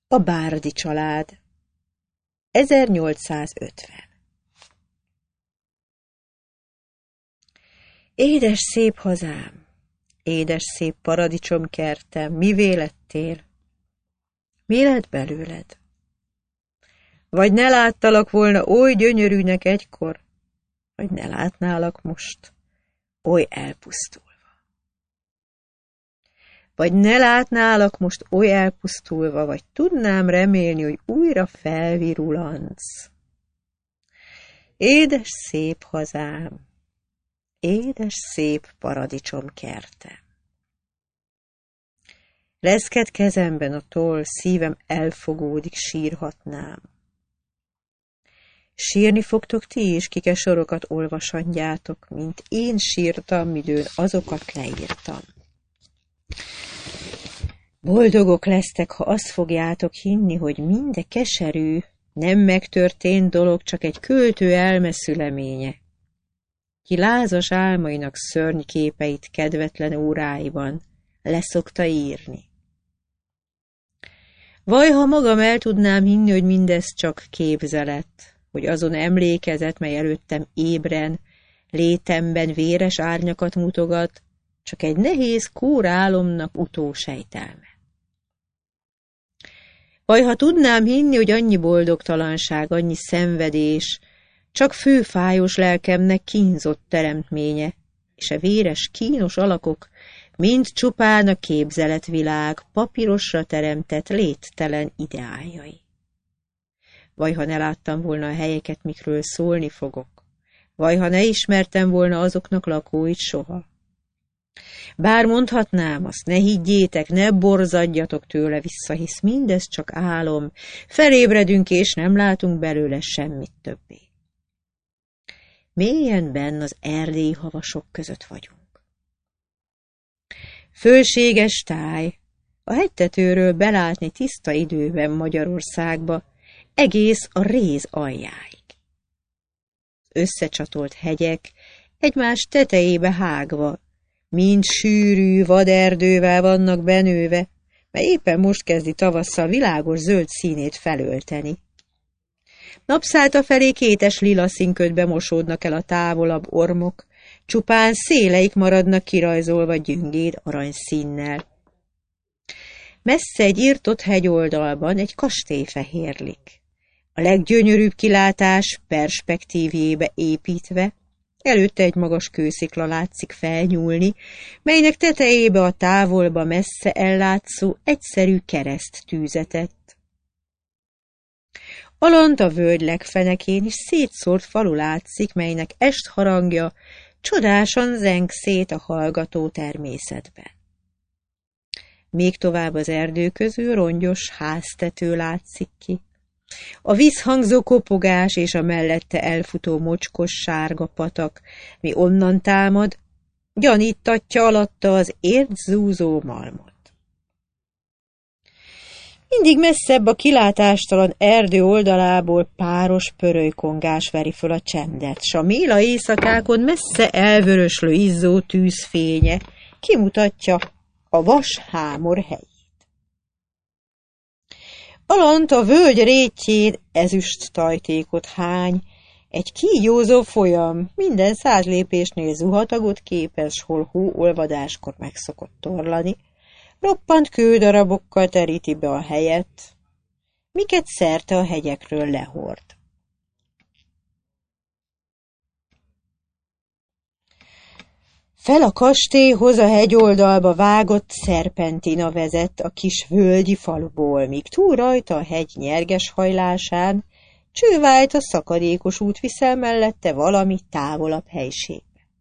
A Bárdi család 1850. Édes szép hazám, édes szép paradicsomkertem, mivé lettél? Mi lett belőled? Vagy ne láttalak volna oly gyönyörűnek egykor, vagy ne látnálak most oly elpusztulva. Vagy ne látnálak most oly elpusztulva, vagy tudnám remélni, hogy újra felvirulansz. Édes szép hazám, édes szép paradicsomkertem. Leszked kezemben a toll, szívem elfogódik, sírhatnám. Sírni fogtok ti is, kik e sorokat olvasandjátok, mint én sírtam, midőn azokat leírtam. Boldogok lesztek, ha azt fogjátok hinni, hogy minde keserű, nem megtörtént dolog, csak egy költő elme szüleménye. Ki lázas álmainak szörnyképeit kedvetlen óráiban leszokta írni. Vaj, ha magam el tudnám hinni, hogy mindez csak képzelet, hogy azon emlékezet, mely előttem ébren, létemben véres árnyakat mutogat, csak egy nehéz kórálomnak utósejtelme. Vaj, ha tudnám hinni, hogy annyi boldogtalanság, annyi szenvedés, csak főfájos lelkemnek kínzott teremtménye, és a véres, kínos alakok mind csupán a képzeletvilág papírosra teremtett léttelen ideájai. Vaj, ha ne láttam volna a helyeket, mikről szólni fogok, vaj, ha ne ismertem volna azoknak lakóit soha. Bár mondhatnám azt, ne higgyétek, ne borzadjatok tőle vissza, hisz mindez csak álom, felébredünk és nem látunk belőle semmit többé. Mélyen benn az erdélyi havasok között vagyunk. Fölséges táj, a hegytetőről belátni tiszta időben Magyarországba, egész a réz aljáig. Összecsatolt hegyek, egymás tetejébe hágva, mind sűrű vaderdővel vannak benőve, mert éppen most kezdi tavasszal világos zöld színét felölteni. Napszálta felé kétes lila színködbe mosódnak el a távolabb ormok, csupán széleik maradnak kirajzolva gyöngéd aranyszínnel. Messze egy irtott hegyoldalban egy kastély fehérlik. A leggyönyörűbb kilátás perspektívjébe építve, előtte egy magas kőszikla látszik felnyúlni, melynek tetejébe a távolba messze ellátszó egyszerű kereszt tűzetett. Alant a völgy legfenekén is szétszórt falu látszik, melynek estharangja csodásan zeng szét a hallgató természetben. Még tovább az erdő közül rongyos háztető látszik ki. A visszhangzó kopogás és a mellette elfutó mocskos sárga patak, mi onnan támad, gyanítatja alatta az érdzúzó malmot. Mindig messzebb a kilátástalan erdő oldalából páros pörölykongás veri föl a csendet, s a méla éjszakákon messze elvöröslő izzó tűzfénye kimutatja a vas hámor helyét. Alant a völgy rétjén ezüst tajtékot hány, egy kígyózó folyam minden 100 lépésnél zuhatagot képes, hol hóolvadáskor megszokott torlani, roppant kődarabokkal teríti be a helyet, miket szerte a hegyekről lehord. Fel a kastélyhoz a hegyoldalba vágott szerpentina vezet a kis völgyi faluból, míg túl rajta a hegy nyerges hajlásán csővájt a szakadékos út viszel mellette valami távolabb helységbe.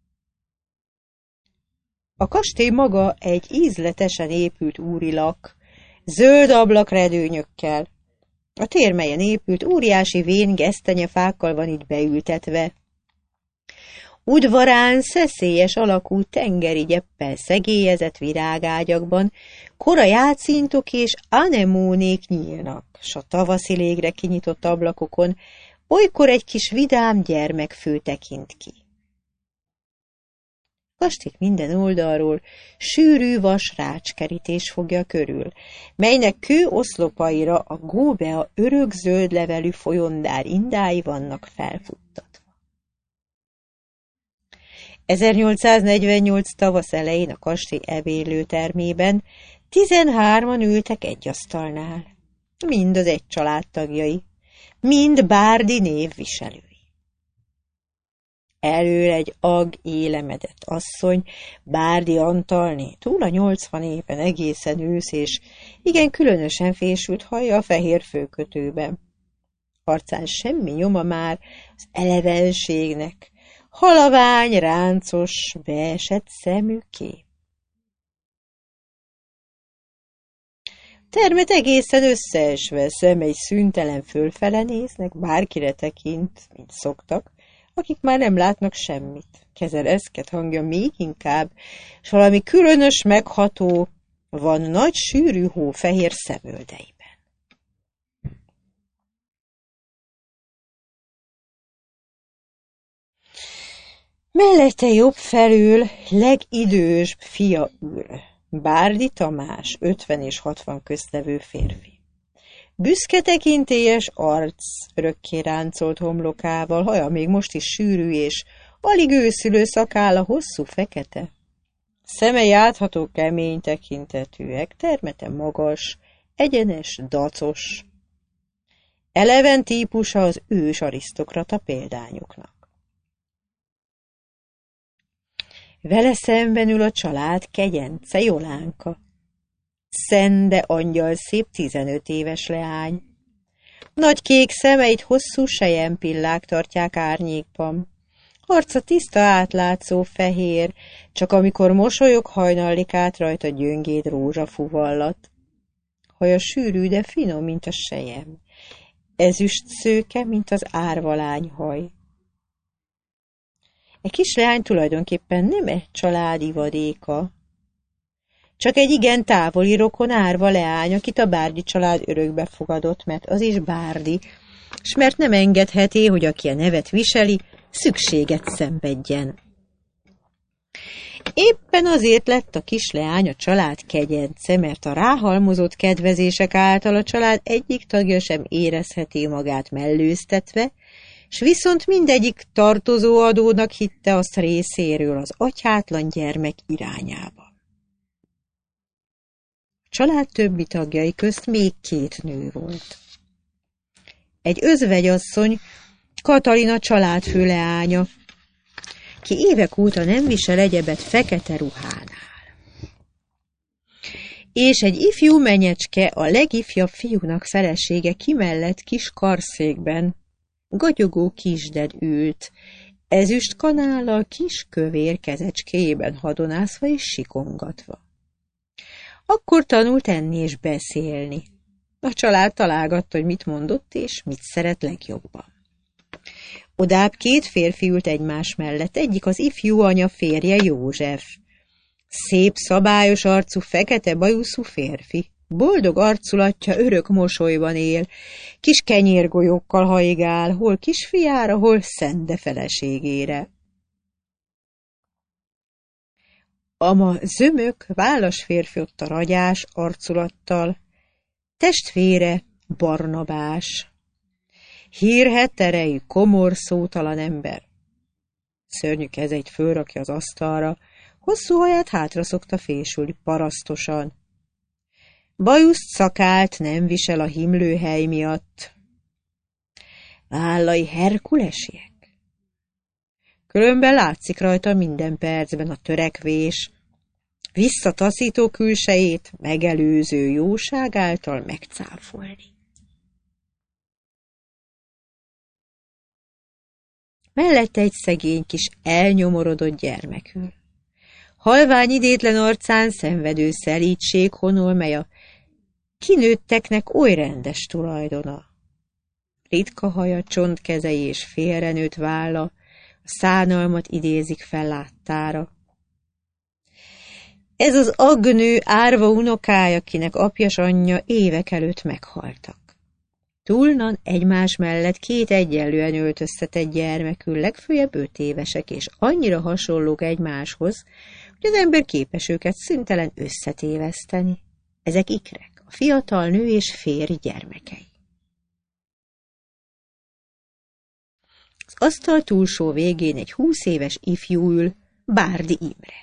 A kastély maga egy ízletesen épült úrilak, zöld ablakredőnyökkel. A tér, melyen épült, óriási vén gesztenyefákkal van itt beültetve. Udvarán szeszélyes alakú tengeri gyeppel szegélyezett virágágyakban kora játszintok és anemónék nyílnak, s a tavaszi légre kinyitott ablakokon olykor egy kis vidám gyermekfő tekint ki. Kastélyt minden oldalról sűrű vasrácskerítés fogja körül, melynek kő oszlopaira a góbea örökzöld levelű folyondár indái vannak felfuttatva. 1848 tavasz elején a kastély ebédlőtermében 13-an ültek egy asztalnál, mind az egy család tagjai, mind Bárdi névviselői. Elől egy élemedett asszony, Bárdi Antalné, túl a 80 éven, egészen ősz, és igen különösen fésült haja a fehér főkötőben. Arcán semmi nyoma már az elevenségnek, halavány, ráncos, beesett szemű kép. Termet egészen összeesve, szemei szüntelen fölfele néznek, bárkire tekint, mint szoktak, akik már nem látnak semmit. Keze reszket, hangja még inkább, s valami különös megható van nagy sűrű hó fehér szemöldeiben. Mellette jobb felül legidősbb fia ül, Bárdi Tamás, 50 és 60 köztevő férfi. Büszke tekintélyes arc, örökké ráncolt homlokával, haja még most is sűrű és alig őszülő szakálla hosszú fekete. Szemei átható kemény tekintetűek, termete magas, egyenes, dacos. Eleven típusa az ős arisztokrata példányoknak. Vele szemben ül a család kegyence Jolánka. Szende angyalszép 15 éves leány. Nagy kék szemeit hosszú selyempillák tartják árnyékban. Arca tiszta átlátszó fehér, csak amikor mosolyog hajnallik át rajta gyöngéd rózsafúvallat. Haja sűrű, de finom, mint a selyem. Ezüst szőke, mint az árvalány haj. Egy kisleány tulajdonképpen nem egy család ivadéka, csak egy igen távoli rokon árva leány, akit a Bárdi család örökbe fogadott, mert az is Bárdi, s mert nem engedheti, hogy aki a nevet viseli, szükséget szenvedjen. Éppen azért lett a kisleány a család kegyence, mert a ráhalmozott kedvezések által a család egyik tagja sem érezheti magát mellőztetve, s viszont mindegyik tartozó adónak hitte azt részéről az atyátlan gyermek irányába. A család többi tagjai közt még 2 nő volt. Egy özvegyasszony, Katalina családfő leánya, ki évek óta nem visel egyebet fekete ruhánál. És egy ifjú menyecske, a legifjabb fiúnak felesége kimellett kis karszékben, gagyogó kisded ült, ezüst kanállal kis kövér kezecskéjében hadonászva és sikongatva. Akkor tanult enni és beszélni. A család találgatta, hogy mit mondott és mit szeret legjobban. Odább 2 férfi ült egymás mellett, egyik az ifjú anya férje József. Szép, szabályos arcú, fekete bajuszú férfi. Boldog arculatja örök mosolyban él, kis kenyérgolyókkal hajgál, hol kisfiára, hol Szende feleségére. Ama zömök, vállas férfi ott a ragyás arculattal, testvére Barnabás. Hírhedt erejű, komor, szótalan ember. Szörnyű kezeit fölrakja az asztalra, hosszú haját hátra szokta fésülni parasztosan. Bajuszt szakált nem visel a himlőhely miatt. Vállai herkulesiek. Különben látszik rajta minden percben a törekvés, visszataszító külsejét megelőző jóság által megcáfolni. Mellette egy szegény kis elnyomorodott gyermek ül. Halvány idétlen arcán szenvedő szelídség honol, mely a kinőtteknek oly rendes tulajdona. Ritka haja, csontkezei és félrenőtt válla a szánalmat idézik fel láttára. Ez az aggnő árva unokája, kinek apja s anyja évek előtt meghaltak. Túlnan egymás mellett két egyenlően öltöztetett gyermekül, legföljebb 5 évesek, és annyira hasonlók egymáshoz, hogy az ember képes őket szüntelen összetéveszteni. Ezek ikrek, a fiatal nő és férj gyermekei. Az asztal túlsó végén egy 20 éves ifjú ül, Bárdi Imre.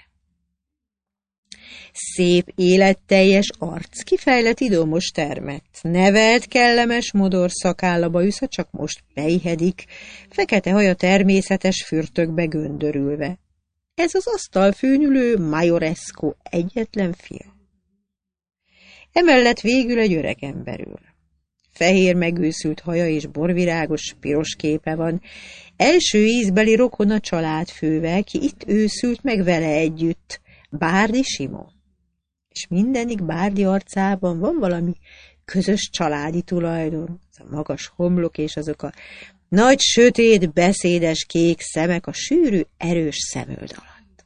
Szép, életteljes arc, kifejlett idomos termett, nevelt, kellemes modor szakállaba üsze, csak most beéhedik, fekete haja természetes fürtökbe göndörülve. Ez az asztalfőn ülő Majoresco egyetlen fia. Emellett végül egy öreg ember ül. Fehér megőszült haja és borvirágos piros képe van, első ízbeli rokona családfővel, ki itt őszült meg vele együtt, Bárdi Simon. És mindenik Bárdi arcában van valami közös családi tulajdon, az a magas homlok és azok a nagy, sötét, beszédes kék szemek a sűrű, erős szemöld alatt.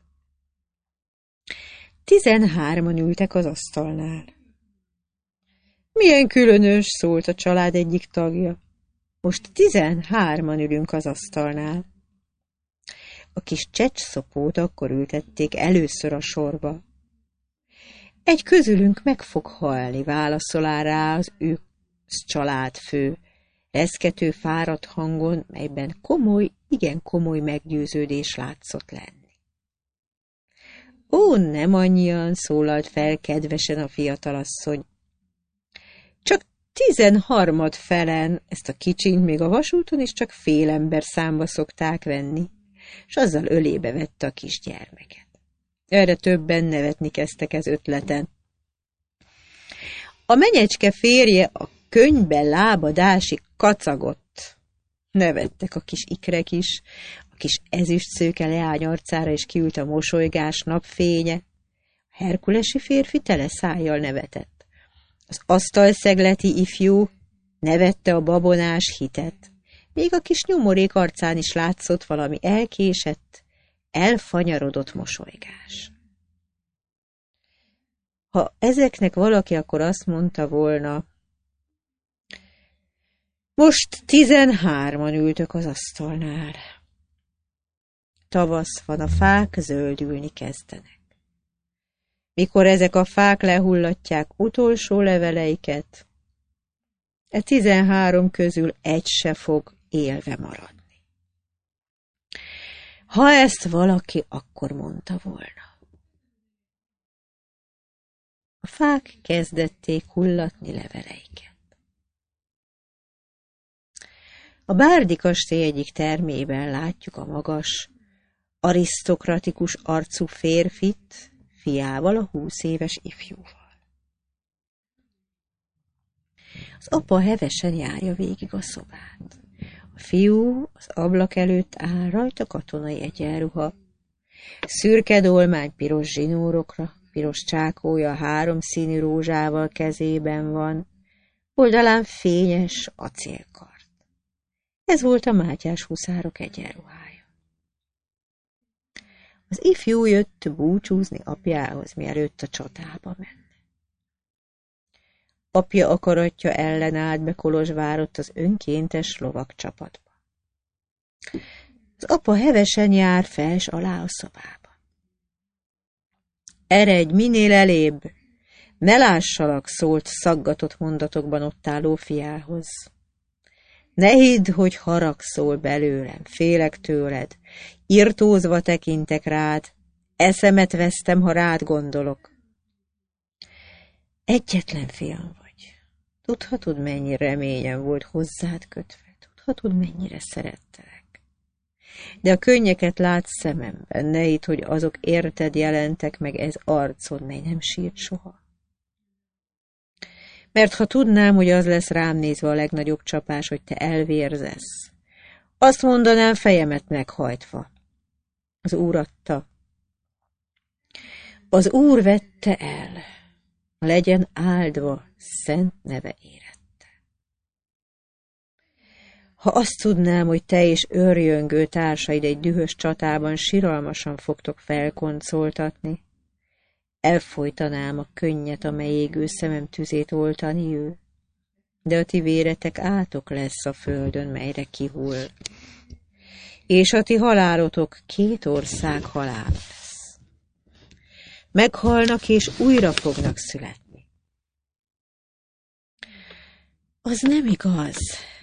13-an ültek az asztalnál. Milyen különös, szólt a család egyik tagja. Most 13-an ülünk az asztalnál. A kis csecsszopót akkor ültették először a sorba. Egy közülünk meg fog halni, válaszolá rá az ő családfő, reszkető fáradt hangon, melyben komoly, igen komoly meggyőződés látszott lenni. Ó, nem annyian, szólalt fel kedvesen a fiatalasszony. Csak 13 felen, ezt a kicsint még a vasúton is csak fél ember számba szokták venni, és azzal ölébe vette a kisgyermeket. Erre többen nevetni kezdtek ez ötleten. A menyecske férje a könnybe lábadásig kacagott. Nevettek a kis ikrek is, a kis ezüstszőke leány arcára is kiült a mosolygás napfénye. A herkulesi férfi tele szájjal nevetett. Az asztalszegleti ifjú nevette a babonás hitet, még a kis nyomorék arcán is látszott valami elkésett, elfanyarodott mosolygás. Ha ezeknek valaki akkor azt mondta volna, most 13-an ültök az asztalnál. Tavasz van, a fák zöldülni kezdenek. Mikor ezek a fák lehullatják utolsó leveleiket, 13 közül egy se fog élve maradni. Ha ezt valaki akkor mondta volna. A fák kezdették hullatni leveleiket. A Bárdi kastély egyik termében látjuk a magas, arisztokratikus arcú férfit, fiával, a 20 éves ifjúval. Az apa hevesen járja végig a szobát. A fiú az ablak előtt áll, rajta katonai egyenruha. Szürke dolmány piros zsinórokra, piros csákója 3 színű rózsával kezében van, oldalán fényes acélkard. Ez volt a mátyás huszárok egyenruhája. Az ifjú jött búcsúzni apjához, mielőtt a csatába ment. Apja akaratja ellen állt be Kolozsvárott az önkéntes lovagcsapatba. Az apa hevesen jár fel s alá a szobába. Eredj, minél elébb! Ne lássalak, szólt szaggatott mondatokban ott álló fiához. Ne hidd, hogy haragszol belőlem, félek tőled, irtózva tekintek rád, eszemet vesztem, ha rád gondolok. Egyetlen fiam vagy. Tudhatod, mennyi reményem volt hozzád kötve, tudhatod, mennyire szerettelek. De a könnyeket látsz szememben, ne hidd, hogy azok érted jelentek meg ez arcod, mely nem sírt soha. Mert ha tudnám, hogy az lesz rám nézve a legnagyobb csapás, hogy te elvérzesz, azt mondanám fejemet meghajtva. Az Úr adta. Az Úr vette el. Legyen áldva szent neve érette. Ha azt tudnám, hogy te és őrjöngő társaid egy dühös csatában siralmasan fogtok felkoncoltatni, elfojtanám a könnyet, amely égő szemem tüzét oltani ő. de a ti véretek átok lesz a földön, melyre kihull. És a ti halálotok 2 ország halál lesz. Meghalnak, és újra fognak születni. Az nem igaz.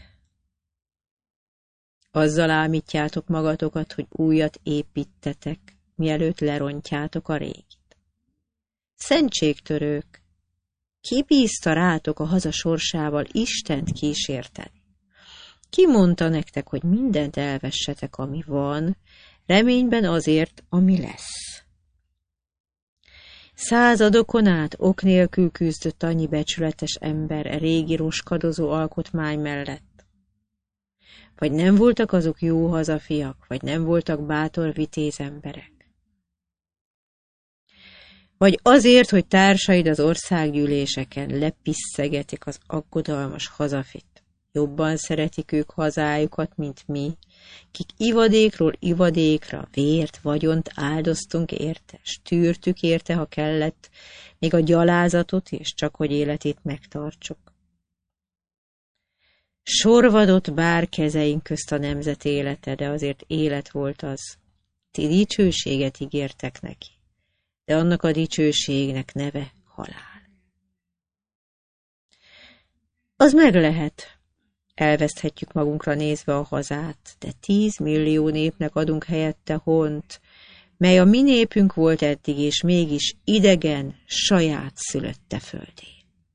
Azzal ámítjátok magatokat, hogy újat építetek, mielőtt lerontjátok a régit. Szentségtörők, ki bízta rátok a haza sorsával Istent kísérteni? Ki mondta nektek, hogy mindent elvessetek, ami van, reményben azért, ami lesz? Századokon át ok nélkül küzdött annyi becsületes ember a régi roskadozó alkotmány mellett. Vagy nem voltak azok jó hazafiak, vagy nem voltak bátor vitéz emberek. Vagy azért, hogy társaid az országgyűléseken lepiszegetik az aggodalmas hazafit. Jobban szeretik ők hazájukat, mint mi, kik ivadékról ivadékra vért, vagyont áldoztunk érte, s tűrtük érte, ha kellett, még a gyalázatot és csak hogy életét megtartsuk. Sorvadott bár kezeink közt a nemzet élete, de azért élet volt az. Ti dicsőséget ígértek neki, de annak a dicsőségnek neve halál. Az meg lehet. Elveszthetjük magunkra nézve a hazát, de 10 millió népnek adunk helyette hont, mely a mi népünk volt eddig, és mégis idegen, saját szülötte földé.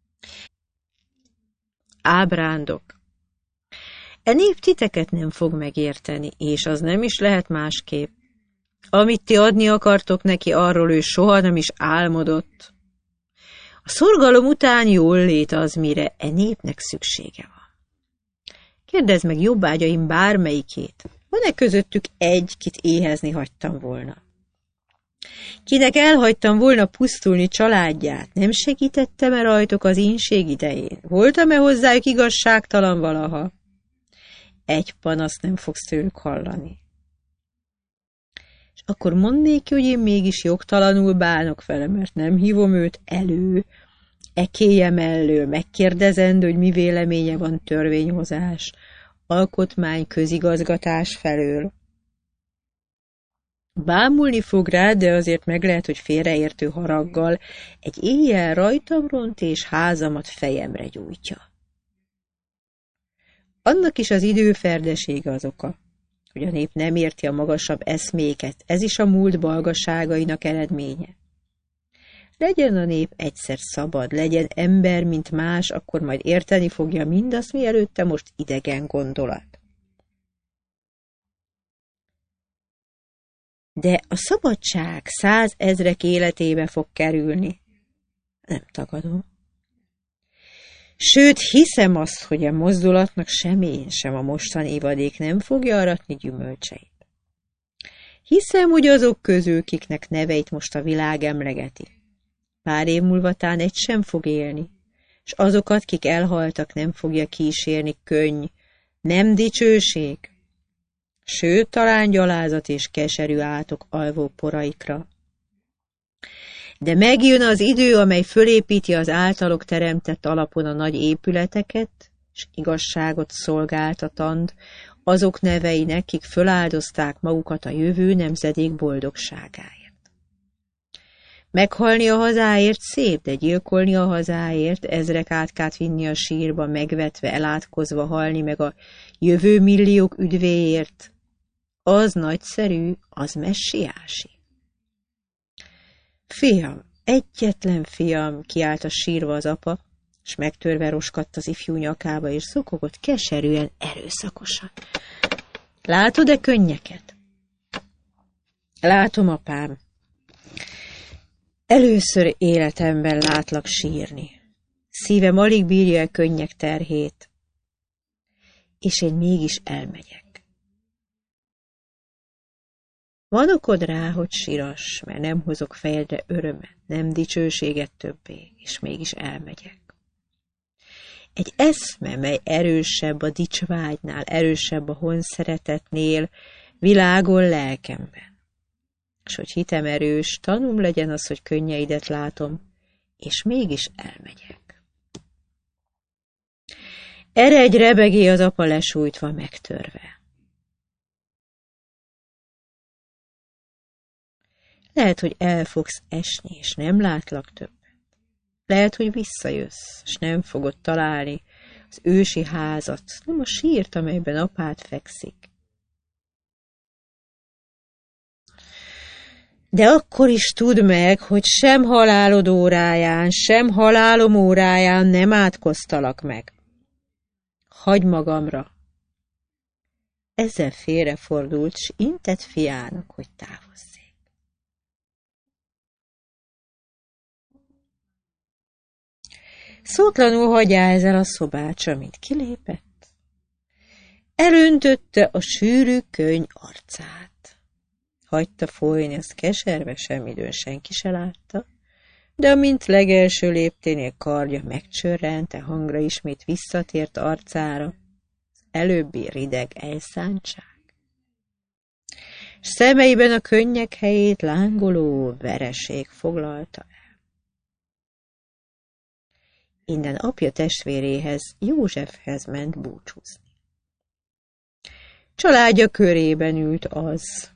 Ábrándok! E nép titeket nem fog megérteni, és az nem is lehet másképp. Amit ti adni akartok neki, arról ő soha nem is álmodott. A szorgalom után jól lét az, mire e népnek szüksége van. Kérdezd meg jobbágyaim bármelyikét, van-e közöttük egy, kit éhezni hagytam volna? Kinek elhagytam volna pusztulni családját, nem segítettem-e rajtok az ínség idején? Voltam-e hozzájuk igazságtalan valaha? Egy panaszt nem fogsz tőlük hallani. És akkor mondd néki, hogy én mégis jogtalanul bánok vele, mert nem hívom őt elő, ekéje mellől, megkérdezendő, hogy mi véleménye van törvényhozás, alkotmány, közigazgatás felől. Bámulni fog rád, de azért meg lehet, hogy félreértő haraggal egy éjjel rajtam ront és házamat fejemre gyújtja. Annak is az időferdesége az oka, hogy a nép nem érti a magasabb eszméket, ez is a múlt balgaságainak eredménye. Legyen a nép egyszer szabad, legyen ember, mint más, akkor majd érteni fogja mindazt, mi előtte most idegen gondolat. De a szabadság 100 000 életébe fog kerülni. Nem tagadom. Sőt, hiszem azt, hogy a mozdulatnak sem én, sem a mostani évadék nem fogja aratni gyümölcseit. Hiszem, hogy azok közül, kiknek neveit most a világ emlegeti, pár év múlva tán egy sem fog élni, s azokat, kik elhaltak, nem fogja kísérni könny, nem dicsőség, sőt, talán gyalázat és keserű átok alvó poraikra. De megjön az idő, amely fölépíti az általuk teremtett alapon a nagy épületeket, s igazságot szolgáltatand azok neveinek, kik föláldozták magukat a jövő nemzedék boldogságáért. Meghalni a hazáért szép, de gyilkolni a hazáért, ezrek átkát vinni a sírba, megvetve, elátkozva halni meg a jövő milliók üdvéért, az nagyszerű, az messiási. Fiam, egyetlen fiam, kiállt sírva az apa, s megtörve roskadt az ifjú nyakába, és zokogott keserűen, erőszakosan. Látod-e könnyeket? Látom, apám. Először életemben látlak sírni. Szívem alig bírja a könnyek terhét, és én mégis elmegyek. Van okod rá, hogy sírass, mert nem hozok fejedre örömet, nem dicsőséget többé, és mégis elmegyek. Egy eszme, mely erősebb a dicsvágynál, erősebb a honszeretetnél, világol lelkemben. És hogy hitem erős, tanúm legyen az, hogy könnyeidet látom, és mégis elmegyek. Eredj, rebegé az apa lesújtva, megtörve. Lehet, hogy el fogsz esni, és nem látlak többet. Lehet, hogy visszajössz, és nem fogod találni az ősi házat, nem a sírt, amelyben apád fekszik. De akkor is tudd meg, hogy sem halálod óráján, sem halálom óráján nem átkoztalak meg. Hagy magamra. Ezzel félrefordult, s intett fiának, hogy távozzék. Szótlanul hagyja ezzel a szobát, amint kilépett. Elöntötte a sűrű könny arcát. Hagyta folyni, azt keserve, semmidőn senki se látta, de amint legelső lépténél kardja megcsörrente, hangra ismét visszatért arcára, az előbbi rideg elszántság. S szemeiben a könnyek helyét lángoló vereség foglalta el. Innen apja testvéréhez, Józsefhez ment búcsúzni. Családja körében ült az.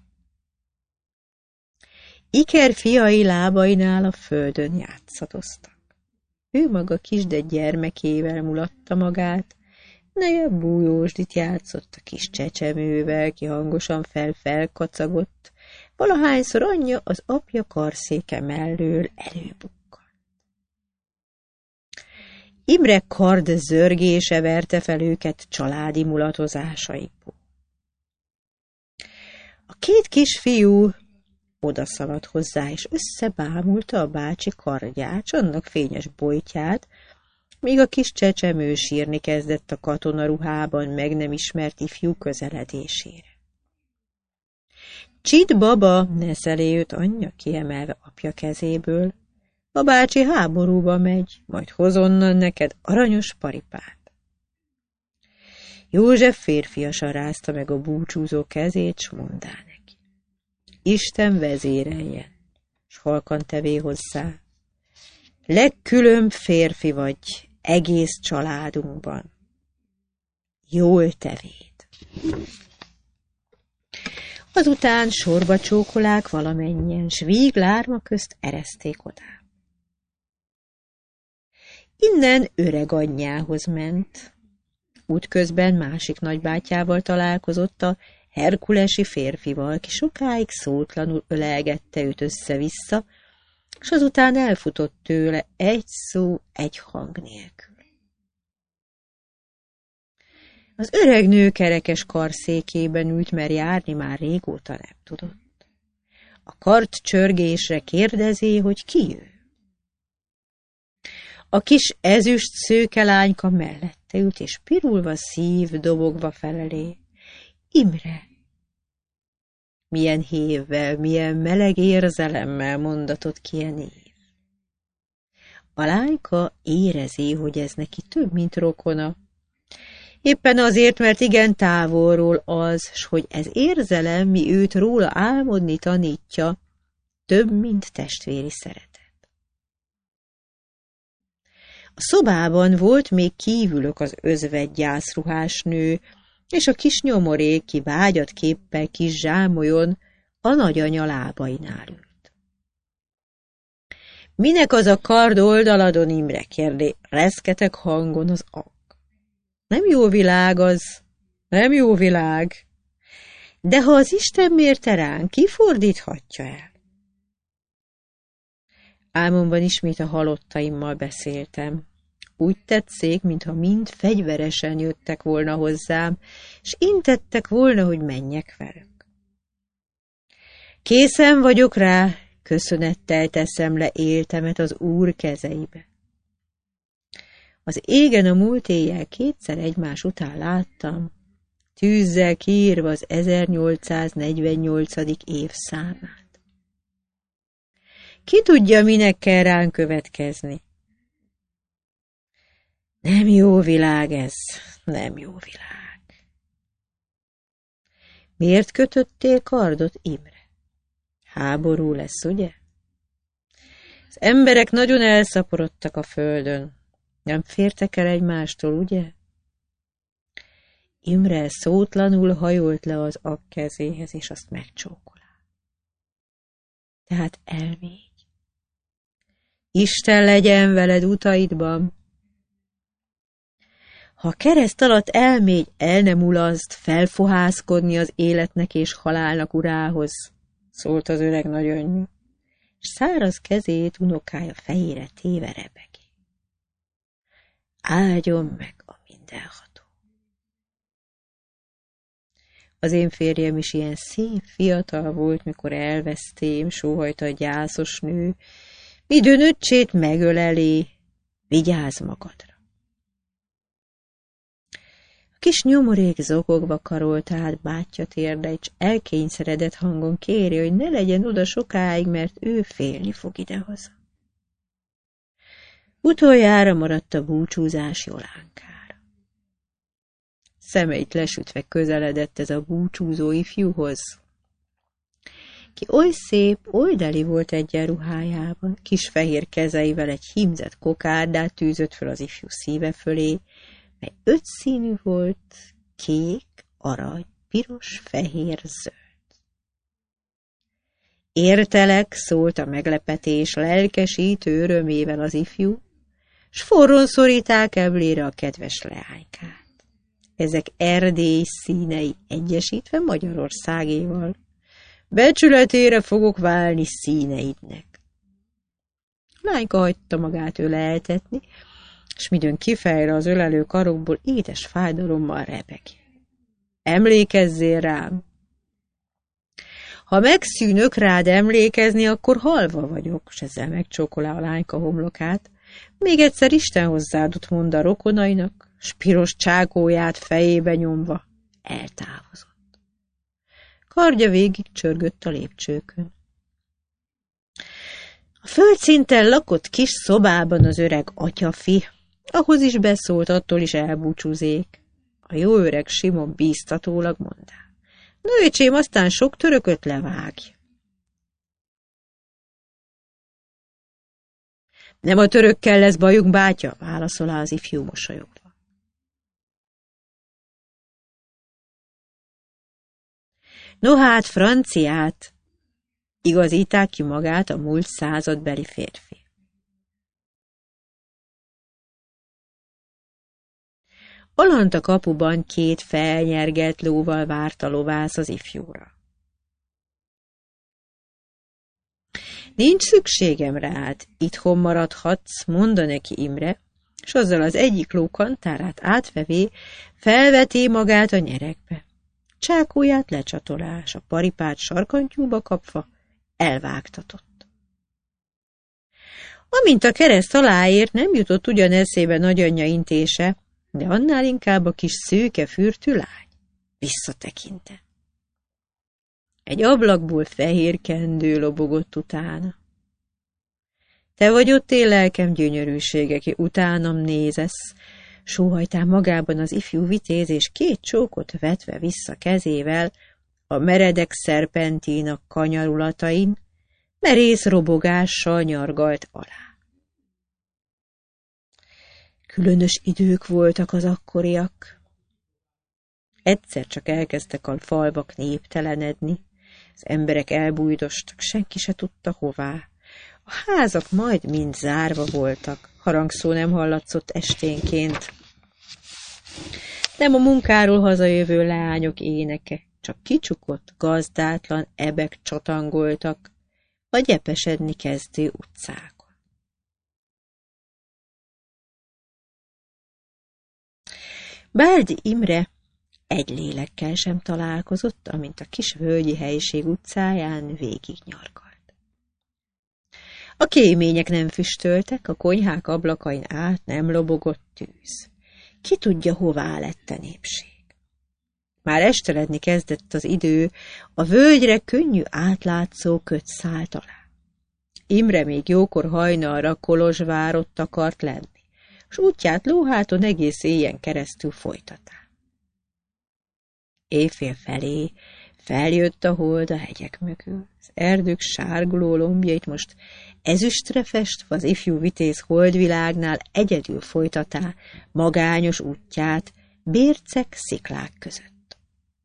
Iker fiai lábainál a földön játszadoztak. Ő maga kisded gyermekével mulatta magát, neje bújósdit játszott a kis csecsemővel, ki hangosan felkacagott, valahányszor anyja az apja karszéke mellől előbukkant. Imre kard zörgése verte fel őket családi mulatozásaikból. A két kisfiú odaszaladt hozzá, és összebámulta a bácsi kardját, s annak fényes bojtját, míg a kis csecsemő sírni kezdett a katonaruhában meg nem ismert ifjú közeledésére. Csid baba, neszelé őt anyja, kiemelve apja kezéből. A bácsi háborúba megy, majd hoz onnan neked aranyos paripát. József férfiasan rázta meg a búcsúzó kezét, s mondá neki: Isten vezéreljen, s halkan tevé hozzá. Legkülönbb férfi vagy egész családunkban. Jól tevéd. Azután sorba csókolák valamennyien, s víg lárma közt ereszték oda. Innen öreg anyjához ment. Útközben másik nagybátyával találkozott, a herkulesi férfival, ki sokáig szótlanul ölelgette őt össze-vissza, és azután elfutott tőle egy szó, egy hang nélkül. Az öreg nő kerekes karszékében ült, mert járni már régóta nem tudott. A kart csörgésre kérdezi, hogy ki ő. A kis ezüst szőke lányka mellette ült, és pirulva szív dobogva felelé: Imre! Milyen hévvel, milyen meleg érzelemmel mondatott ki a név. A lányka érezi, hogy ez neki több, mint rokona. Éppen azért, mert igen távolról az, s hogy ez érzelem, mi őt róla álmodni tanítja, több, mint testvéri szeretet. A szobában volt még kívülök az özvegy gyászruhás nő, és a kis nyomorék, ki vágyat képpel kis zsámolyon, a nagyanya lábainál ült. Minek az a kard oldaladon, Imre? Kérdé reszketek hangon az ag. Nem jó világ az, nem jó világ. De ha az Isten mérte ránk, ki fordíthatja el? Álmomban ismét a halottaimmal beszéltem. Úgy tetszék, mintha mind fegyveresen jöttek volna hozzám, s intettek volna, hogy menjek velük. Készen vagyok rá, köszönettel teszem le éltemet az Úr kezeibe. Az égen a múlt éjjel kétszer egymás után láttam, tűzzel kiírva az 1848. év számát. Ki tudja, minek kell ránk következni? Nem jó világ ez, nem jó világ. Miért kötöttél kardot, Imre? Háború lesz, ugye? Az emberek nagyon elszaporodtak a földön. Nem fértek el egymástól, ugye? Imre szótlanul hajolt le az ap kezéhez, és azt megcsókolá. Tehát elmégy. Isten legyen veled utaidban. Ha kereszt alatt elmégy, el nem ulazd felfohászkodni az életnek és halálnak urához, szólt az öreg nagyanyja, és száraz kezét unokája fejére téve rebegi. Áldjon meg a mindenható. Az én férjem is ilyen szép fiatal volt, mikor elvesztém, sóhajta a gyászos nő, midőn öccsét megöleli, vigyázz magadra. A kis nyomorék zokogva karolta át bátyja térdeit, s elkényszeredett hangon kéri, hogy ne legyen oda sokáig, mert ő félni fog idehaza. Utoljára maradt a búcsúzás Jolánkára. Szemeit lesütve közeledett ez a búcsúzó ifjúhoz, ki oly szép, oly deli volt egyenruhájában, kis fehér kezeivel egy hímzett kokárdát tűzött föl az ifjú szíve fölé, mely ötszínű volt, kék, arany, piros, fehér, zöld. Értelek, szólt a meglepetés lelkesítő örömével az ifjú, s forron szoríták eblére a kedves leánykát. Ezek Erdély színei egyesítve Magyarországéval. Becsületére fogok válni színeidnek. Lányka hagyta magát öleltetni, s midőn kifejre az ölelő karokból édes fájdalommal rebegi. Emlékezzél rám! Ha megszűnök rád emlékezni, akkor halva vagyok, s ezzel megcsókolá a lányka homlokát. Még egyszer Isten hozzádut mond a rokonainak, s piros csákóját fejébe nyomva eltávozott. Kardja végig csörgött a lépcsőkön. A földszinten lakott kis szobában az öreg atyafi, ahhoz is beszólt, attól is elbúcsúzék. A jó öreg Simon bíztatólag mondá. Na, öcsém, aztán sok törököt levágj. Nem a törökkel lesz bajunk, bátya, válaszolá az ifjú mosolyogva. No hát, franciát, igazíták ki magát a múlt századbeli férfi. Alant a kapuban 2 felnyergelt lóval várt a lovász az ifjúra. Nincs szükségem rád, itthon maradhatsz, mondta neki Imre, s azzal az egyik ló kantárát átvevé, felveti magát a nyeregbe. Csákóját lecsatolás, a paripát sarkantyúba kapva, elvágtatott. Amint a kereszt aláért, nem jutott ugyan eszébe nagyanyja intése, de annál inkább a kis szőke fürtű lány visszatekintett. Egy ablakból fehér kendő lobogott utána. Te vagy ott, én lelkem gyönyörűsége, ki utánam nézesz, sóhajtál magában az ifjú vitéz, és 2 csókot vetve vissza kezével a meredek szerpentínak kanyarulatain, merész robogással nyargalt alá. Különös idők voltak az akkoriak. Egyszer csak elkezdtek a falvak néptelenedni, az emberek elbújdostak, senki se tudta hová. A házak majd mind zárva voltak, harangszó nem hallatszott esténként. Nem a munkáról hazajövő leányok éneke, csak kicsukott, gazdátlan ebek csatangoltak a gyepesedni kezdő utcákon. Báldi Imre egy lélekkel sem találkozott, amint a kis völgyi helység utcáján végig nyargalt. A kémények nem füstöltek, a konyhák ablakain át nem lobogott tűz. Ki tudja, hová lett a népség. Már esteledni kezdett az idő, a völgyre könnyű átlátszó köt szállt alá. Imre még jókor hajnalra Kolozsvárott akart lenni, s útját lóháton egész éjjel keresztül folytatá. Éjfél felé feljött a hold a hegyek mögül. Az erdők sárguló lombjait most ezüstre festve az ifjú vitéz holdvilágnál egyedül folytatá magányos útját bércek, sziklák között.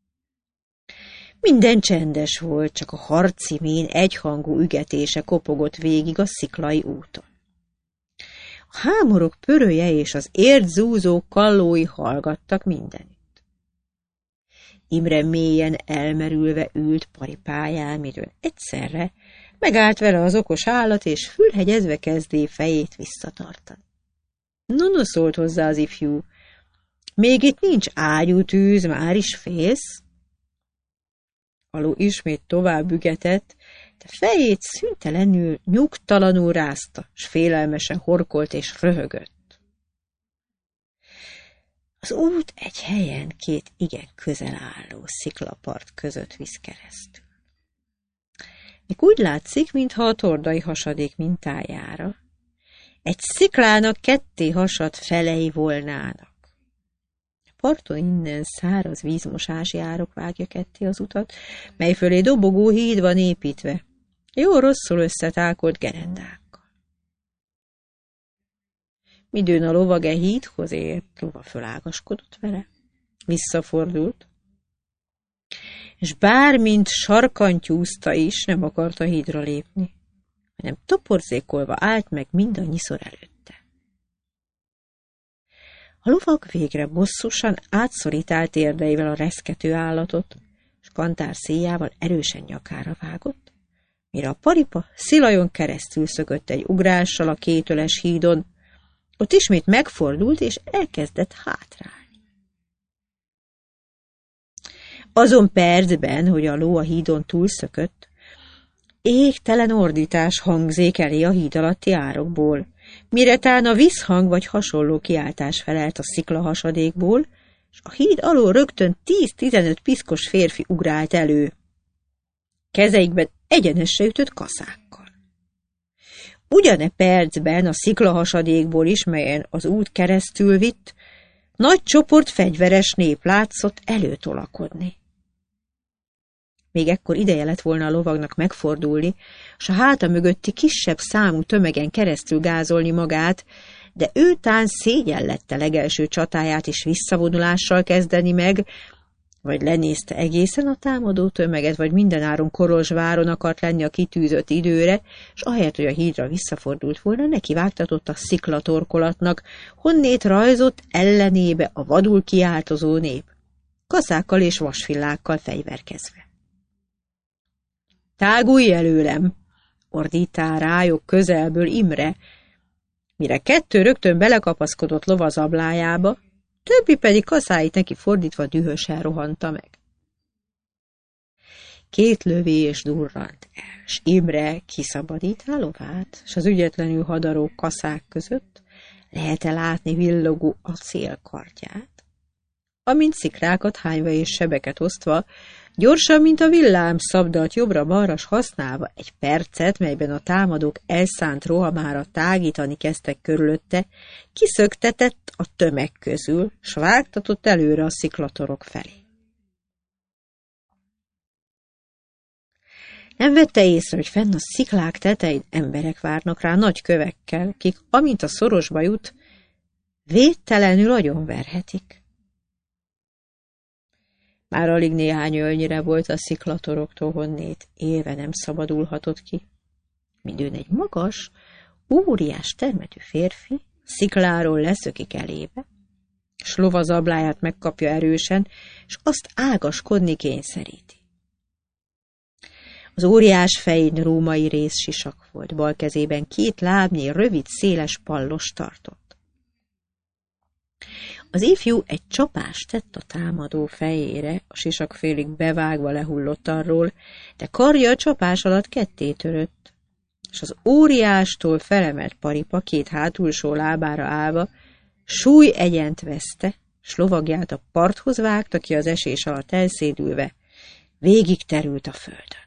Minden csendes volt, csak a harcimén egyhangú ügetése kopogott végig a sziklai úton. A hámorok pörője és az ért zúzó kallói hallgattak mindenütt. Imre mélyen elmerülve ült paripáján, midőn egyszerre megállt vele az okos állat, és fülhegyezve kezdé fejét visszatartani. No, szólt hozzá az ifjú, még itt nincs ágyútűz, már is félsz? A ló ismét tovább ügetett, de fejét szüntelenül, nyugtalanul rázta, s félelmesen horkolt és röhögött. Az út egy helyen két igen közel álló sziklapart között visz keresztül. Még úgy látszik, mintha a tordai hasadék mintájára egy sziklának ketté hasadt felei volnának. A parton innen száraz vízmosási árok vágja ketté az utat, mely fölé dobogó híd van építve, jó-rosszul összetákolt gerendákkal. Midőn a lovag e hídhoz ért, lova fölágaskodott vele, visszafordult, és bármint sarkantyúzta is, nem akart a hídra lépni, hanem toporzékolva állt meg mindannyiszor előtte. A lovag végre bosszusan átszorítált térdeivel a reszkető állatot, s kantár széjával erősen nyakára vágott, mire a paripa szilajon keresztül szökött egy ugrással a kétöles hídon, ott ismét megfordult, és elkezdett hátrálni. Azon percben, hogy a ló a hídon túlszökött, égtelen ordítás hangzékeli a híd alatti árokból, mire tán a visszhang vagy hasonló kiáltás felelt a sziklahasadékból, és a híd alól rögtön 10-15 piszkos férfi ugrált elő, kezeikben egyenesre ütött kaszákkal. Ugyane percben a sziklahasadékból is, melyen az út keresztül vitt, nagy csoport fegyveres nép látszott előtolakodni. Még ekkor ideje lett volna a lovagnak megfordulni, s a háta mögötti kisebb számú tömegen keresztül gázolni magát, de ő tán szégyellette legelső csatáját is visszavonulással kezdeni meg, vagy lenézte egészen a támadó tömeget, vagy mindenáron Kolozsváron akart lenni a kitűzött időre, s ahelyett, hogy a hídra visszafordult volna, nekivágtatott a sziklatorkolatnak, honnét rajzott ellenébe a vadul kiáltozó nép, kaszákkal és vasvillákkal fegyverkezve. Tágulj előlem! Ordítál rájuk közelből Imre, mire kettő rögtön belekapaszkodott lova zablájába, többi pedig kaszáit neki fordítva dühösen rohanta meg. Két lövés durrant el, s Imre kiszabadítá lovát, s az ügyetlenül hadaró kaszák között lehet-e látni villogó acélkardját, amint szikrákat hányva és sebeket osztva, gyorsan, mint a villám, szabdalt jobbra-balra, s használva egy percet, melyben a támadók elszánt rohamára tágítani kezdtek körülötte, kiszöktetett a tömeg közül, s vágtatott előre a sziklatorok felé. Nem vette észre, hogy fenn a sziklák tetején emberek várnak rá nagy kövekkel, kik, amint a szorosba jut, védtelenül agyonverhetik. Már alig néhány ölnyire volt a sziklatoroktól, honnét élve nem szabadulhatott ki. Mindőn egy magas, óriás termetű férfi szikláról leszökik elébe, s lova zabláját megkapja erősen, és azt ágaskodni kényszeríti. Az óriás fején római rézsisak volt, bal kezében két lábnyi, rövid, széles pallos tartott. Az ifjú egy csapást tett a támadó fejére, a sisak félig bevágva lehullott arról, de karja a csapás alatt ketté törött, és az óriástól felemelt paripa két hátulsó lábára állva súly egyent veszte, s lovagját a parthoz vágta ki az esés alatt elszédülve, végig terült a földön.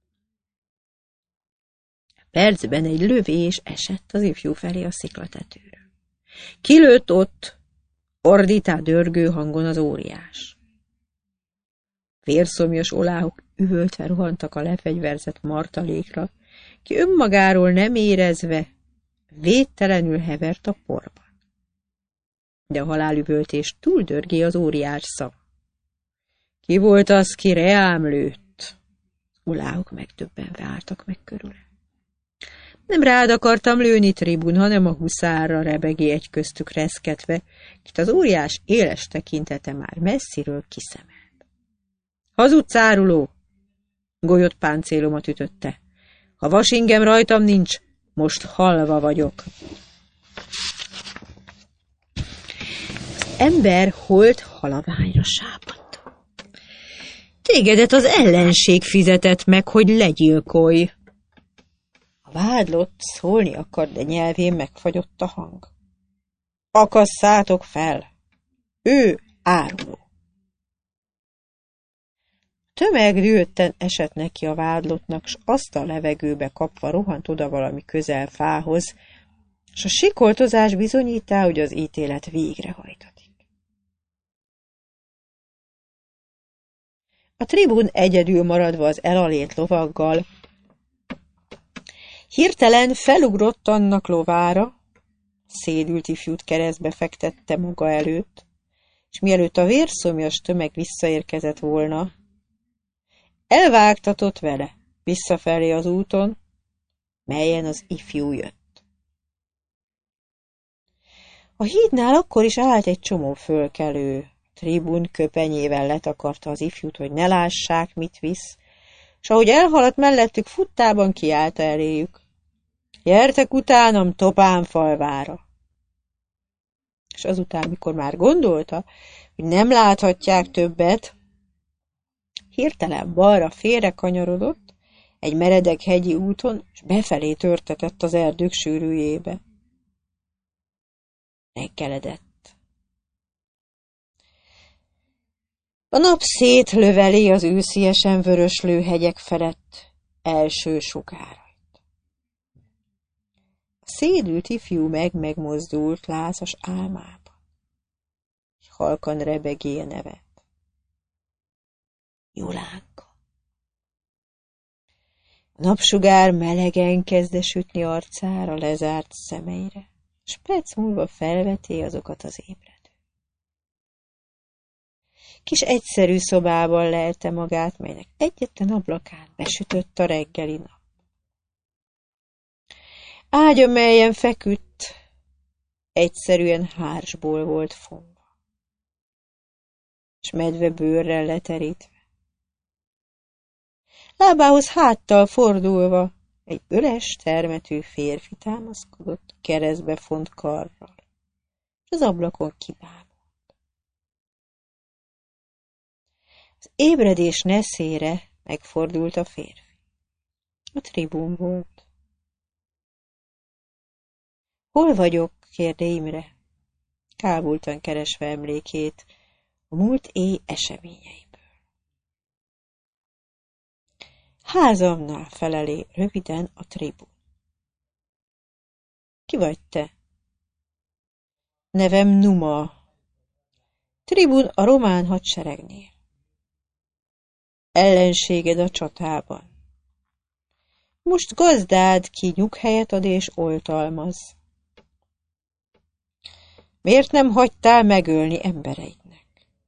Percben egy lövés esett az ifjú felé a sziklatetőről. Kilőtt ott, ordítá dörgő hangon az óriás. Vérszomjas oláhok üvöltve rohantak a lefegyverzett martalékra, ki önmagáról nem érezve, védtelenül hevert a porban. de a halálüvöltés túldörgé az óriás szav. Ki volt az, ki reám lőtt? Uláhok megdöbbenve álltak meg körül. Nem rád akartam lőni, tribun, hanem a huszárra, rebegé egy köztük reszketve, kit az óriás éles tekintete már messziről kiszemelt. Hazudsz, áruló! Golyott páncélomat ütötte. Ha vasingem rajtam nincs, most halva vagyok. Az ember holt halaványra sápadt. Tégedet az ellenség fizetett meg, hogy legyilkolj. A vádlott szólni akart, de nyelvén megfagyott a hang. Akasszátok fel! Ő áruló! Tömeg dühötten esett neki a vádlottnak, s azt a levegőbe kapva rohant oda valami közel fához, s a sikoltozás bizonyítá, hogy az ítélet végrehajtatik. A tribun egyedül maradva az elalét lovaggal, hirtelen felugrott annak lovára, szédült ifjút keresztbe fektette maga előtt, és mielőtt a vérszomjas tömeg visszaérkezett volna, elvágtatott vele visszafelé az úton, melyen az ifjú jött. A hídnál akkor is állt egy csomó fölkelő. Tribun köpenyével letakarta az ifjút, hogy ne lássák, mit visz, s ahogy elhaladt mellettük, futtában kiállt eléjük. Gyertek utánam Topán falvára! És azután, mikor már gondolta, hogy nem láthatják többet, hirtelen balra félre kanyarodott egy meredek hegyi úton, és befelé törtetett az erdők sűrűjébe. Reggeledett. A nap szétlöveli az ősziesen vöröslő hegyek felett első sugárait. A szédült ifjú megmozdult lázas álmában, és halkan rebegé a nevet. Julánka. A napsugár melegen kezd sütni arcára, lezárt szemeire, s perc múlva felveti azokat az ébredő. Kis egyszerű szobában lelte magát, melynek egyetlen ablakán besütött a reggeli nap. Ágya, melyen feküdt, egyszerűen hársból volt fonva, s medve bőrrel leterítve. Lábához háttal fordulva egy üres termetű férfi támaszkodott keresztbe font karral, és az ablakon kibámult. Az ébredés neszére megfordult a férfi. A tribun volt. Hol vagyok? Kérde Imre, kábultan keresve emlékét a múlt éj eseményeiből. Házamnál, felelé röviden a tribun. Ki vagy te? Nevem Numa. Tribun a román hadseregnél. Ellenséged a csatában. Most gazdád ki nyughelyet ad és oltalmaz. Miért nem hagytál megölni embereidnek?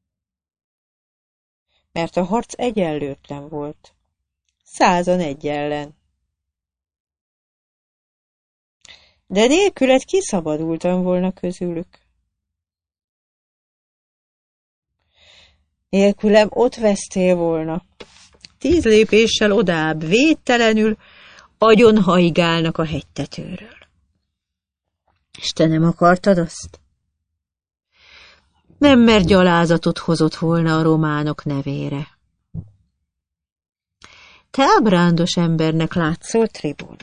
Mert a harc egyenlőtlen volt. 101 ellen. De nélküled kiszabadultam volna közülük. Nélkülem ott vesztél volna. 10 lépéssel odább, védtelenül agyonhaigálnak a hegytetőről. És te nem akartad azt? Nem, mert gyalázatot hozott volna a románok nevére. Te ábrándos embernek látszol, tribun?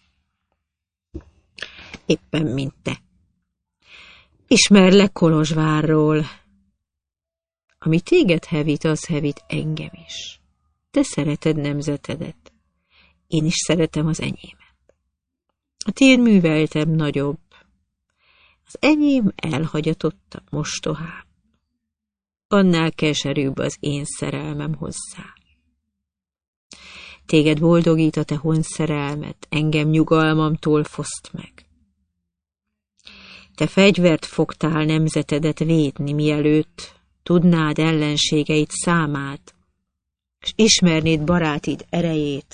Éppen, mint te. Ismerlek Kolozsvárról. Ami téged hevít, az hevít engem is. Te szereted nemzetedet. Én is szeretem az enyémet. A tiéd műveltem nagyobb. Az enyém elhagyatottabb, mostohább. Annál keserűbb az én szerelmem hozzá. Téged boldogít a te honszerelmed, engem nyugalmamtól foszt meg. Te fegyvert fogtál nemzetedet védni, mielőtt tudnád ellenségeid számát, és ismernéd barátid erejét.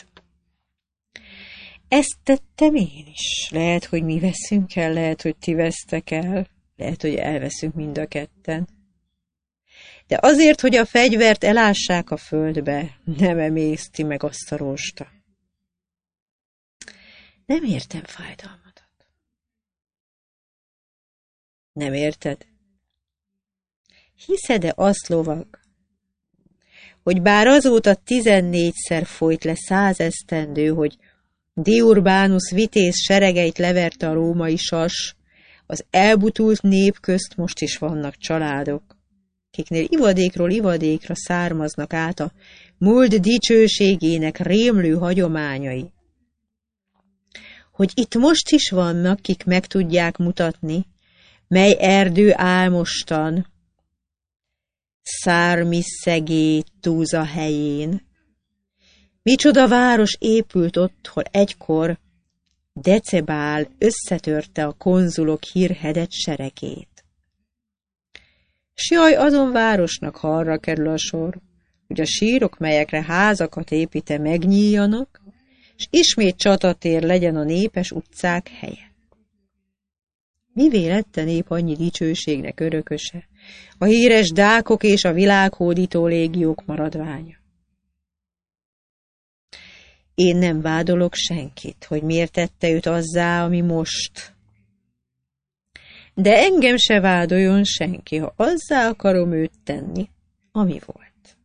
Ezt tettem én is. Lehet, hogy mi veszünk el, lehet, hogy ti vesztek el, lehet, hogy elveszünk mind a ketten. De azért, hogy a fegyvert elássák a földbe, nem emészti meg azt a rosta. Nem értem fájdalmadat. Nem érted? Hiszed-e azt, lovag, hogy bár azóta 14-szer folyt le 100 esztendő, hogy Diurbánus vitéz seregeit leverte a római sas, az elbutult nép közt most is vannak családok, kiknél ivadékról ivadékra származnak át a múlt dicsőségének rémlő hagyományai. Hogy itt most is vannak, kik meg tudják mutatni, mely erdő álmostan, Szármiszegé Túza helyén. Micsoda város épült ott, hol egykor Decebál összetörte a konzulok hírhedet seregét. S jaj, azon városnak, ha arra kerül a sor, hogy a sírok, melyekre házakat építe, megnyíljanak, és ismét csatatér legyen a népes utcák helye. Mivé lett a nép annyi dicsőségnek örököse, a híres dákok és a világhódító légiók maradványa? Én nem vádolok senkit, hogy miért tette őt azzá, ami most. De engem se vádoljon senki, ha azzá akarom őt tenni, ami volt.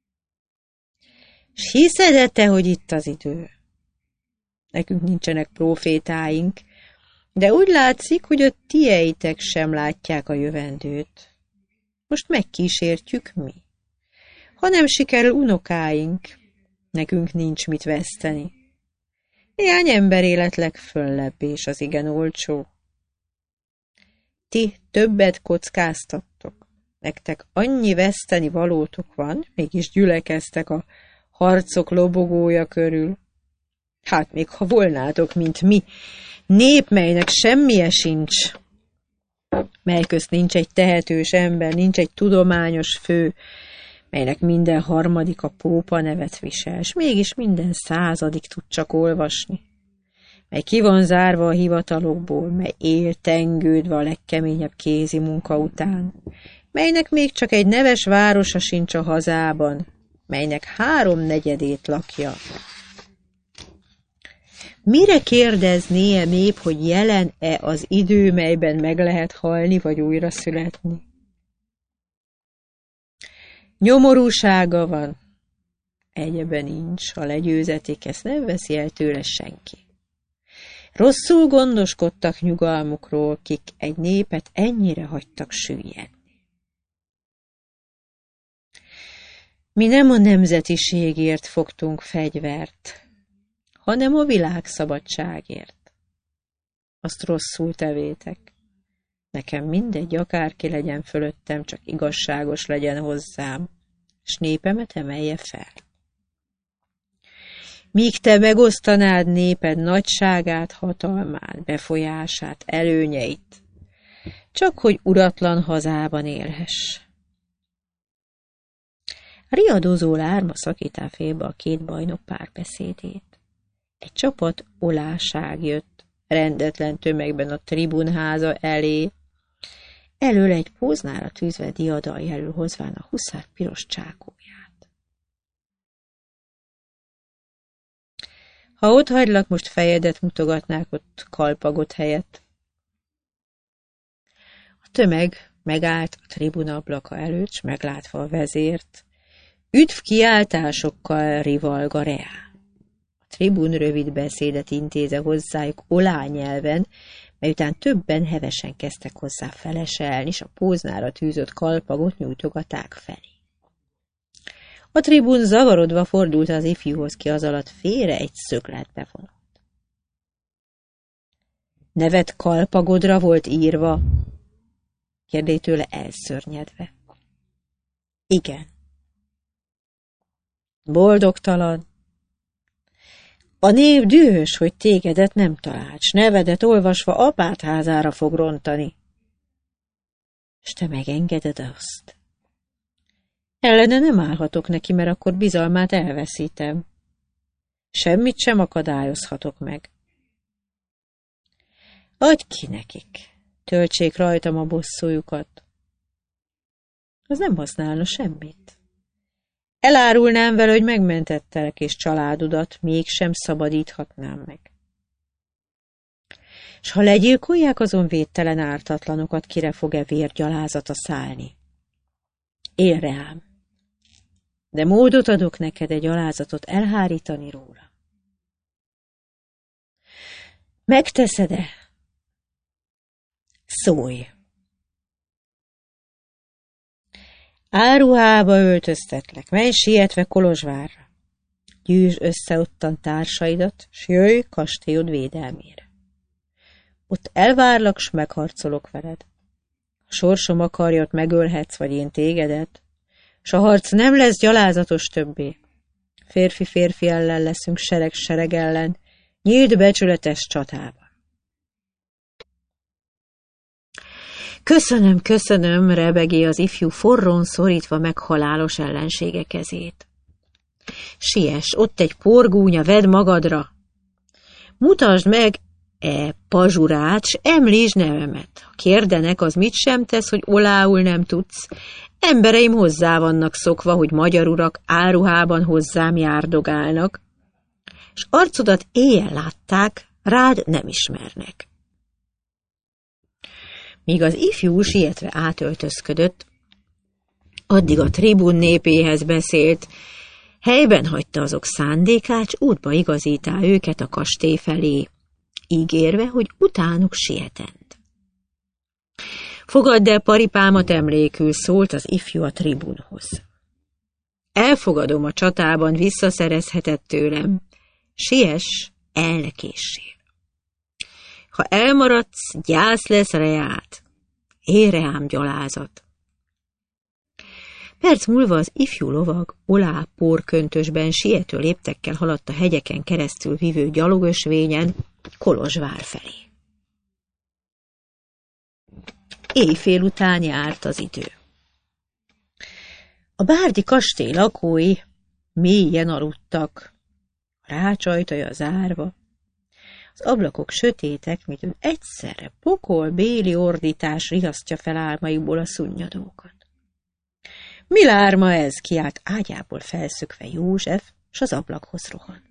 S hiszed-e te, hogy itt az idő? Nekünk nincsenek prófétáink, de úgy látszik, hogy a tieitek sem látják a jövendőt. Most megkísértjük mi. Ha nem sikerül, unokáink, nekünk nincs mit veszteni. Néhány emberélet legföllebb, és az igen olcsó. Ti többet kockáztattok. Nektek annyi veszteni valótok van, mégis gyülekeztek a harcok lobogója körül. Hát még ha volnátok, mint mi, nép, melynek semmije sincs, mely közt nincs egy tehetős ember, nincs egy tudományos fő, melynek minden harmadik a pópa nevet visel, s mégis minden 100. tud csak olvasni, mely ki van zárva a hivatalokból, mely él tengődve a legkeményebb kézi munka után, melynek még csak egy neves városa sincs a hazában, melynek 3/4 lakja. Mire kérdezné-e nép, hogy jelen-e az idő, melyben meg lehet halni, vagy újra születni? Nyomorúsága van. Egyeben nincs, ha legyőzetik, ezt nem veszi el tőle senki. Rosszul gondoskodtak nyugalmukról, kik egy népet ennyire hagytak süllyedni. Mi nem a nemzetiségért fogtunk fegyvert, hanem a világszabadságért. Azt rosszul tevétek. Nekem mindegy, akárki legyen fölöttem, csak igazságos legyen hozzám, s népemet emelje fel. Míg te megosztanád néped nagyságát, hatalmát, befolyását, előnyeit, csak hogy uratlan hazában élhess. Riadozó lárma szakítá félbe a két bajnok párbeszédét. Egy csapat oláság jött rendetlen tömegben a tribunháza elé, elől egy póznára tűzve diadal jelül hozván a huszár piros csákóját. Ha ott hagylak, most fejedet mutogatnák ott kalpagot helyett. A tömeg megállt a tribuna ablaka előtt, s meglátva a vezért, üdv kiáltásokkal rivalga reá. A tribun rövid beszédet intéze hozzájuk olá nyelven, mely után többen hevesen kezdtek hozzá feleselni, s a póznára tűzött kalpagot nyújtogatták felé. A tribun zavarodva fordult az ifjúhoz, ki az alatt félre egy szögletbe vonult. Neved kalpagodra volt írva? Kérdé tőle elszörnyedve. Igen. Boldogtalan. A nép dühös, hogy tégedet nem talált, s nevedet olvasva apád házára fog rontani. És te megengeded azt? Ellene nem állhatok neki, mert akkor bizalmát elveszítem. Semmit sem akadályozhatok meg. Adj ki nekik, töltsék rajtam a bosszújukat. Az nem használna semmit. Elárulnám vele, hogy megmentettelek, és családodat mégsem szabadíthatnám meg. S ha legyilkolják azon védtelen ártatlanokat, kire fog-e vérgyalázata szállni? Élre ám! De módot adok neked egy alázatot elhárítani róla. Megteszed-e? Szólj! Áruhába öltöztetlek, menj sietve Kolozsvárra. Gyűjtsd össze ottan társaidat, s jöjj kastélyod védelmére. Ott elvárlak, s megharcolok veled. Ha sorsom akarja, ott megölhetsz, vagy én tégedet, s a harc nem lesz gyalázatos többé. Férfi férfi ellen leszünk, sereg sereg ellen, nyílt becsületes csatában. Köszönöm, köszönöm, rebegé az ifjú forrón szorítva meg halálos ellensége kezét. Siess, ott egy porgúnya, vedd magadra. Mutasd meg pazsurát, s említsd nevemet. Ha kérdenek, az mit sem tesz, hogy olául nem tudsz. Embereim hozzá vannak szokva, hogy magyar urak áruhában hozzám járdogálnak, s arcodat éjjel látták, rád nem ismernek. Míg az ifjú sietve átöltözködött, addig a tribun népéhez beszélt, helyben hagyta azok szándékát, s útba igazítá őket a kastély felé, ígérve, hogy utánuk sietend. Fogadd el paripámat emlékül, szólt az ifjú a tribunhoz. Elfogadom, a csatában visszaszerezheted tőlem, siess, el ne késsél. Ha elmaradsz, gyász lesz reát, érre ám gyalázat. Perc múlva az ifjú lovag olá porköntösben siető léptekkel haladt a hegyeken keresztül vívő gyalogösvényen Kolozsvár felé. Éjfél után járt az idő. A bárdi kastély lakói mélyen aludtak, a rács ajtaja zárva, az ablakok sötétek, mint egyszerre pokol-béli ordítás riasztja fel álmaikból a szunnyadókat. Mi lárma ez? Kiált ágyából felszökve József, s az ablakhoz rohan.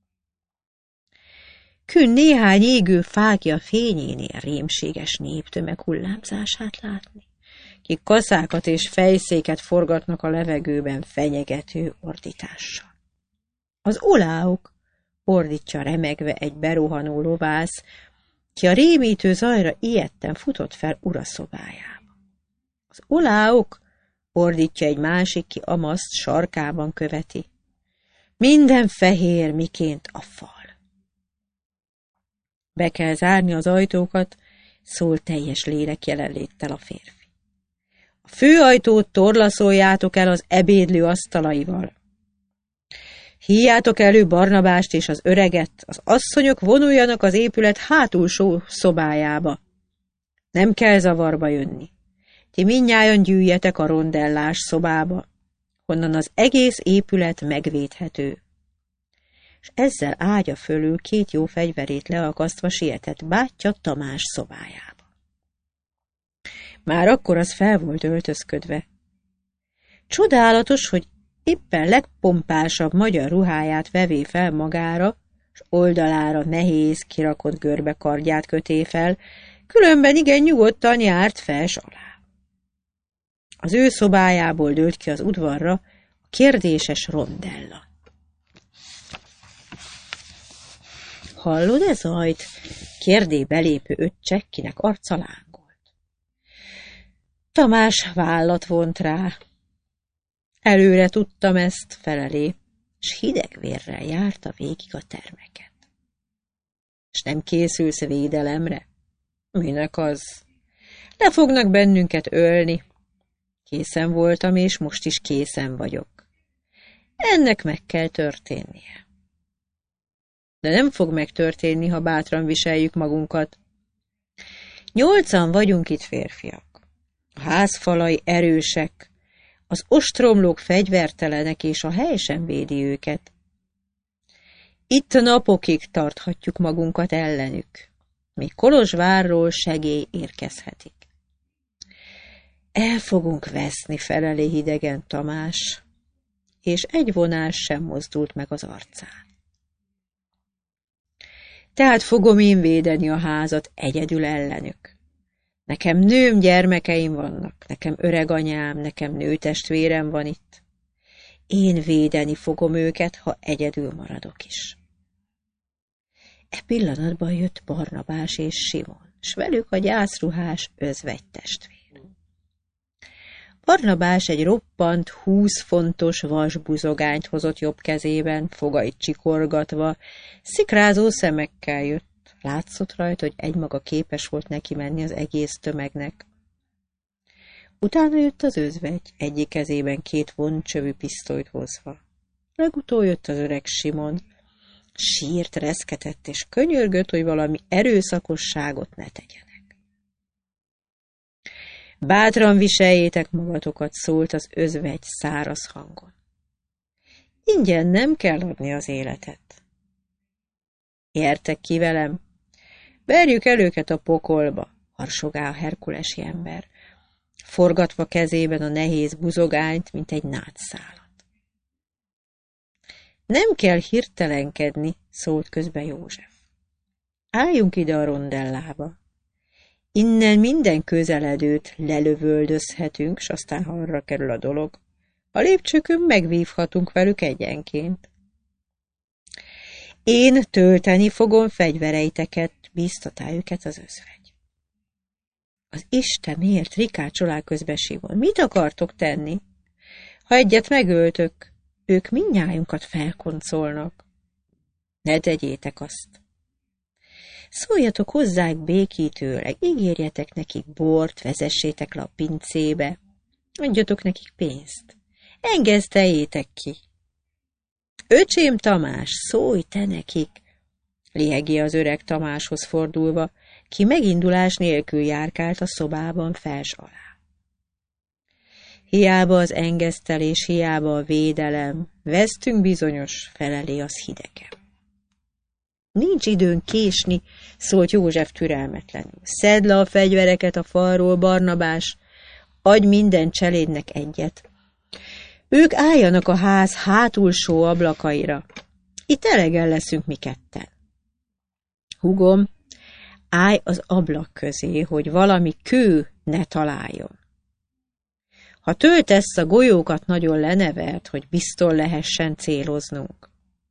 Kün néhány égő fákja fényénél rémséges néptömeg hullámzását látni, kik kaszákat és fejszéket forgatnak a levegőben fenyegető ordítással. Az oláok, ordítja remegve egy berohanó lovász, ki a rémítő zajra ijedten futott fel ura szobájába. Az oláok, ordítja egy másik, ki amaszt sarkában követi. Minden fehér, miként a fal. Be kell zárni az ajtókat, szól teljes lélek jelenléttel a férfi. A főajtót torlaszoljátok el az ebédlő asztalaival. Hívjátok elő Barnabást és az öreget, az asszonyok vonuljanak az épület hátulsó szobájába. Nem kell zavarba jönni. Ti mindnyájan gyűjjetek a rondellás szobába, honnan az egész épület megvédhető. És ezzel ágya fölül 2 jó fegyverét leakasztva sietett bátyja Tamás szobájába. Már akkor az fel volt öltözködve. Csodálatos, hogy éppen legpompásabb magyar ruháját vevé fel magára, s oldalára nehéz, kirakott görbe kardját köté fel, különben igen nyugodtan járt fels alá. Az ő szobájából dőlt ki az udvarra a kérdéses rondella. Hallod ez zajt? Kérdé belépő öccse, kinek arca lángolt. Tamás vállat vont rá. Előre tudtam ezt, felelé, s hideg vérrel járta végig a termeket. És nem készülsz védelemre? Minek az? Le fognak bennünket ölni. Készen voltam, és most is készen vagyok. Ennek meg kell történnie. De nem fog megtörténni, ha bátran viseljük magunkat. 8 vagyunk itt férfiak. A házfalai erősek, az ostromlók fegyvertelenek, és a hely sem védi őket. Itt napokig tarthatjuk magunkat ellenük, míg Kolozsvárról segély érkezhetik. El fogunk veszni, feleli hidegen Tamás, és egy vonás sem mozdult meg az arcán. Tehát fogom én védeni a házat egyedül ellenük. Nekem nőm, gyermekeim vannak, nekem öreg anyám, nekem nőtestvérem van itt. Én védeni fogom őket, ha egyedül maradok is. E pillanatban jött Barnabás és Simon, s velük a gyászruhás özvegytestvér. Barnabás egy roppant, 20 fontos vasbuzogányt hozott jobb kezében, fogait csikorgatva, szikrázó szemekkel jött. Látszott rajta, hogy egymaga képes volt neki menni az egész tömegnek. Utána jött az özvegy, egyik kezében 2 voncsövű pisztolyt hozva. Legutóbb jött az öreg Simon. Sírt, reszketett és könyörgött, hogy valami erőszakosságot ne tegyenek. Bátran viseljétek magatokat, szólt az özvegy száraz hangon. Ingyen nem kell adni az életet. Gyertek ki velem, verjük el őket a pokolba, harsogál a herkulesi ember, forgatva kezében a nehéz buzogányt, mint egy nátszálat. Nem kell hirtelenkedni, szólt közbe József. Álljunk ide a rondellába. Innen minden közeledőt lelövöldözhetünk, s aztán, ha arra kerül a dolog, a lépcsőkön megvívhatunk velük egyenként. Én tölteni fogom fegyvereiteket, bíztatá őket az özvegy. Az Istenért, rikácsolá közbe Simon. Mit akartok tenni? Ha egyet megöltök, ők mindnyájunkat felkoncolnak. Ne tegyétek azt. Szóljatok hozzájuk békítőleg, ígérjetek nekik bort, vezessétek le a pincébe, adjatok nekik pénzt, engeszteljétek ki. Öcsém Tamás, szólj te nekik, liegi az öreg Tamáshoz fordulva, ki megindulás nélkül járkált a szobában fels alá. Hiába az engesztelés, hiába a védelem, vesztünk bizonyos, felelé az hidegen. Nincs időn késni, szólt József türelmetlenül. Szedd le a fegyvereket a falról, Barnabás, adj minden cselédnek egyet. Ők álljanak a ház hátulsó ablakaira. Itt elegen leszünk mi ketten. Hugom, állj az ablak közé, hogy valami kő ne találjon. Ha töltesz, a golyókat nagyon lenevert, hogy bizton lehessen céloznunk.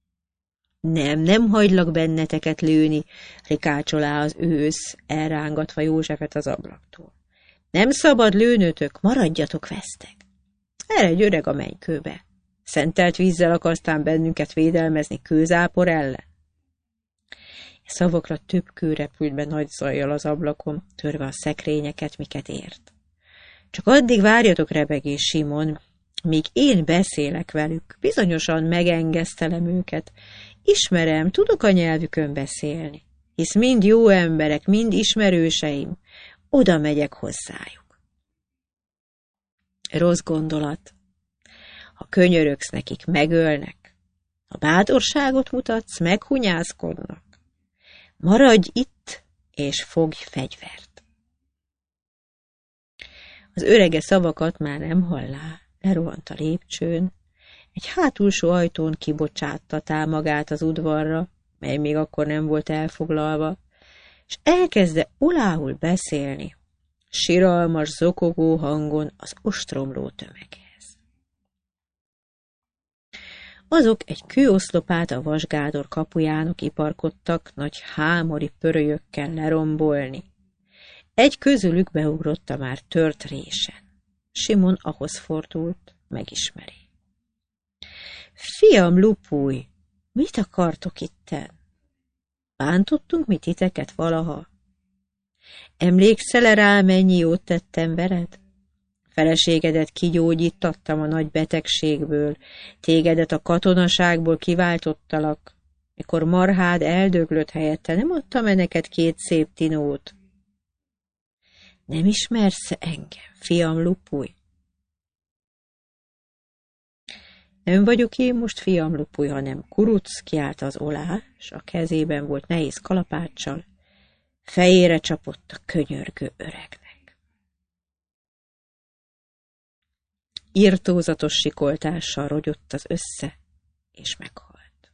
Nem hagylak benneteket lőni, rikácsolá az ősz, elrángatva Józsefet az ablaktól. Nem szabad lőnötök, maradjatok vesztek. Erre egy öreg a mennykőbe. Szentelt vízzel akasztán bennünket védelmezni kőzápor ellen. Szavakra több kő repült be nagy zajjal az ablakon, törve a szekrényeket, miket ért. Csak addig várjatok, rebegés Simon, míg én beszélek velük, bizonyosan megengesztelem őket. Ismerem, tudok a nyelvükön beszélni, hisz mind jó emberek, mind ismerőseim, oda megyek hozzájuk. Rossz gondolat. Ha könyörögsz nekik, megölnek. Ha bátorságot mutatsz, meghunyászkodnak. Maradj itt, és fogj fegyvert. Az örege szavakat már nem hallá, lerohant a lépcsőn, egy hátulsó ajtón kibocsáttatá magát az udvarra, mely még akkor nem volt elfoglalva, és elkezdte uláhul beszélni, siralmas, zokogó hangon az ostromló tömeghez. Azok egy kőoszlopát a vasgádor kapujának iparkodtak nagy hámori pörölyökkel lerombolni. Egy közülük beugrott a már tört résen. Simon ahhoz fordult, megismeri. Fiam, lupulj, mit akartok itten? Bántottunk mi titeket valaha? Emlékszel rá, mennyi jót tettem veled? Feleségedet kigyógyítattam a nagy betegségből, tégedet a katonaságból kiváltottalak, mikor marhád eldöglött helyette, nem adtam neked 2 szép tinót? Nem ismersz engem, fiam Lupuj? Nem vagyok én most fiam Lupuj, hanem Kuruc, kiállt az Olá, s a kezében volt nehéz kalapáccsal, fejére csapott a könyörgő öregnek. Irtózatos sikoltással rogyott az össze, és meghalt.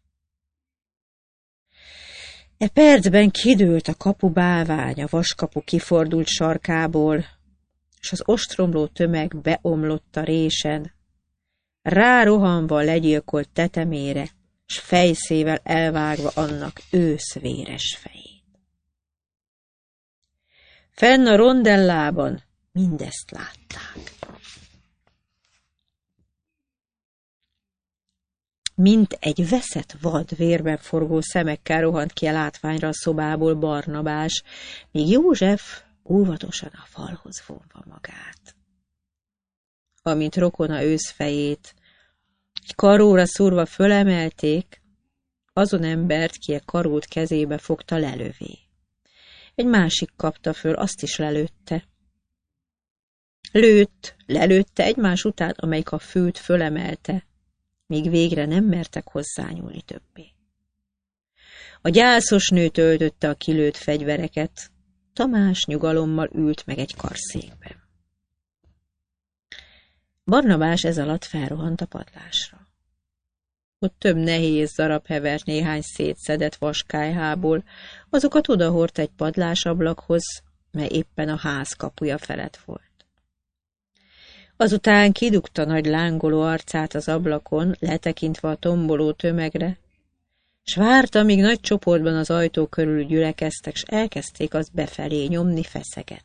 E percben kidőlt a kapu bálvány, a vaskapu kifordult sarkából, s az ostromló tömeg beomlott a résen, rárohanva legyilkolt tetemére, s fejszével elvágva annak őszvéres fejét. Fenn a rondellában mindezt látták. Mint egy veszett vad vérben forgó szemekkel rohant ki a látványra a szobából Barnabás, míg József óvatosan a falhoz vonva magát. Amint rokona őszfejét egy karóra szúrva fölemelték, azon embert, ki a karót kezébe fogta, lelövé. Egy másik kapta föl, azt is lelőtte. Lelőtte egymás után, amelyik a főt fölemelte, míg végre nem mertek hozzányúlni többé. A gyászos nő töltötte a kilőtt fegyvereket, Tamás nyugalommal ült meg egy karszékben. Barnabás ez alatt felrohant a padlásra. Ott több nehéz darab hevert néhány szétszedett vaskályhából, azokat odahordta egy padlásablakhoz, mely éppen a ház kapuja felett volt. Azután kidugta nagy lángoló arcát az ablakon, letekintve a tomboló tömegre, s várta, míg nagy csoportban az ajtó körül gyülekeztek, s elkezdték azt befelé nyomni, feszegetni.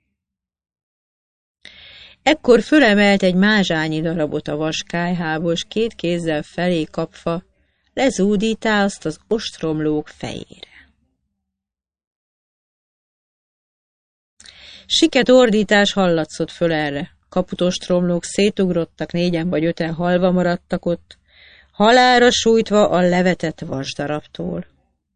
Ekkor fölemelt egy mázsányi darabot a vaskályhából, s két kézzel felé kapva lezúdítá azt az ostromlók fejére. Siket ordítás hallatszott föl erre. Kaputostromlók szétugrottak, 4 vagy 5 halva maradtak ott, halálra sújtva a levetett vasdarabtól.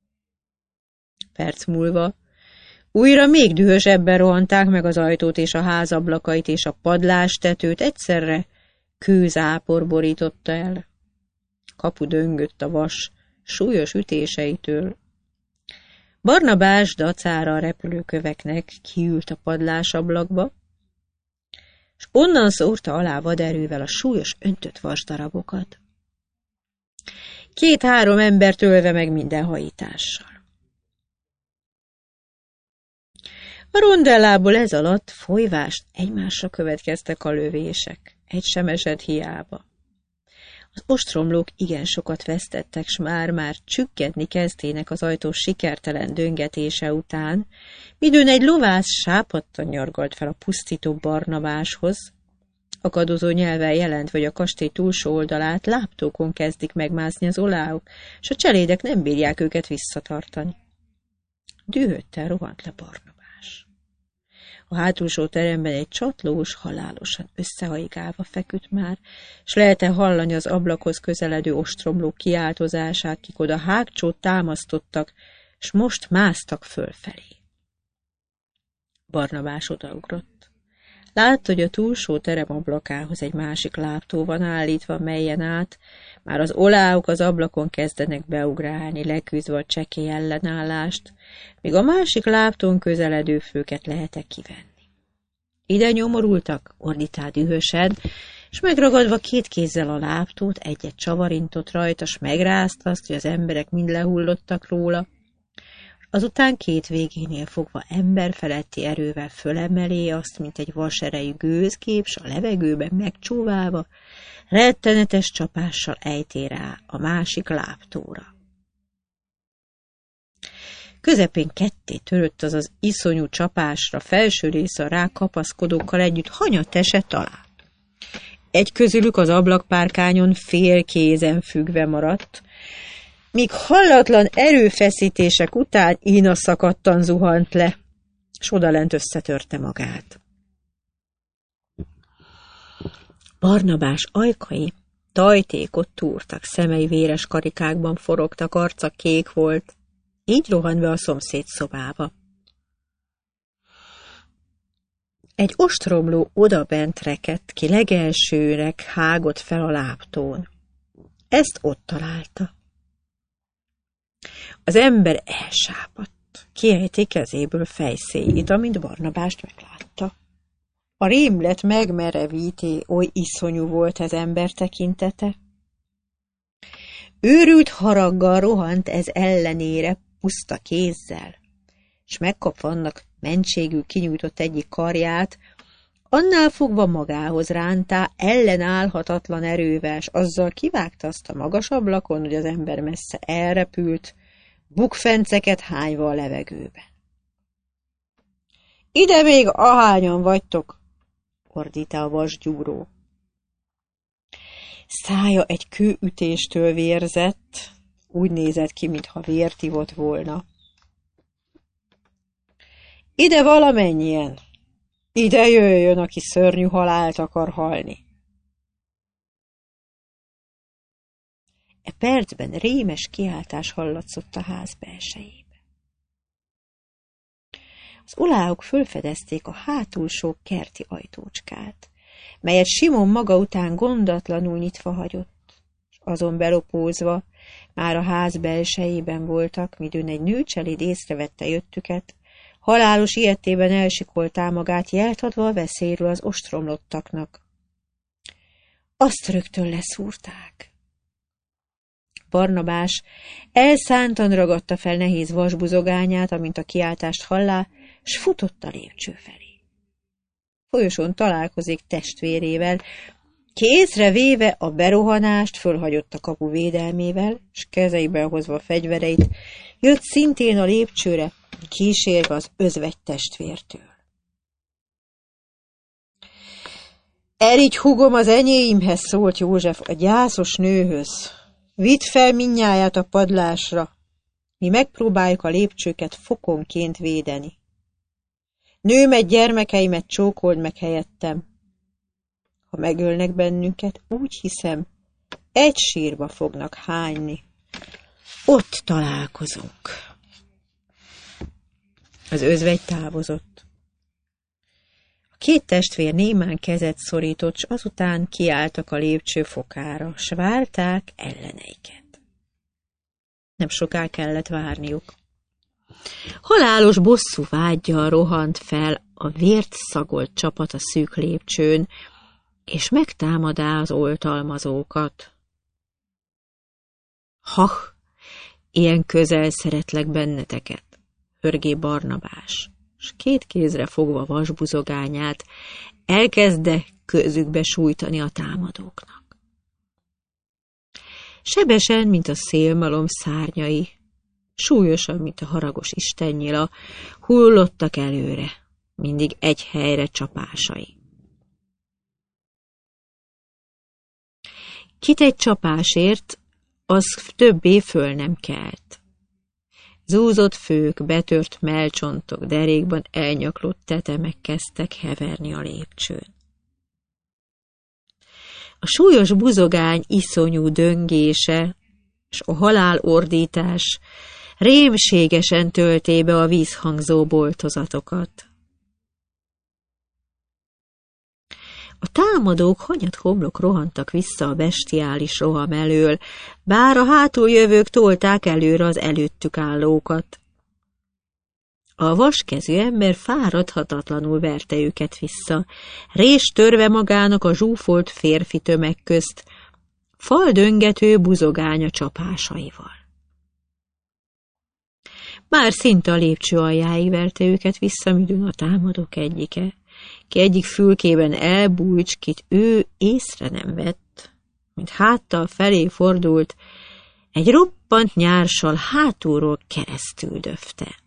Perc múlva újra még dühösebben rohanták meg az ajtót és a házablakait, és a padlástetőt egyszerre kőzápor borította el. Kapu döngött a vas súlyos ütéseitől. Barnabás dacára a repülőköveknek kiült a padlásablakba, és onnan szórta alá vaderővel a súlyos öntött vasdarabokat. 2-3 ember tölve meg minden hajítással. A rondellából ez alatt folyvást egymásra következtek a lövések, egy sem esett hiába. Az ostromlók igen sokat vesztettek, s már csüggedni kezdének az ajtó sikertelen döngetése után, midőn egy lovász sápadtan nyargalt fel a pusztító Barnabáshoz. Akadozó nyelvvel jelent, hogy a kastély túlsó oldalát láptókon kezdik megmászni az oláok, s a cselédek nem bírják őket visszatartani. Dühötten rohant le Barnabás. A hátulsó teremben egy csatlós halálosan összehajgálva feküdt már, s lehetett hallani az ablakhoz közeledő ostromlók kiáltozását, kik oda hágcsót támasztottak, s most másztak fölfelé. Barnabás odaugrott. Látta, hogy a túlsó terem ablakához egy másik láptó van állítva, melyen át már az oláok az ablakon kezdenek beugrálni, leküzdve a csekély ellenállást, míg a másik láptón közeledő főket lehetek kivenni. Ide nyomorultak, ordítál dühösen, és megragadva 2 kézzel a láptót, egyet csavarintott rajta, s megrázta azt, hogy az emberek mind lehullottak róla. Azután 2 végénél fogva emberfeletti erővel fölemelé azt, mint egy vaserejű gőzkép, s a levegőben megcsóválva, rettenetes csapással ejté rá a másik láptóra. Közepén ketté törött az iszonyú csapásra, felső része a rá kapaszkodókkal együtt hanyat esett alá. Egy közülük az ablakpárkányon fél kézen függve maradt, míg hallatlan erőfeszítések után ína szakadtan zuhant le, s odalent összetörte magát. Barnabás ajkai tajtékot túrtak, szemei véres karikákban forogtak, arca kék volt, így rohant be a szomszéd szobába. Egy ostromló odabent rekedt ki legelsőnek hágott fel a láptón. Ezt ott találta. Az ember elsápadt, kiejti kezéből fejszéjét, amint Barnabást meglátta. A rémlet megmerevíté, oly iszonyú volt az ember tekintete. Őrült haraggal rohant ez ellenére puszta kézzel, s megkapva annak mentségül kinyújtott egyik karját, annál fogva magához rántá ellenállhatatlan erővel, s azzal kivágta azt a magas ablakon, hogy az ember messze elrepült, bukfenceket hányva a levegőbe. Ide még ahányan vagytok, ordítta a vasgyúró. Szája egy kőütéstől vérzett, úgy nézett ki, mintha vért ivott volna. Ide valamennyien! Ide jöjjön, aki szörnyű halált akar halni! E percben rémes kiáltás hallatszott a ház belsejébe. Az uláok fölfedezték a hátulsó kerti ajtócskát, melyet Simon maga után gondatlanul nyitva hagyott, és azon belopózva már a ház belsejében voltak, midőn egy nőcseléd észrevette jöttüket, halálos ijedtében elsikoltá magát, jelt adva a veszélyről az ostromlottaknak. Azt rögtön leszúrták. Barnabás elszántan ragadta fel nehéz vasbuzogányát, amint a kiáltást hallá, s futott a lépcső felé. Folyosón találkozik testvérével, ki észrevéve a berohanást fölhagyott a kapu védelmével, s kezeiben hozva fegyvereit, jött szintén a lépcsőre, kísérve az özvegy testvértől. Erigy húgom az enyéimhez, szólt József a gyászos nőhöz. Vidd fel mindnyáját a padlásra, mi megpróbáljuk a lépcsőket fokonként védeni. Nőmet, gyermekeimet csókold meg helyettem. Ha megölnek bennünket, úgy hiszem, egy sírba fognak hányni. Ott találkozunk. Az özvegy távozott. A két testvér némán kezet szorított, s azután kiálltak a lépcső fokára, s várták elleneiket. Nem soká kellett várniuk. Halálos bosszú vággyal rohant fel a vért szagolt csapat a szűk lépcsőn, és megtámadá az oltalmazókat. Ha, ilyen közel szeretlek benneteket, hörgé Barnabás, s két kézre fogva vasbuzogányát elkezdte közükbe sújtani a támadóknak. Sebesen, mint a szélmalom szárnyai, súlyosan, mint a haragos istennyila, hullottak előre, mindig egy helyre csapásai. Kit egy csapásért, az többé föl nem kelt. Zúzott fők, betört mellcsontok, derékban elnyaklott tetemek kezdtek heverni a lépcsőn. A súlyos buzogány iszonyú döngése s a halálordítás rémségesen töltébe a vízhangzó boltozatokat. A támadók hanyat homlok rohantak vissza a bestiális roham elől, bár a hátuljövők tolták előre az előttük állókat. A vaskezű ember fáradhatatlanul verte őket vissza, rést törve magának a zsúfolt férfi tömeg közt, faldöngető buzogánya csapásaival. Már szinte a lépcső aljáig verte őket vissza, midőn a támadók egyike, ki egyik fülkében elbújt, kit ő észre nem vett, mint háttal felé fordult, egy roppant nyársal hátulról keresztül döfte.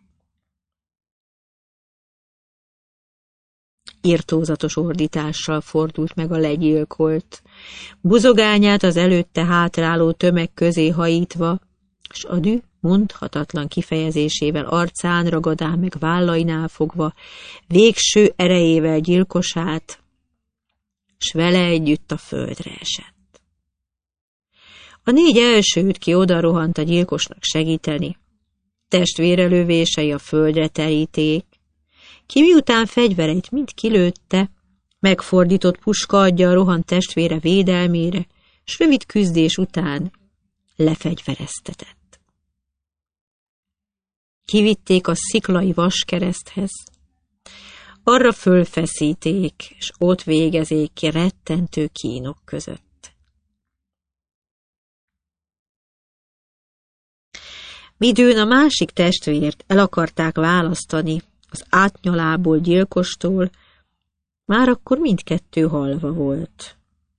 Irtózatos ordítással fordult meg a legyilkolt, buzogányát az előtte hátráló tömeg közé hajítva, s a dű mondhatatlan kifejezésével arcán ragadán meg vállainál fogva, végső erejével gyilkosát, s vele együtt a földre esett. A négy elsőt, ki odarohant a gyilkosnak segíteni, testvére lövései a földre teríték, ki miután fegyvereit mind kilőtte, megfordított puska adja a rohant testvére védelmére, s rövid küzdés után lefegyvereztetett. Kivitték a sziklai vaskereszthez, arra fölfeszíték, és ott végezék ki rettentő kínok között. Midőn a másik testvért el akarták választani az átnyalából gyilkostól, már akkor mindkettő halva volt.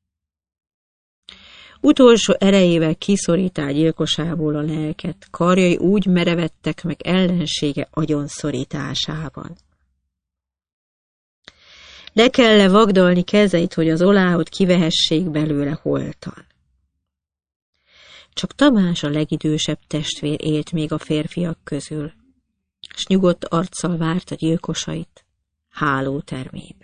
Utolsó erejével kiszorítá gyilkosából a lelket, karjai úgy merevedtek meg ellensége agyonszorításában. Le kell vagdalni kezeit, hogy az oláhot kivehessék belőle holtan. Csak Tamás, a legidősebb testvér élt még a férfiak közül, s nyugodt arccal várta gyilkosait hálótermébe.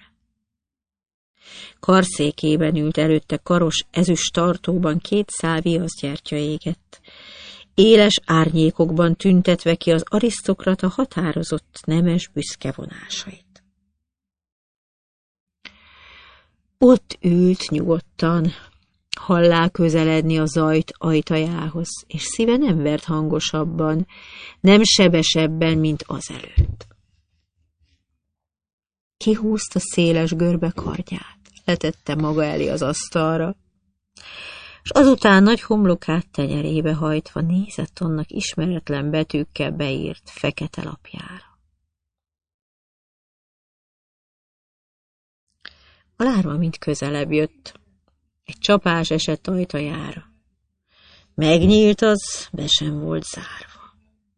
Karszékében ült előtte karos ezüst tartóban 2 szál viaszgyertya égett, éles árnyékokban tüntetve ki az arisztokrata határozott nemes büszke vonásait. Ott ült nyugodtan, hallá közeledni a zajt ajtajához, és szíve nem vert hangosabban, nem sebesebben, mint azelőtt. Kihúzta széles görbe kardját, letette maga elé az asztalra, és azután nagy homlokát tenyerébe hajtva nézett annak ismeretlen betűkkel beírt fekete lapjára. A lárma mind közelebb jött, egy csapás esett ajtajára. Megnyílt az, be sem volt zárva.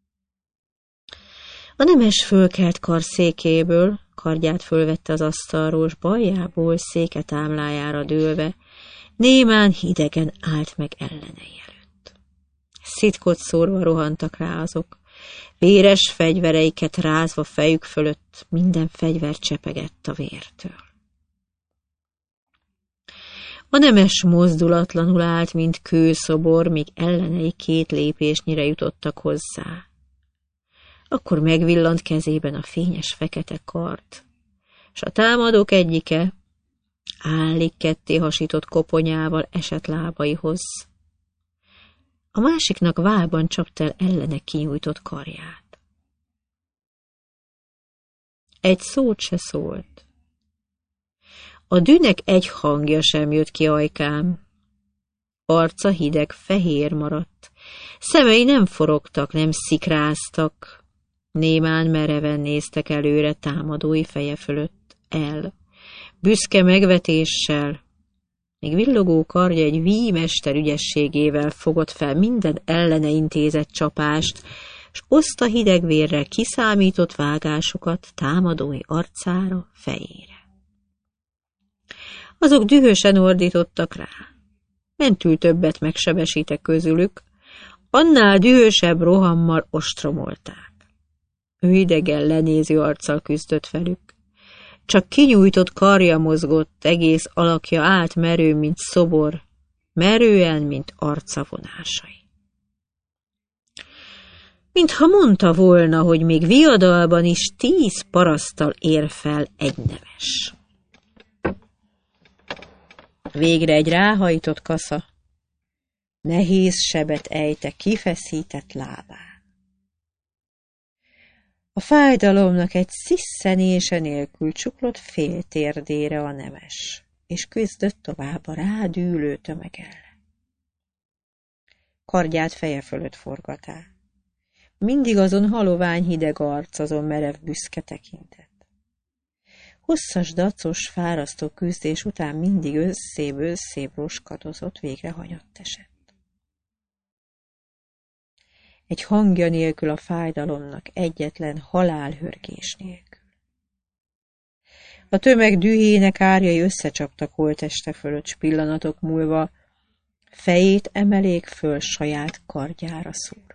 A nemes fölkelt karszékéből, kardját fölvette az asztalról, s baljából széke támlájára dőlve, némán hidegen állt meg ellenei előtt. Szitkot szórva rohantak rá azok, véres fegyvereiket rázva fejük fölött, minden fegyver csepegett a vértől. A nemes mozdulatlanul állt, mint kőszobor, míg ellenei 2 lépésnyire jutottak hozzá. Akkor megvillant kezében a fényes fekete kard, s a támadók egyike állig ketté hasított koponyával esett lábaihoz. A másiknak válban csapta el ellene kinyújtott karját. Egy szót se szólt. A dűnek egy hangja sem jött ki ajkán. Arca hideg, fehér maradt. Szemei nem forogtak, nem szikráztak. Némán mereven néztek előre támadói feje fölött el. Büszke megvetéssel, még villogó kardja egy vímester ügyességével fogott fel minden ellene intézett csapást, s oszta hidegvérrel kiszámított vágásokat támadói arcára, fejére. Azok dühösen ordítottak rá. Mentül többet megsebesítek közülük, annál dühösebb rohammal ostromolták. Ő idegen, lenéző arccal küzdött velük. Csak kinyújtott karja mozgott, egész alakja állt merő, mint szobor, merően, mint arca vonásai. Mintha mondta volna, hogy még viadalban is 10 paraszttal ér fel egy nemes. Végre egy ráhajtott kasza nehéz sebet ejte kifeszített lábán. A fájdalomnak egy szisszenése nélkül csuklott fél térdére a nemes, és küzdött tovább a rádűlő tömeg ellen. Kardját feje fölött forgatá. Mindig azon halovány hideg arc, azon merev büszke tekintet. Hosszas, dacos, fárasztó küzdés után mindig összébb roskadozott, végre hanyatt esett. Egy hangja nélkül a fájdalomnak, egyetlen halálhörgés nélkül. A tömeg dühének árjai összecsaptak holtteste fölött, s pillanatok múlva fejét emelék föl saját kardjára szúrva.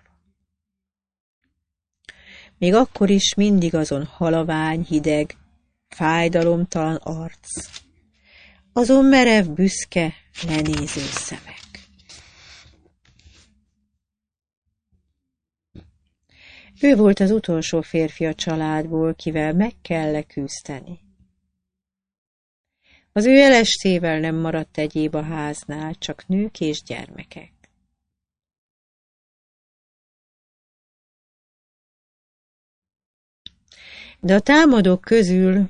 Még akkor is mindig azon halavány, hideg, fájdalomtalan arc, azon merev, büszke, lenéző szemek. Ő volt az utolsó férfi a családból, kivel meg kell küzdeni. Az ő elestével nem maradt egyéb a háznál, csak nők és gyermekek. De a támadók közül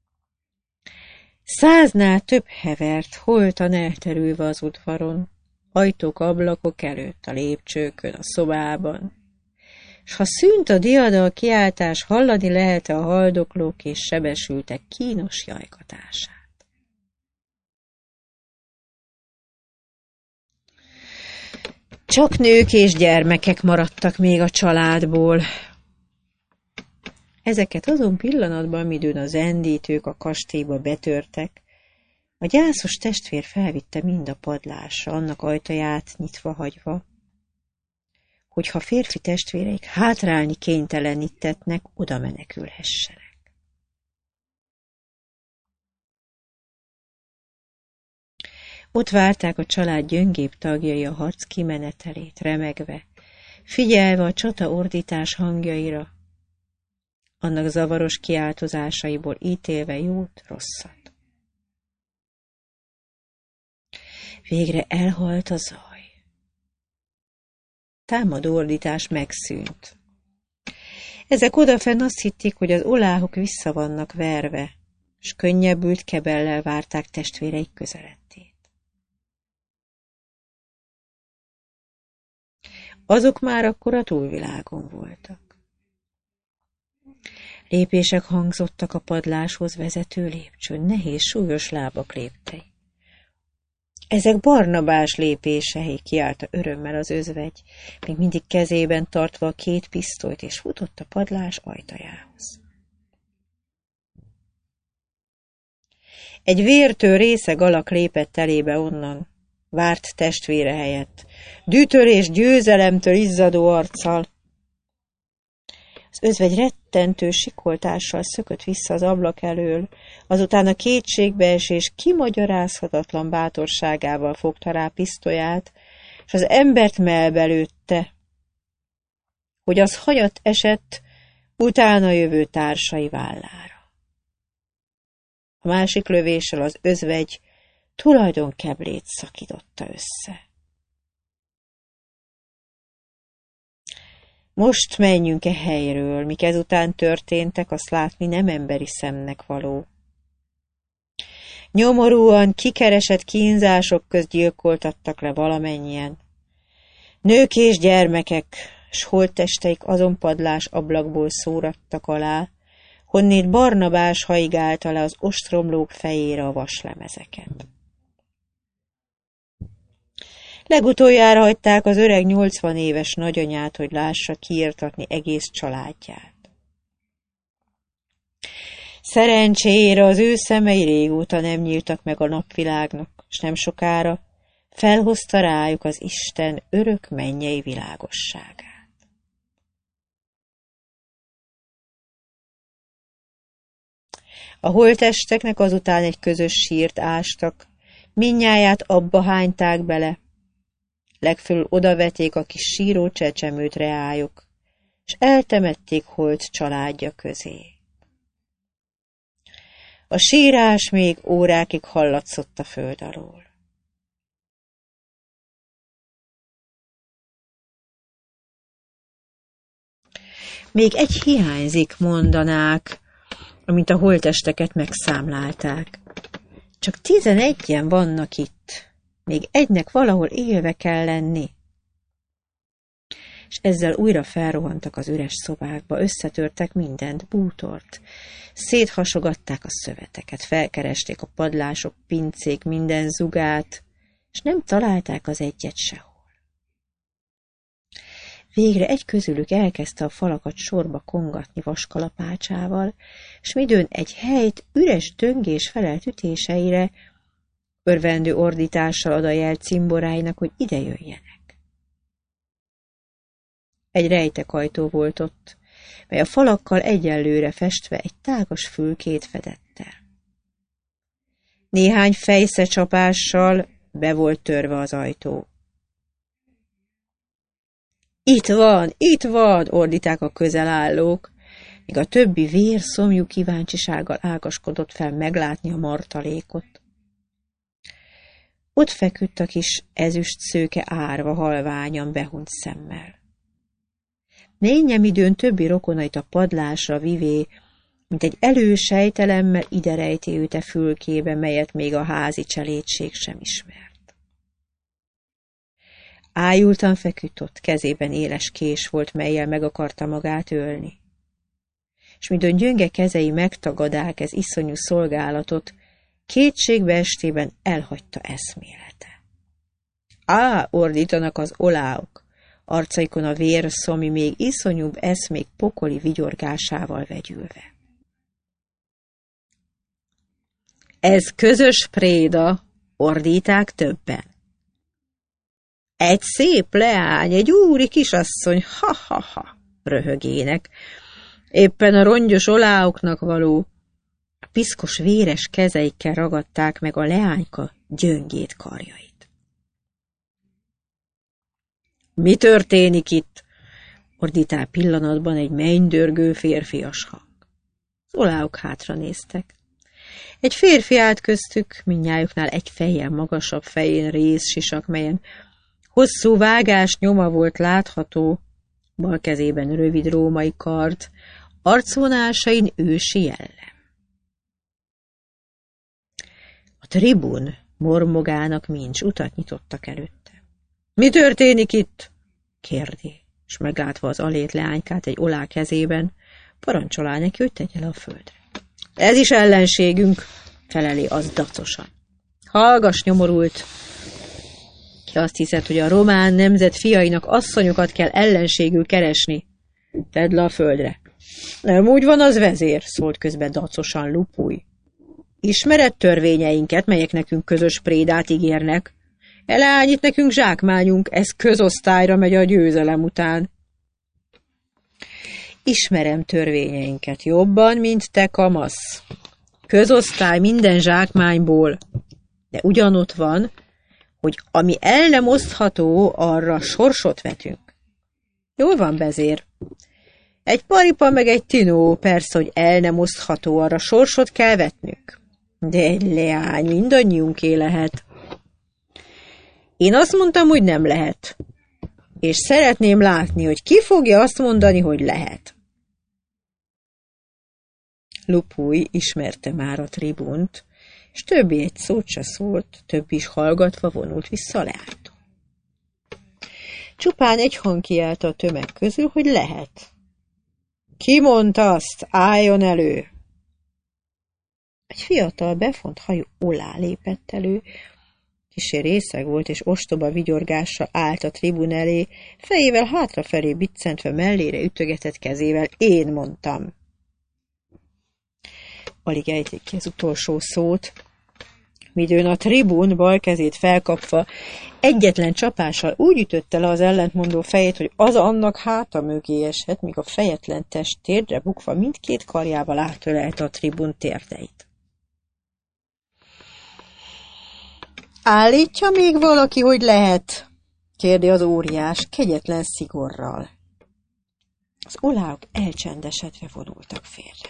100-nál több hevert, holtan elterülve az udvaron, ajtók, ablakok előtt, a lépcsőkön, a szobában. S ha szűnt a diadal kiáltás, hallani lehet a haldoklók és sebesültek kínos jajgatását. Csak nők és gyermekek maradtak még a családból. Ezeket azon pillanatban, midőn a zendítők a kastélyba betörtek, a gyászos testvér felvitte mind a padlásra, annak ajtaját nyitva hagyva, hogyha férfi testvéreik hátrálni kénytelenítetnek, oda menekülhessenek. Ott várták a család gyöngébb tagjai a harc kimenetelét, remegve, figyelve a csata ordítás hangjaira, annak zavaros kiáltozásaiból ítélve jót, rosszat. Végre elhalt a zaj. Támadó ordítás megszűnt. Ezek odafenn azt hitték, hogy az oláhok vissza vannak verve, s könnyebbült kebellel várták testvéreik közelettét. Azok már akkor a túlvilágon voltak. Lépések hangzottak a padláshoz vezető lépcsőn, nehéz, súlyos lábak léptei. Ezek Barnabás lépései, kiállt örömmel az özvegy, még mindig kezében tartva a 2 pisztolyt, és futott a padlás ajtajához. Egy vértől részeg alak lépett elébe onnan, várt testvére helyett, dűtörés győzelemtől izzadó arccal. Az özvegy rettentő sikoltással szökött vissza az ablak elől, azután a kétségbeesés kimagyarázhatatlan bátorságával fogta rá pisztolyát, és az embert mellbe lőtte, hogy az hanyat esett utána jövő társai vállára. A másik lövéssel az özvegy tulajdonkeblét szakította össze. Most menjünk helyről, mik ezután történtek, azt látni nem emberi szemnek való. Nyomorúan, kikeresett kínzások közt gyilkoltattak le valamennyien. Nők és gyermekek, s holttesteik azon padlás ablakból szórattak alá, honnét Barnabás haigálta le az ostromlók fejére a vaslemezeket. Legutoljára hagyták az öreg 80 éves nagyanyát, hogy lássa kiirtatni egész családját. Szerencsére az ő szemei régóta nem nyíltak meg a napvilágnak, s nem sokára felhozta rájuk az Isten örök mennyei világosságát. A holttesteknek azután egy közös sírt ástak, mindnyáját abba hányták bele, legfölül odavették a kis síró csecsemőt reájuk, és eltemették holt családja közé. A sírás még órákig hallatszott a föld alól. Még egy hiányzik, mondanák, amint a holttesteket megszámlálták. Csak 11-en vannak itt. Még egynek valahol élve kell lenni. És ezzel újra felrohantak az üres szobákba, összetörtek mindent, bútort. Széthasogatták a szöveteket, felkeresték a padlások, pincék minden zugát, és nem találták az egyet sehol. Végre egy közülük elkezdte a falakat sorba kongatni vaskalapácsával, s midőn egy helyt üres döngés felelt ütéseire, örvendő ordítással ad a jel cimboráinak, hogy ide jöjjenek. Egy rejtekajtó volt ott, mely a falakkal egyenlőre festve egy tágas fülkét fedett el. Néhány fejszecsapással be volt törve az ajtó. Itt van, ordíták a közelállók, míg a többi vérszomjú kíváncsisággal ágaskodott fel meglátni a martalékot. Ott feküdt a kis ezüst szőke árva halványan behunyt szemmel. Nényemidőn többi rokonait a padlásra vivé, mint egy elősejtelemmel ide rejti őt a fülkébe, melyet még a házi cselédség sem ismert. Ájultan feküdt ott, kezében éles kés volt, mellyel meg akarta magát ölni. És midőn gyönge kezei megtagadák ez iszonyú szolgálatot, kétségbe estében elhagyta eszmélete. Á, ordítanak az oláok, arcaikon a vérszomi még iszonyúbb eszmék pokoli vigyorgásával vegyülve. Ez közös préda, ordíták többen. Egy szép leány, egy úri kisasszony, ha-ha-ha, röhögének. Éppen a rongyos oláoknak való. A piszkos véres kezeikkel ragadták meg a leányka gyöngét karjait. Mi történik itt? Ordítál pillanatban egy mennydörgő férfias hang. Az oláok hátra néztek. Egy férfi állt köztük, mindnyájuknál egy fejjel magasabb fején rézsisak, melyen hosszú vágás nyoma volt látható, bal kezében rövid római kard, arcvonásain ősi jellem. A tribun mormogának mincs utat nyitottak előtte. Mi történik itt? Kérdi, és meglátva az alét leánykát egy olá kezében, parancsolá neki, hogy tegye le a földre. Ez is ellenségünk, feleli az dacosan. Hallgass, nyomorult! Ki azt hiszed, hogy a román nemzet fiainak asszonyokat kell ellenségül keresni? Tedd le a földre. Nem úgy van az, vezér, szólt közben dacosan Lupuj. Ismered törvényeinket, melyek nekünk közös prédát ígérnek? Eleány, itt nekünk zsákmányunk, ez közosztályra megy a győzelem után. Ismerem törvényeinket jobban, mint te, kamasz. Közosztály minden zsákmányból, de ugyanott van, hogy ami el nem osztható, arra sorsot vetünk. Jól van, vezér. Egy paripa meg egy tinó, persze, hogy el nem osztható, arra sorsot kell vetnünk. De egy leány mindannyiunké lehet. Én azt mondtam, hogy nem lehet. És szeretném látni, hogy ki fogja azt mondani, hogy lehet. Lupuj ismerte már a tribunt, és többi egy szót se szólt, többi is hallgatva vonult vissza a leánytól. Csupán egy hang kiállt a tömeg közül, hogy lehet. Ki mondta azt? Álljon elő! Egy fiatal, befont hajú olá lépett elő, kissé részeg volt, és ostoba vigyorgással állt a tribun elé, fejével hátrafelé biccentve mellére ütögetett kezével. Én mondtam. Alig ejték ki az utolsó szót, midőn a tribun bal kezét felkapva egyetlen csapással úgy ütötte le az ellentmondó fejét, hogy az annak háta mögé esett, míg a fejetlen test térdre bukva mindkét karjával átölelte a tribun térdeit. Állítja még valaki, hogy lehet? Kérdi az óriás kegyetlen szigorral. Az oláok elcsendesedve vonultak félre.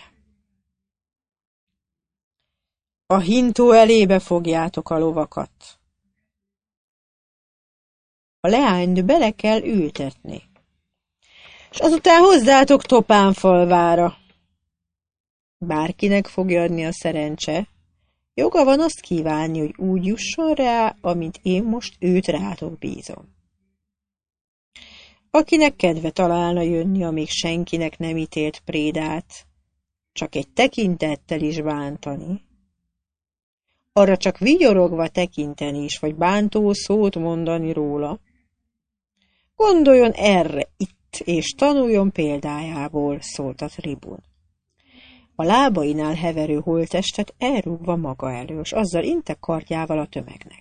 A hintó elébe fogjátok a lovakat. A leányt bele kell ültetni, és azután hozzátok Topánfalvára. Bárkinek fogja adni a szerencse, joga van azt kívánni, hogy úgy jusson rá, amint én most őt rátok bízom. Akinek kedve találna jönni, amíg senkinek nem ítélt prédát, csak egy tekintettel is bántani, arra csak vigyorogva tekinteni is, vagy bántó szót mondani róla. Gondoljon erre itt, és tanuljon példájából, szólt a tribun. A lábainál heverő holttestet elrúgva maga elől, s azzal inte kardjával a tömegnek.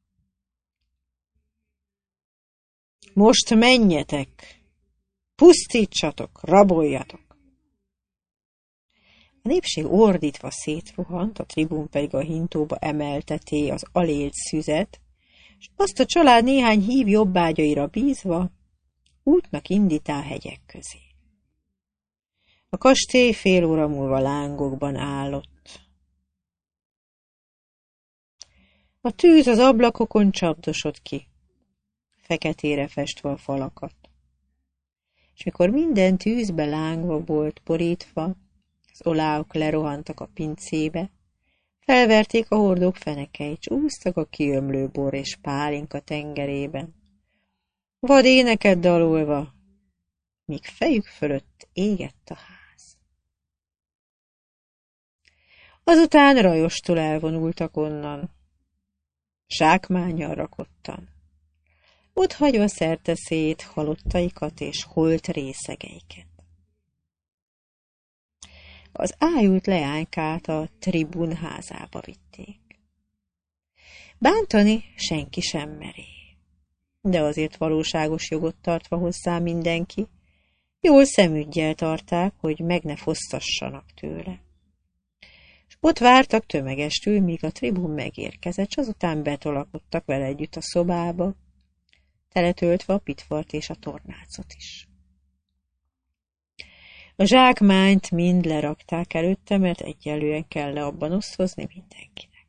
Most menjetek! Pusztítsatok, raboljatok! A népség ordítva szétrohant, a tribun pedig a hintóba emelteté az alélt szüzet, és azt a család néhány hív jobbágyaira bízva útnak indítá hegyek közé. A kastély fél óra múlva lángokban állott. A tűz az ablakokon csapdosott ki, feketére festve a falakat. És mikor minden tűzbe lángva volt borítva, az oláok lerohantak a pincébe, felverték a hordók fenekeit, s úsztak a kiömlő bor és pálinka tengerében, vad éneket dalolva, míg fejük fölött égett a ház. Azután rajostól elvonultak onnan, zsákmánnyal rakottan, ott hagyva szerteszét halottaikat és holt részegeiket. Az ájult leánykát a tribun házába vitték. Bántani senki sem meré, de azért valóságos jogot tartva hozzá mindenki, jól szemüggyel tarták, hogy meg ne fosztassanak tőle. És ott vártak tömegestül, míg a tribun megérkezett, s azután betolakodtak vele együtt a szobába, teletöltve a pitvart és a tornácot is. A zsákmányt mind lerakták előtte, mert egyenlően kell abban osztozni mindenkinek.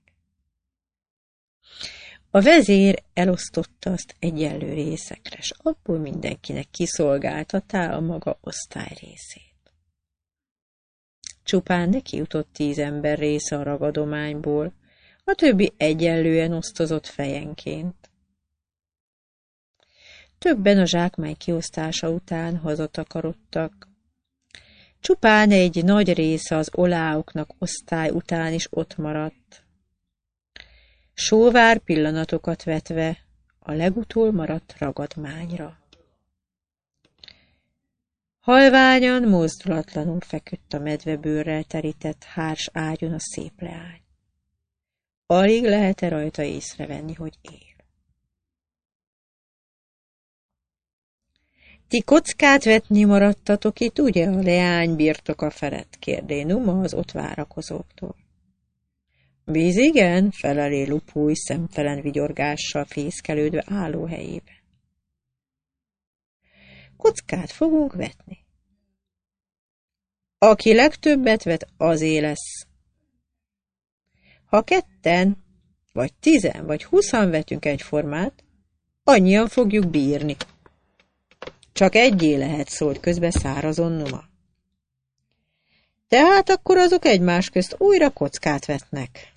A vezér elosztotta azt egyenlő részekre, s abból mindenkinek kiszolgáltatá a maga osztály részét. Csupán neki jutott 10 ember része a ragadományból, a többi egyenlően osztozott fejenként. Többen a zsákmány kiosztása után hazatakarodtak. Csupán egy nagy része az oláoknak osztály után is ott maradt. Sóvár pillanatokat vetve a legutól maradt ragadmányra. Halványan, mozdulatlanul feküdt a medvebőrrel terített hárs ágyon a szép leány. Alig lehet-e rajta észrevenni, hogy él. Ti kockát vetni maradtatok itt, ugye, a leány birtoka felett, kérdé Numa az ott várakozóktól. Bizigen, felelé Lupúj szemtelen vigyorgással fészkelődve állóhelyébe. Kockát fogunk vetni. Aki legtöbbet vet, azé lesz. Ha 2, vagy 10, vagy 20 vetünk egyformát, annyian fogjuk bírni. Csak egyé lehet, szólt közbe szárazon Numa. Tehát akkor azok egymás közt újra kockát vetnek.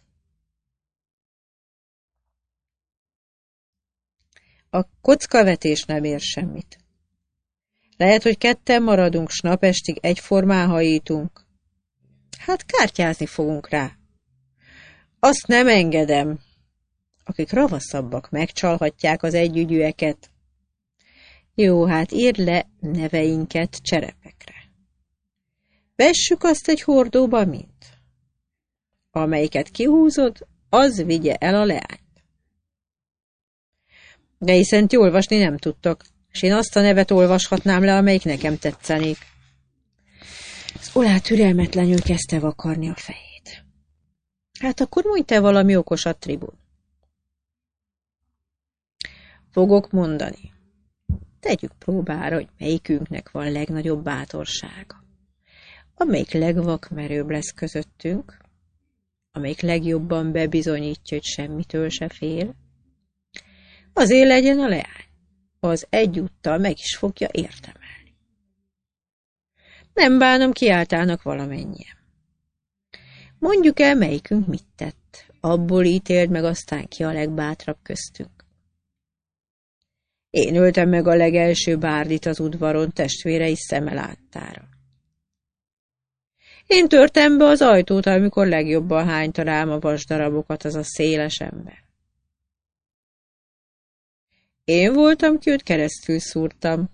A kockavetés nem ér semmit. Lehet, hogy 2 maradunk, s napestig egyformán hajítunk. Hát kártyázni fogunk rá. Azt nem engedem. Akik ravaszabbak, megcsalhatják az együgyűeket. Jó, hát írd le neveinket cserepekre. Vessük azt egy hordóba mind. Amelyiket kihúzod, az vigye el a leányt. De hiszen ti olvasni nem tudtok, és én azt a nevet olvashatnám le, amelyik nekem tetszenék. Az Olá türelmetlenül kezdte vakarni a fejét. Hát akkor mondj te valami okosat, tribun. Fogok mondani. Tegyük próbára, hogy melyikünknek van legnagyobb bátorsága. Amelyik legvakmerőbb lesz közöttünk, amelyik legjobban bebizonyítja, hogy semmitől se fél, azért legyen a leány. Az egyúttal meg is fogja érdemelni. Nem bánom, kiáltának valamennyien. Mondjuk el, melyikünk mit tett. Abból ítéld meg aztán ki a legbátrabb köztünk. Én öltem meg a legelső bárdit az udvaron testvérei szeme láttára. Én törtem be az ajtót, amikor legjobban hányta rám a vasdarabokat az a széles ember. Én voltam, ki őt keresztül szúrtam.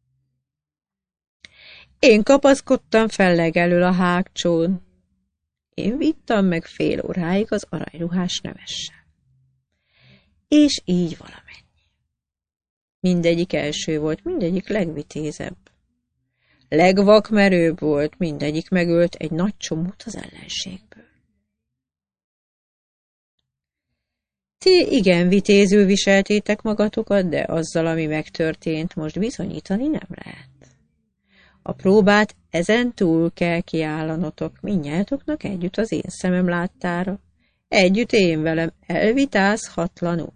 Én kapaszkodtam fel legelől a hágcsón. Én vittem meg fél óráig az aranyruhás nemessel. És így valamennyi. Mindegyik első volt, mindegyik legvitézebb. Legvakmerőbb volt, mindegyik megölt egy nagy csomót az ellenségből. Ti igen vitézül viseltétek magatokat, de azzal, ami megtörtént, most bizonyítani nem lehet. A próbát ezen túl kell kiállanotok, mindnyájatoknak együtt az én szemem láttára. Együtt én velem elvitázhatlanul.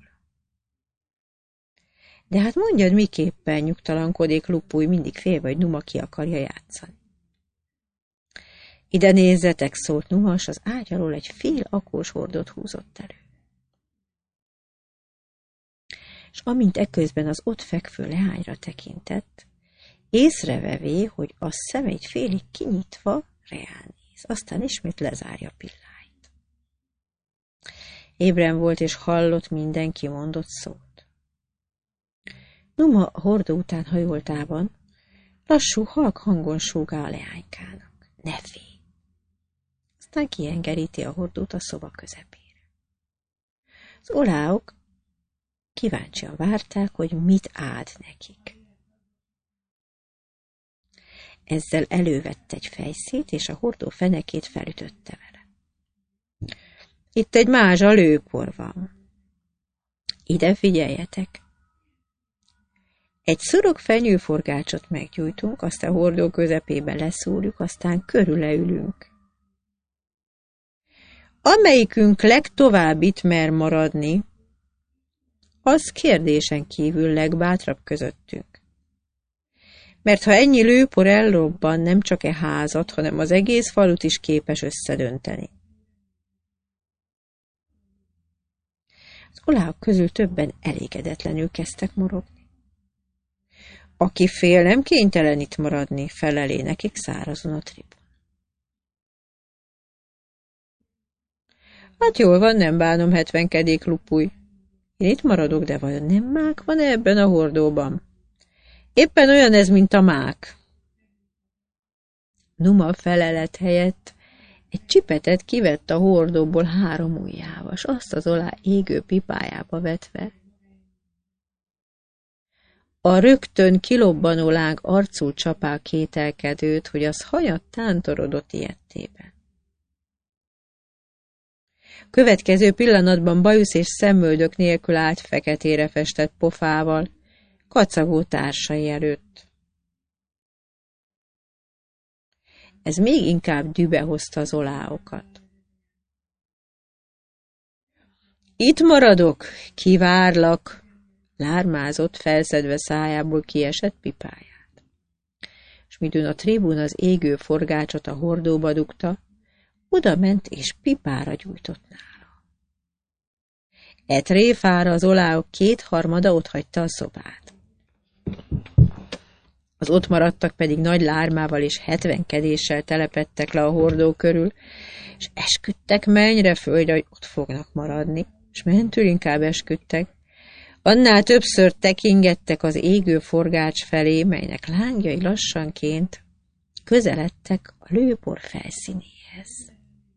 De hát mondjad, miképpen nyugtalankodik Lupuj, mindig fél vagy Numa ki akarja játszani. Ide nézzetek, szólt Numa, s az ágy alól egy fél akós hordót húzott elő. És amint eközben az ott fekvő leányra tekintett, észrevevé, hogy a szemeit félig kinyitva reálnéz, aztán ismét lezárja pilláit. Ébren volt és hallott minden kimondott szót. Numa a hordó után hajoltában lassú, halk hangon súgál a leánykának. Ne félj! Aztán kiengeríti a hordót a szoba közepére. Az oláok kíváncsian várták, hogy mit áld nekik. Ezzel elővett egy fejszét, és a hordó fenekét felütötte vele. Itt egy mázsa lőpor van. Ide figyeljetek! Egy szorok fenyőforgácsot meggyújtunk, azt a hordó közepébe leszúrjuk, aztán körüleülünk. Amelyikünk legtovább itt mer maradni, az kérdésen kívül legbátrabb közöttünk. Mert ha ennyi lőpor elrobban, nem csak e házat, hanem az egész falut is képes összedönteni. Az oláok közül többen elégedetlenül kezdtek morogni. Aki fél, nem kénytelen itt maradni, felelé nekik szárazon a tribun. Hát jól van, nem bánom, 70 Lupuj. Én itt maradok, de vajon nem mák van ebben a hordóban? Éppen olyan ez, mint a mák. Numa felelet helyett egy csipetet kivett a hordóból 3 ujjával, s azt az olá égő pipájába vetve. A rögtön kilobbanó láng arcul csapá a kételkedőt, hogy az hajat tántorodott ilyettében. Következő pillanatban bajusz és szemöldök nélkül állt feketére festett pofával, kacagó társai előtt. Ez még inkább dühbe hozta az oláokat. Itt maradok, kivárlak, lármázott, felszedve szájából kiesett pipáját. És midőn a tribún az égő forgácsot a hordóba dugta, oda ment és pipára gyújtott nála. E tréfára az oláok 2/3 otthagyta a szobát. Az ott maradtak pedig nagy lármával és 70-kedéssel telepedtek le a hordó körül, és esküdtek mennyre földre, hogy ott fognak maradni, és mentül inkább esküdtek. Annál többször tekingettek az égő forgács felé, melynek lángjai lassanként közeledtek a lőpor felszínéhez.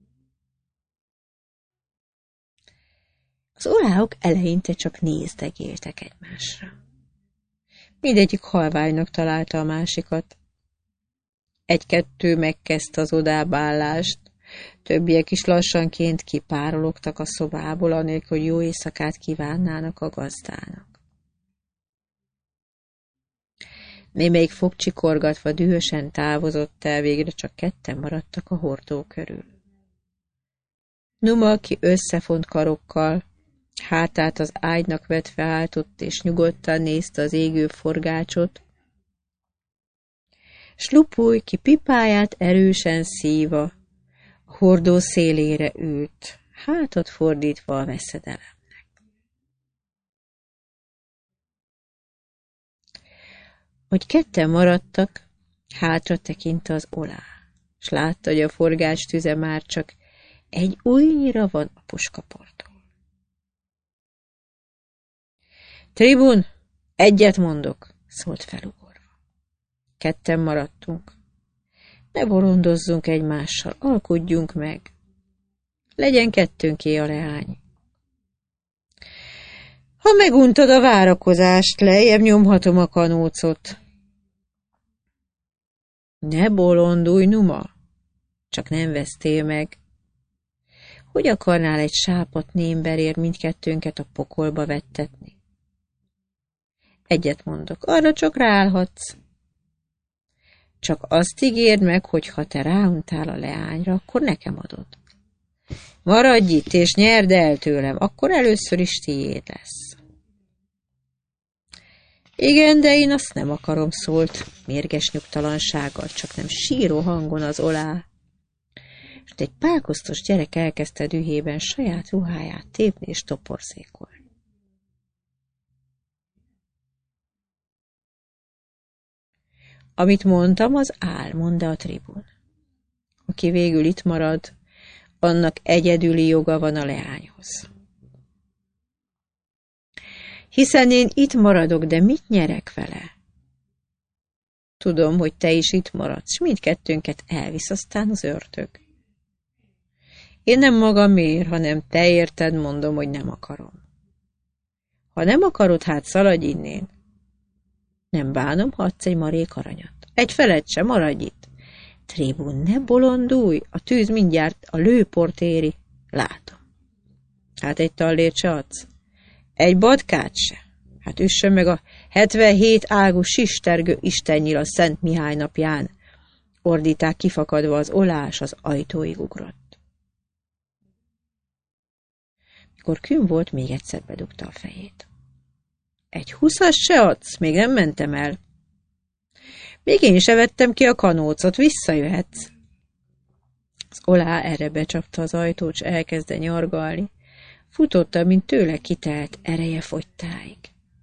Az oláok eleinte csak nézdegéltek egymásra. Mindegyik halványnak találta a másikat. 1-2 megkezdte az odábállást, többiek is lassanként kipárologtak a szobából, anélkül, hogy jó éjszakát kívánnának a gazdának. Némelyik fogcsikorgatva dühösen távozott el, végre csak 2 maradtak a hordó körül. Numa, aki összefont karokkal, hátát az ágynak vetve álltott, és nyugodtan nézte az égő forgácsot, s Lupuj, ki pipáját erősen szíva, a hordó szélére ült, hátat fordítva a veszedelemnek. Hogy 2 maradtak, hátra tekintve az olá, s látta, hogy a forgács tüze már csak egy ujjnyira van a puskaportól. Tribun, egyet mondok, szólt felugorva. 2 maradtunk. Ne bolondozzunk egymással, alkudjunk meg. Legyen 2-nké a leány. Ha meguntad a várakozást, lejjebb nyomhatom a kanócot. Ne bolondulj, Numa, csak nem vesztél meg. Hogy akarnál egy sápadt némberér mindkettőnket a pokolba vettetni? Egyet mondok, arra csak ráállhatsz. Csak azt ígérd meg, hogy ha te ráuntál a leányra, akkor nekem adod. Maradj itt, és nyerd el tőlem, akkor először is tiéd lesz. Igen, de én azt nem akarom, szólt mérges nyugtalansággal, csak nem síró hangon az Olá. És egy pálkosztos gyerek elkezdte dühében saját ruháját tépni és toporzékolni. Amit mondtam, az áll, mondta a tribun. Aki végül itt marad, annak egyedüli joga van a leányhoz. Hiszen én itt maradok, de mit nyerek vele? Tudom, hogy te is itt maradsz, s mindkettőnket elvisz aztán az ördög. Én nem magamért, hanem te érted, mondom, hogy nem akarom. Ha nem akarod, hát szaladj innen. Nem bánom, ha adsz egy marék aranyat. Egy felet sem, maradj itt. Tribun, ne bolondulj, a tűz mindjárt a lőport éri. Látom. Hát egy tallért se adsz? Egy batkát se? Hát üssön meg a 77 ágú sistergő istennyil a Szent Mihály napján. Ordíták kifakadva az Olás az ajtóig ugrott. Mikor kün volt, még egyszer bedugta a fejét. Egy 20-as se adsz? Még nem mentem el. Még én se vettem ki a kanócot, visszajöhetsz. Az Olá erre becsapta az ajtót, s elkezdte nyargalni. Futotta, mint tőle kitelt ereje fogytáig.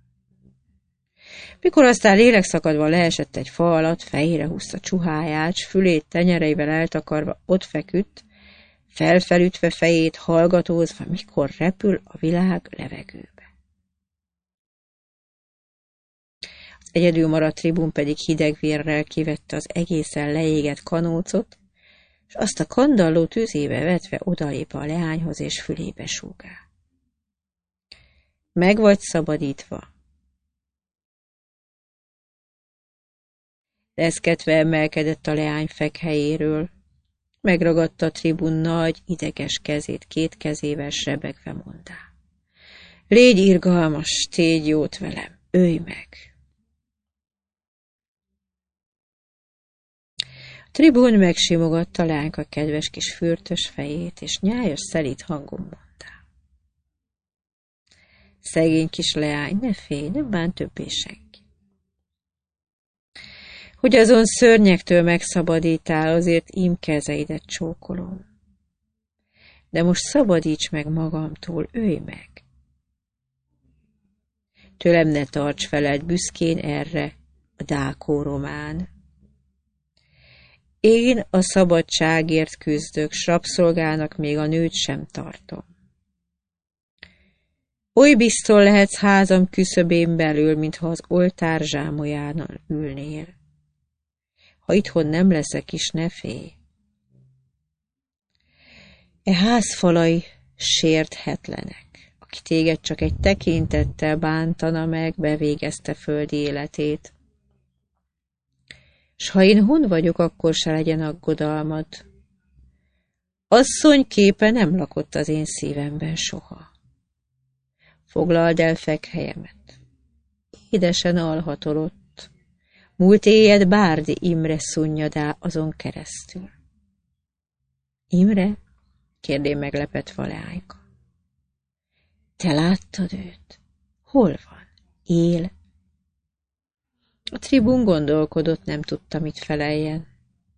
Mikor aztán lélekszakadva leesett egy fa alatt, fejére húzta csuháját, s fülét tenyereivel eltakarva ott feküdt, felfelütve fejét, hallgatózva, mikor repül a világ levegőbe. Az egyedül maradt tribun pedig hideg vérrel kivette az egészen leégett kanócot, és azt a kandalló tüzébe vetve odalép a leányhoz, és fülébe súgál. Meg vagy szabadítva. Reszketve emelkedett a leány fekhelyéről, megragadta a tribun nagy, ideges kezét, két kezével sebegve mondá. Légy irgalmas, tégy jót velem, ölj meg! A tribun megsimogatta leányka kedves kis fürtös fejét, és nyájas szelíd hangon mondta. Szegény kis leány, ne félj, nem bán többé senki. Hogy azon szörnyektől megszabadítál, azért ím kezeidet csókolom. De most szabadíts meg magamtól, ölj meg. Tőlem ne tarts feled büszkén erre, a dákó román. Én a szabadságért küzdök, s rabszolgának még a nőt sem tartom. Oly biztos lehetsz házam küszöbén belül, mintha az oltár zsámolyánál ülnél. Ha itthon nem leszek is, ne félj. E ház falai sérthetlenek, aki téged csak egy tekintettel bántana meg, bevégezte földi életét. S ha én hon vagyok, akkor se legyen aggodalmad. Asszony képe nem lakott az én szívemben soha. Foglald el fekhelyemet. Édesen alhatol ott. Múlt éjjel Bárdi Imre szunnyadá azon keresztül. Imre? Kérdé meglepett a leányka. Te láttad őt? Hol van? Él? A tribun gondolkodott, nem tudta, mit feleljen.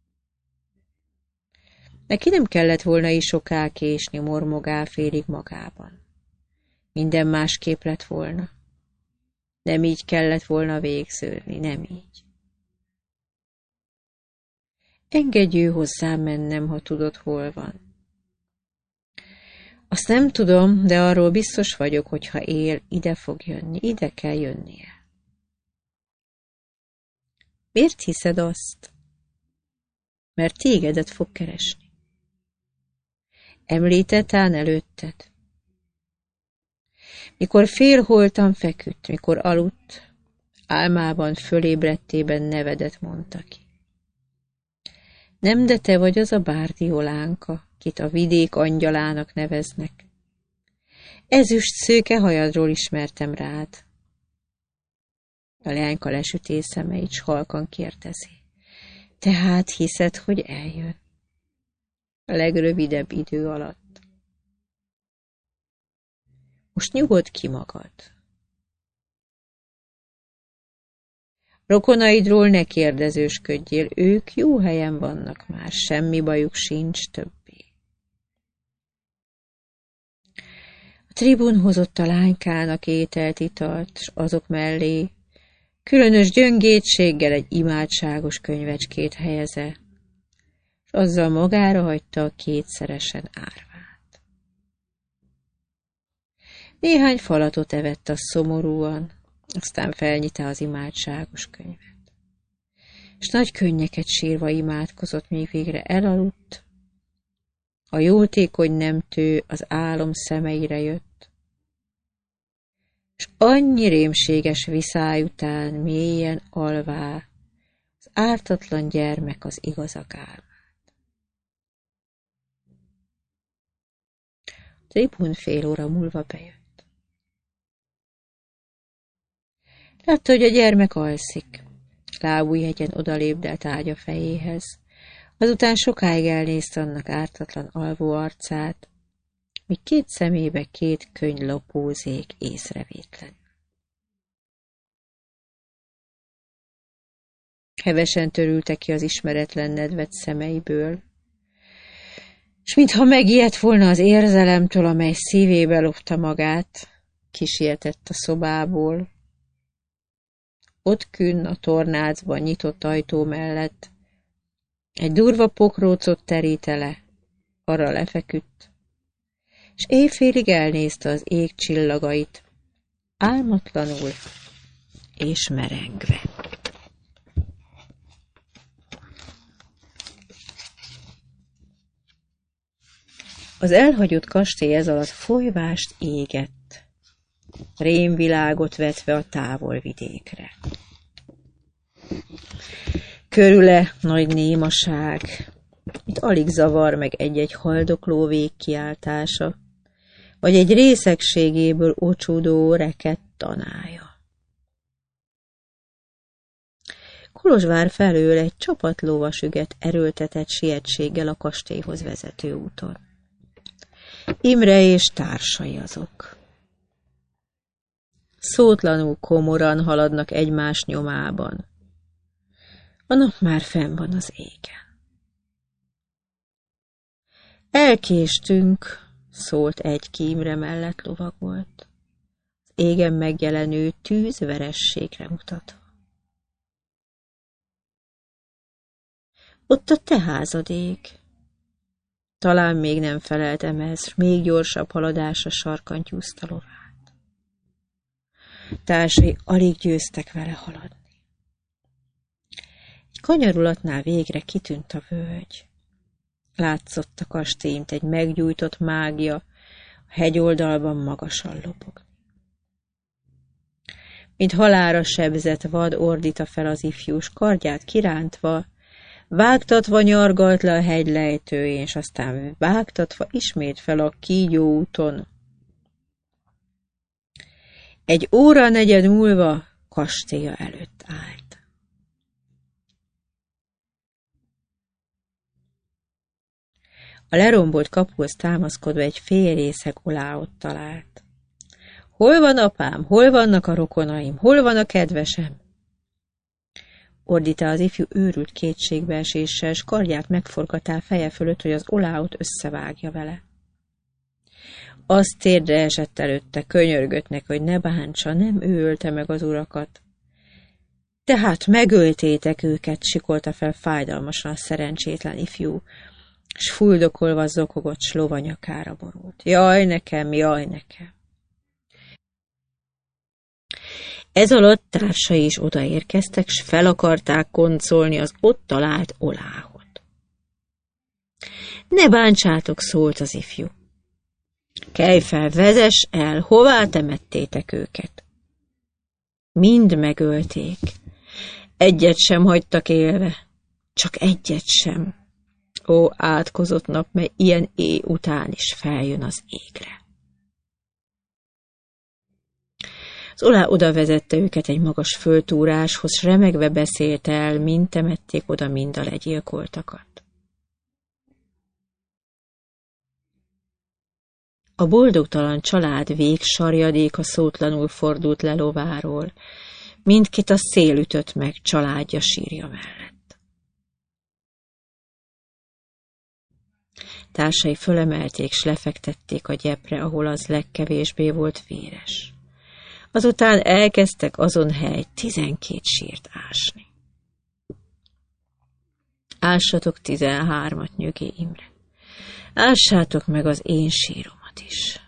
Neki nem kellett volna is soká késni, mormogál félig magában. Minden másképp lett volna. Nem így kellett volna végződni, nem így. Engedj ő hozzám mennem, ha tudod, hol van. Azt nem tudom, de arról biztos vagyok, hogy ha él, ide fog jönni, ide kell jönnie. Miért hiszed azt? Mert tégedet fog keresni. Említettán előtted. Mikor félholtan feküdt, mikor aludt, álmában fölébredtében nevedet mondta ki. Nem, de te vagy az a Bárdi Olánka, kit a vidék angyalának neveznek. Ezüst szőke hajadról ismertem rád. A leányka lesüté szemeit, s halkan kérdezi. Tehát hiszed, hogy eljön? A legrövidebb idő alatt. Most nyugodt ki magad. Rokonaidról ne kérdezősködjél, ők jó helyen vannak már, semmi bajuk sincs többé. A tribun hozott a lánykának ételt, italt, s azok mellé különös gyöngétséggel egy imádságos könyvecskét helyeze, s azzal magára hagyta a kétszeresen árvát. Néhány falatot evett a szomorúan, aztán felnyitta az imádságos könyvet. És nagy könnyeket sírva imádkozott, míg végre elaludt. A jótékony nemtő az álom szemeire jött, és annyi rémséges viszály után mélyen alvá az ártatlan gyermek az igazak álmát. A tribun fél óra múlva bejött. Látta, hogy a gyermek alszik. Lábújhegyen odalépdelt ágya fejéhez. Azután sokáig elnézte annak ártatlan alvó arcát, míg két szemébe két könyv lopózék észrevétlen. Hevesen törülte ki az ismeretlen nedvet szemeiből, s mintha megijedt volna az érzelemtől, amely szívébe lopta magát, kisietett a szobából. Ott künn a tornácban nyitott ajtó mellett egy durva pokrócot terítve le, arra lefeküdt, és éjfélig elnézte az ég csillagait, álmatlanul és merengve. Az elhagyott kastély ez alatt folyvást égett, rémvilágot vetve a távol vidékre. Körüle nagy némaság, itt alig zavar meg egy-egy haldokló végkiáltása, vagy egy részegségéből ocsudó rekett tanája. Kolozsvár felől egy csapat lovasüget erőltetett sietséggel a kastélyhoz vezető úton. Imre és társai azok. Szótlanul komoran haladnak egymás nyomában. A nap már fenn van az égen. Elkéstünk, szólt egy, ki Imre mellett lovagolt, az égen megjelenő tűz verességre mutatva. Ott a te házad ég. Talán még nem felelt emez, s még gyorsabb haladásra sarkantyúzta lovát. Társai alig győztek vele haladni. Egy kanyarulatnál végre kitűnt a völgy. Látszott a kastély, mint egy meggyújtott mágia, a hegyoldalban magasan lobogni. Mint halálra sebzett vad ordíta fel az ifjús, kardját kirántva, vágtatva nyargalt le a hegy lejtőjén, és aztán vágtatva ismét fel a kígyó úton. Egy óra negyed múlva kastélya előtt állt. A lerombolt kapuhoz támaszkodva egy félrészeg oláot talált. Hol van apám? Hol vannak a rokonaim? Hol van a kedvesem? Ordítta az ifjú őrült kétségbeeséssel, s kardját megforgatál feje fölött, hogy az oláot összevágja vele. Az térdre esett előtte, könyörgött neki, hogy ne bántsa, nem ő ölte meg az urakat. Tehát megöltétek őket, sikolta fel fájdalmasan a szerencsétlen ifjú, s fuldokolva zokogott, s lova nyakára borult. Jaj nekem, jaj nekem! Ez alatt társai is odaérkeztek, s fel akarták koncolni az ott talált oláhot. Ne bántsátok, szólt az ifjú. Kelj fel, vezess el, hová temettétek őket? Mind megölték. Egyet sem hagytak élve, csak egyet sem. Ó, átkozott nap, mely ilyen éj után is feljön az égre. Az Olá oda vezette őket egy magas földtúráshoz, s remegve beszélt el, mind temették oda mind a legyilkoltakat. A boldogtalan család végsarjadéka szótlanul fordult le lováról, mindkit a szél ütött meg családja sírja mellett. Társai fölemelték, s lefektették a gyepre, ahol az legkevésbé volt véres. Azután elkezdtek azon hely 12 sírt ásni. Ássatok 13-at, Nyögé Imre. Ássátok meg az én síromat is.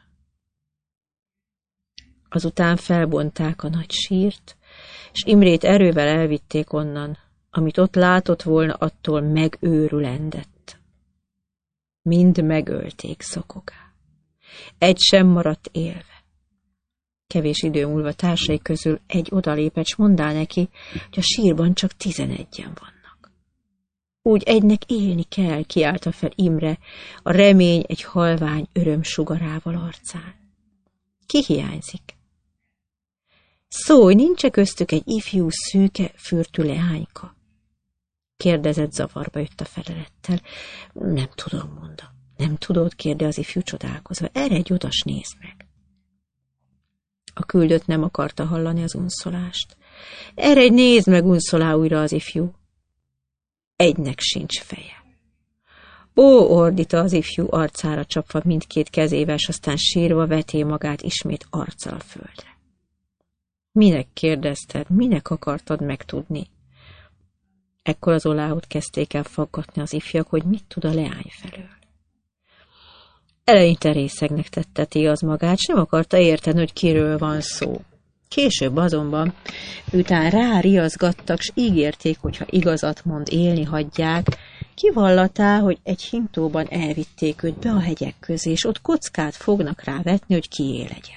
Azután felbonták a nagy sírt, és Imrét erővel elvitték onnan, amit ott látott volna, attól megőrülendett. Mind megölték szokogá. Egy sem maradt élve. Kevés idő múlva társai közül egy odalépett, s mondál neki, hogy a sírban csak 11-en vannak. Úgy egynek élni kell, kiáltta fel Imre, a remény egy halvány öröm sugarával arcán. Ki hiányzik? Szólj, nincs-e köztük egy ifjú, szűke, fürtű leányka? Kérdezett, zavarba jött a felelettel. Nem tudom, mondta. Nem tudod, kérde az ifjú csodálkozva. Erre egy odas nézd meg. A küldött nem akarta hallani az unszolást. Erre egy nézd meg, unszolá újra az ifjú. Egynek sincs feje. Ó, ordíta az ifjú arcára csapva mindkét kezével, s aztán sírva veté magát ismét arccal a földre. Minek kérdezted, minek akartad megtudni? Ekkor az Oláhot kezdték el faggatni az ifjak, hogy mit tud a leány felől. Eleinte részegnek tetteti az magát, sem akarta érteni, hogy kiről van szó. Később azonban, miután ráriaszgattak, s ígérték, hogy ha igazat mond, élni hagyják, kivallatá, hogy egy hintóban elvitték őt be a hegyek közé, és ott kockát fognak rá vetni, hogy kié legyen.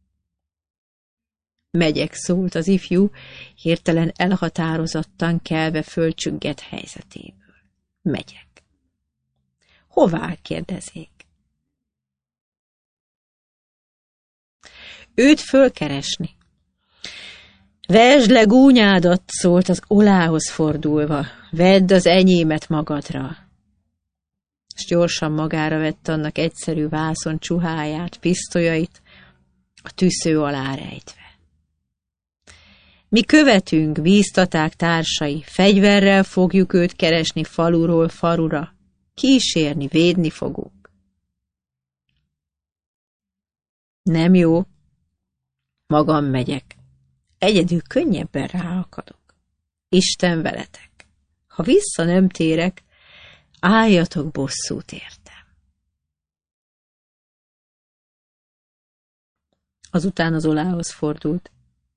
Megyek, szólt az ifjú, hirtelen elhatározottan kelve fölcsüggett helyzetéből. Megyek. Hová, kérdezik? Őt fölkeresni. Vesd le gúnyádat, szólt az Olához fordulva, vedd az enyémet magadra. És gyorsan magára vett annak egyszerű vászon csuháját, pisztolyait, a tűző alá rejtve. Mi követünk, bíztaták társai, fegyverrel fogjuk őt keresni faluról falura, kísérni, védni fogunk. Nem jó, magam megyek. Egyedül könnyebben ráakadok. Isten veletek. Ha vissza nem térek, álljatok bosszút értem. Azután az Olához fordult.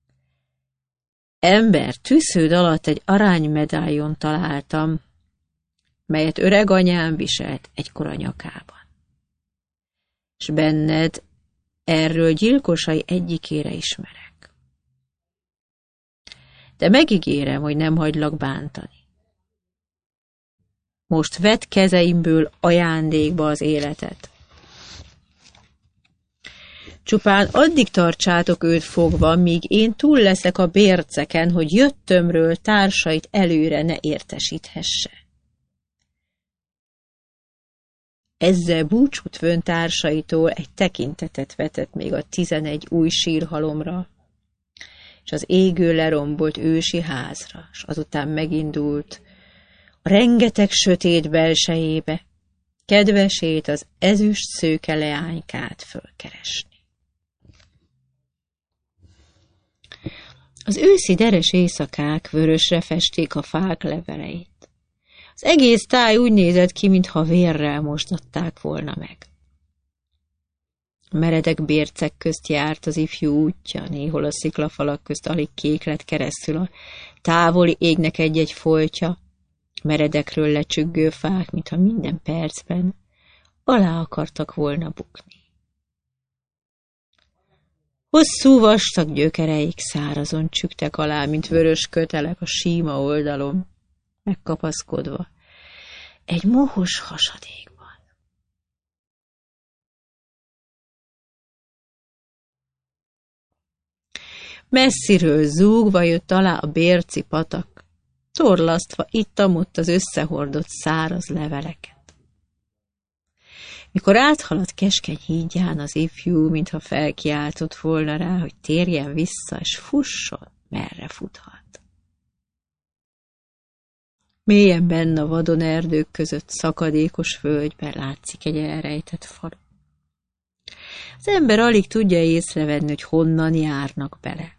Ember, tűződ alatt egy aránymedáljon találtam, melyet öreg anyám viselt egykor a nyakában. S benned erről gyilkosai egyikére ismerek. De megígérem, hogy nem hagylak bántani. Most vedd kezeimből ajándékba az életet. Csupán addig tartsátok őt fogva, míg én túl leszek a bérceken, hogy jöttömről társait előre ne értesíthesse. Ezzel búcsút vön társaitól egy tekintetet vetett még a 11 új sírhalomra, és az égő lerombolt ősi házra, és azután megindult a rengeteg sötét belsejébe, kedvesét, az ezüst szőke leánykát fölkeresni. Az őszi deres éjszakák vörösre festék a fák leveleit. Az egész táj úgy nézett ki, mintha vérrel mosdatták volna meg. A meredek bércek közt járt az ifjú útja, néhol a sziklafalak közt alig kék lett keresztül a távoli égnek egy-egy foltja, meredekről lecsüggő fák, mintha minden percben alá akartak volna bukni. Hosszú vastag gyökereik szárazon csügtek alá, mint vörös kötelek a síma oldalon, megkapaszkodva. egy mohos hasadékban. Messziről zúgva jött alá a Bérci patak, torlasztva itt-amott az összehordott száraz leveleket. Mikor áthaladt keskeny hídján, az ifjú, mintha felkiáltott volna rá, hogy térjen vissza, és fusson, merre futhat. Mélyen benn a vadon erdők között szakadékos völgyben látszik egy elrejtett falu. Az ember alig tudja észrevenni, hogy honnan járnak bele.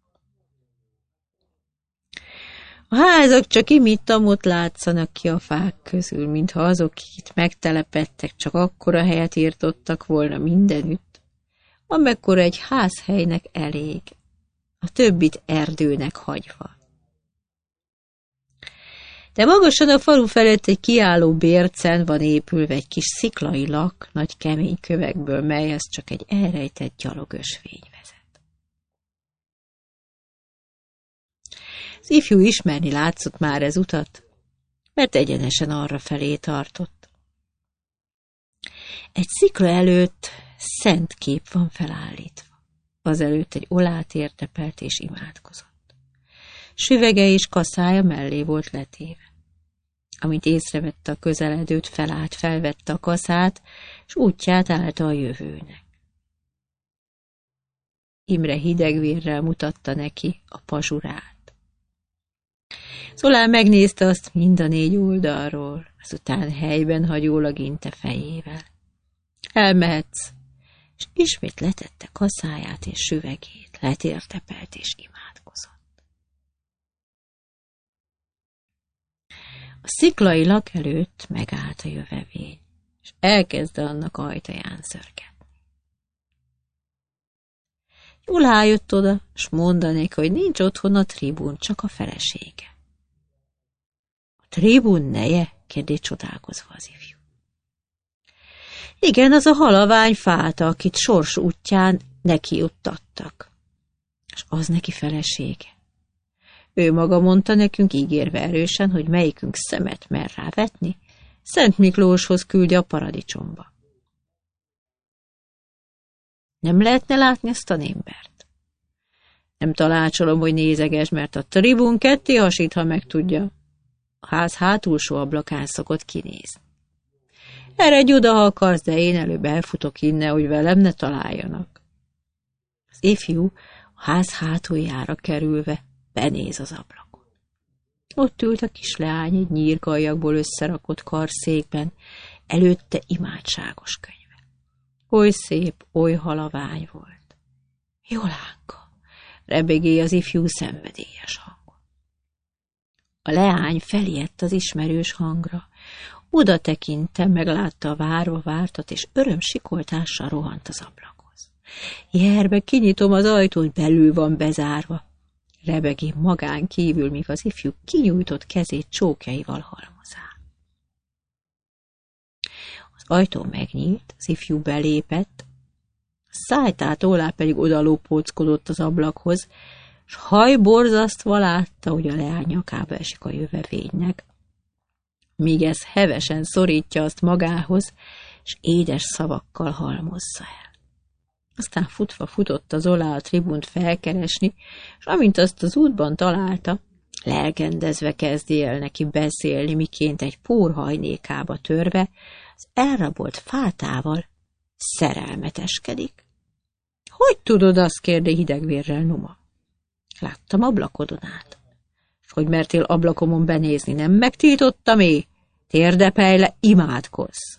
A házak csak itt látszanak ki a fák közül, mintha azok, akik itt megtelepedtek, csak akkora helyet írtottak volna mindenütt, amekkora egy házhelynek elég, a többit erdőnek hagyva. De magasan a falu felett egy kiálló bércen van épülve egy kis sziklai lak, nagy kemény kövekből, melyhez csak egy elrejtett gyalogösvény vezet. Az ifjú ismerni látszott már ez utat, mert egyenesen arra felé tartott. Egy szikla előtt szent kép van felállítva. Azelőtt egy olát értepelt és imádkozott. Süvege és kaszája mellé volt letéve. Amint észrevette a közeledőt, felállt, felvette a kaszát, és útját állta a jövőnek. Imre hidegvérrel mutatta neki a pazsurát. Zolán megnézte azt mind a 4 oldalról, azután helyben hagyólag inte fejével. Elmehetsz, és ismét letette kaszáját és süvegét, letértepelt és imádkozott. A sziklai lak előtt megállt a jövevény, és elkezdte annak ajtaján szörgetni. Jól jött oda, s mondanék, hogy nincs otthon a tribún, csak a felesége. A tribún neje? Kérdé csodálkozva az ifjú. Igen, az a halavány fáta, akit sors útján neki juttattak. És az neki felesége. Ő maga mondta nekünk ígérve erősen, hogy melyikünk szemet mer rá vetni, Szent Miklóshoz küldje a paradicsomba. Nem lehetne látni ezt a némbert? Nem tanácsolom, hogy nézeges, mert a tribún ketté hasít, ha megtudja. A ház hátulsó ablakán szokott kinézni. Eredj oda, ha akarsz, de én előbb elfutok innen, hogy velem ne találjanak. Az ifjú a ház hátuljára kerülve benéz az ablakon. Ott ült a kisleány egy nyírgaljakból összerakott karszékben, előtte imádságos könyve. Oly szép, oly halavány volt. Jolánka, rebegé az ifjú szenvedélyes hangon. A leány felijedt az ismerős hangra, oda tekintve meglátta a várva vártat, és öröm sikoltással rohant az ablakhoz. Jerbe, kinyitom az ajtót, belül van bezárva. Rebegé magán kívül, míg az ifjú kinyújtott kezét csókjaival halmozál. Az ajtó megnyílt, az ifjú belépett, a szájtától alá pedig odalópóckodott az ablakhoz, s hajborzasztva látta, hogy a leány nyakába esik a jövevénynek, míg ez hevesen szorítja azt magához, és édes szavakkal halmozza el. Aztán futva futott az Zolá a tribúnt felkeresni, és amint azt az útban találta, lelkendezve kezdi el neki beszélni, miként egy pórhajnékába törve, az elrabolt fátával szerelmeteskedik. Hogy tudod azt, kérde hidegvérrel Numa. Láttam ablakodon át. És hogy mertél ablakomon benézni, nem megtiltottam Térdepelj le, imádkozz!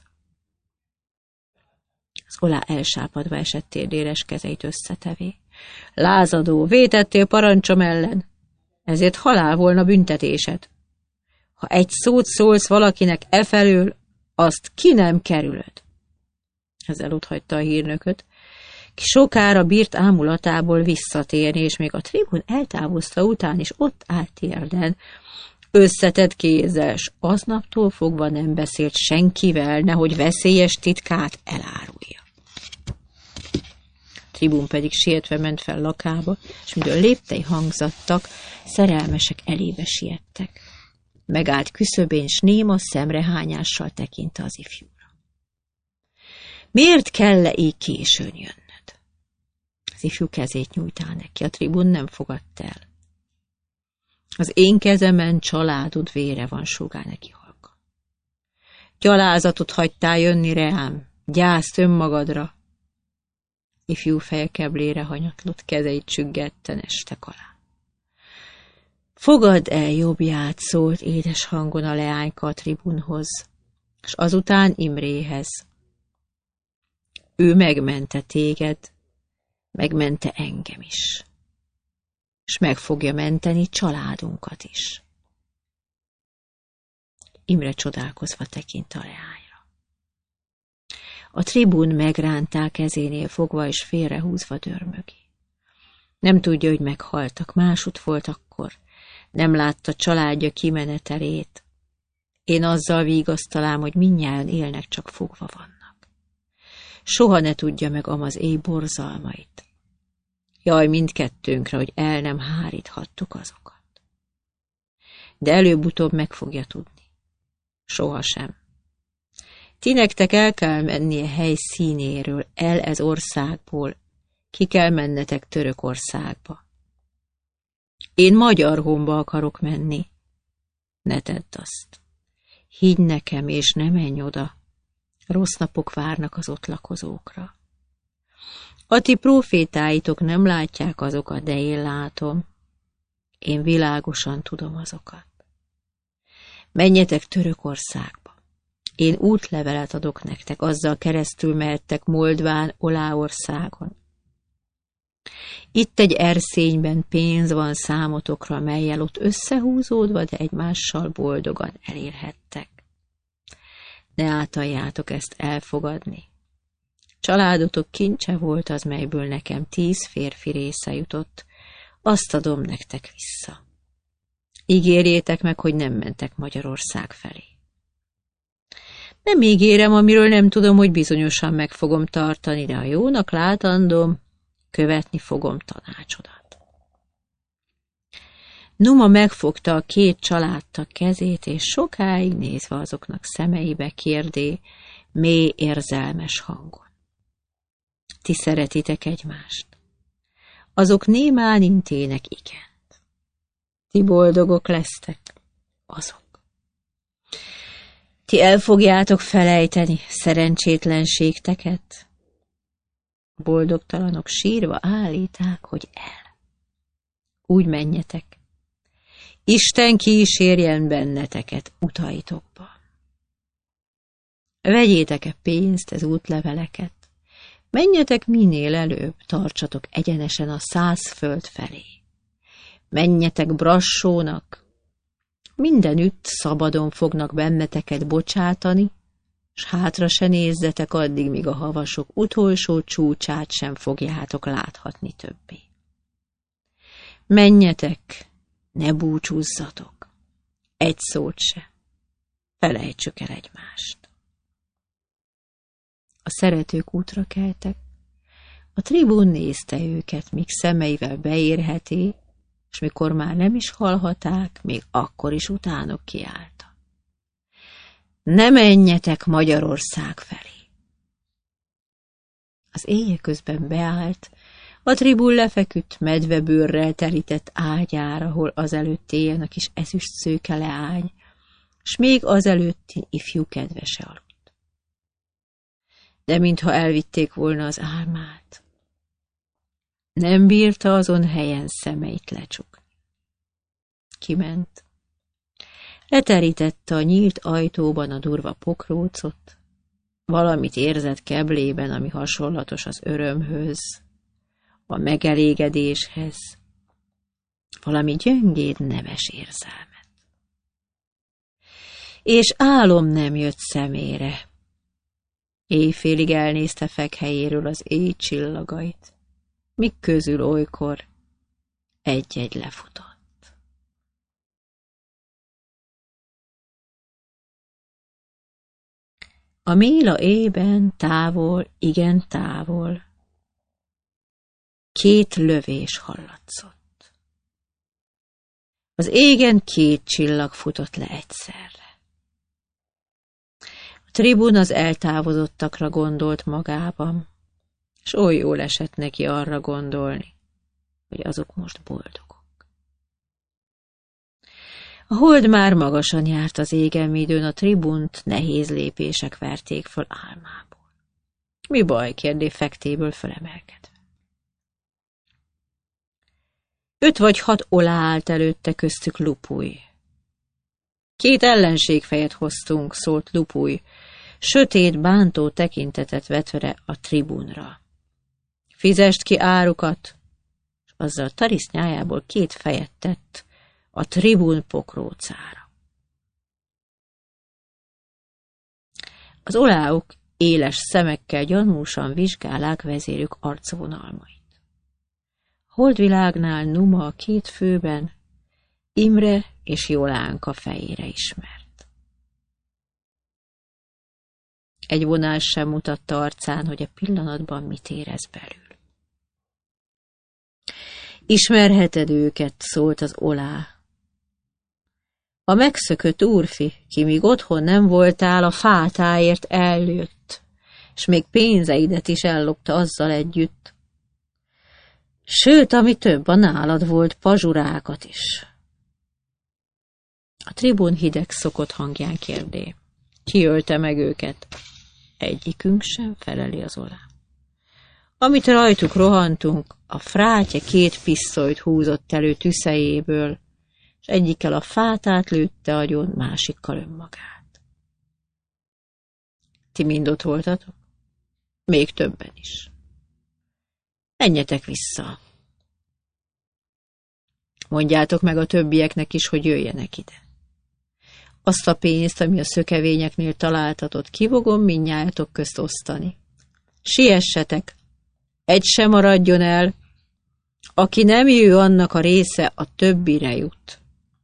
Zolá elsápadva esett térdéres kezeit összetevé. Lázadó, vétettél parancsom ellen, ezért halál volna büntetésed. Ha egy szót szólsz valakinek efelől, azt ki nem kerülöd. Ezzel otthagyta a hírnököt, ki sokára bírt ámulatából visszatérni, és még a tribún eltávozta után is ott állt térden, összetett kézzel, s aznaptól fogva nem beszélt senkivel, nehogy veszélyes titkát elárulja. A tribún pedig sietve ment fel lakába, és midől léptei hangzattak, szerelmesek elébe siettek. Megállt küszöbén, s néma szemrehányással tekinte az ifjúra. Miért kell-e így későn jönnöd? Az ifjú kezét nyújtál neki, a tribun nem fogadta el. Az én kezemen családod vére van, súgál neki halkan. Gyalázatot hagytál jönni reám, gyászt önmagadra. Ifjú feje keblére hanyatlott, kezeit csüggetten estek alá. Fogadd el jobbját, szólt édes hangon a leányka a tribunhoz, és azután Imréhez. Ő megmente téged, megmente engem is, és meg fogja menteni családunkat is. Imre csodálkozva tekint a leányra. A tribun megrántál kezénél fogva és félrehúzva dörmögi. Nem tudja, hogy meghaltak, másút volt akkor, nem látta családja kimenetelét. Én azzal vigasztalám, hogy mindnyájan élnek, csak fogva vannak. Soha ne tudja meg az éj borzalmait. Jaj, mindkettőnkre, hogy el nem háríthattuk azokat. De előbb-utóbb meg fogja tudni. Sohasem. Ti nektek el kell mennie helyszínéről, el ez országból, ki kell mennetek Törökországba. Én Magyarhomba akarok menni. Ne tedd azt. Higgy nekem, és ne menj oda. Rossz napok várnak az ott lakozókra. A ti prófétáitok nem látják azokat, de én látom. Én világosan tudom azokat. Menjetek Törökországba. Én útlevelet adok nektek, azzal keresztül mehettek Moldván, Oláországon. Itt egy erszényben pénz van számotokra, mellyel ott összehúzódva, de egymással boldogan elérhettek. Ne átaljátok ezt elfogadni. Családotok kincse volt az, melyből nekem 10 férfi része jutott, azt adom nektek vissza. Ígérjétek meg, hogy nem mentek Magyarország felé. Nem ígérem, amiről nem tudom, hogy bizonyosan meg fogom tartani, de ha jónak látandom, követni fogom tanácsodat. Numa megfogta a 2 családtag kezét, és sokáig nézve azoknak szemeibe kérdé, mély érzelmes hangon. Ti szeretitek egymást. Azok némán intének igent. Ti boldogok lesztek. Azok. Ti el fogjátok felejteni szerencsétlenségteket. A boldogtalanok sírva állíták, hogy el. Úgy menjetek. Isten kísérjen benneteket utaitokba. Vegyétek-e pénzt, ez útleveleket. Menjetek minél előbb, tartsatok egyenesen a 100 föld felé. Menjetek Brassónak, mindenütt szabadon fognak benneteket bocsátani, s hátra se nézzetek addig, míg a havasok utolsó csúcsát sem fogjátok láthatni többé. Menjetek, ne búcsúzzatok, egy szót se, felejtsük el egymást. A szeretők útra keltek, a tribún nézte őket, míg szemeivel beérheti, és mikor már nem is hallhaták, még akkor is utánok kiállta. Ne menjetek Magyarország felé! Az éjjel közben beállt, a tribún lefeküdt medvebőrrel terített ágyára, ahol azelőtt éljen a kis ezüst szőke leány, s még azelőtti ifjú kedvese aludt. De mintha elvitték volna az álmát. Nem bírta azon helyen szemeit lecsukni. Kiment. Leterítette a nyílt ajtóban a durva pokrócot, valamit érzett keblében, ami hasonlatos az örömhöz, a megelégedéshez, valami gyöngéd nemes érzelmet. És álom nem jött szemére. Éjfélig elnézte fekhelyéről az éj csillagait, míg közül olykor egy-egy lefutott. A Méla éjben távol, igen távol, 2 lövés hallatszott. Az égen 2 csillag futott le egyszerre. A tribun az eltávozottakra gondolt magában, és oly jól esett neki arra gondolni, hogy azok most boldogok. A hold már magasan járt az égen, midőn a tribunt nehéz lépések verték föl álmából. Mi baj? Kérdé fektéből fölemelkedve. 5 vagy 6 olá állt előtte, köztük Lupuj. 2 ellenségfejet hoztunk, szólt Lupuj, sötét, bántó tekintetet vetve a tribunra. Fizest ki árukat, és azzal tarisznyájából 2 fejet tett a tribun pokrócára. Az oláok éles szemekkel gyanúsan vizsgálák vezérük arcvonalmait. A holdvilágnál Numa a 2 főben Imre és Jolánka fejére ismert. Egy vonás sem mutatta arcán, hogy a pillanatban mit érez belül. Ismerheted őket, szólt az olá. A megszökött úrfi, ki míg otthon nem voltál, a fátáért eljött, s még pénzeidet is ellopta azzal együtt. Sőt, ami több, a nálad volt, pazsurákat is. A tribun hideg szokott hangján kérdé. Ki ölte meg őket? Egyikünk sem, feleli az olá. Amit rajtuk rohantunk, a frátya 2 pisztolyt húzott elő tüszejéből, és egyikkel a fátát lőtte agyon, másikkal önmagát. Ti mind ott voltatok? Még többen is. Menjetek vissza. Mondjátok meg a többieknek is, hogy jöjjenek ide. Azt a pénzt, ami a szökevényeknél találtatott, kivogom mindnyájatok közt osztani. Siessetek, egy sem maradjon el, aki nem jő, annak a része a többire jut.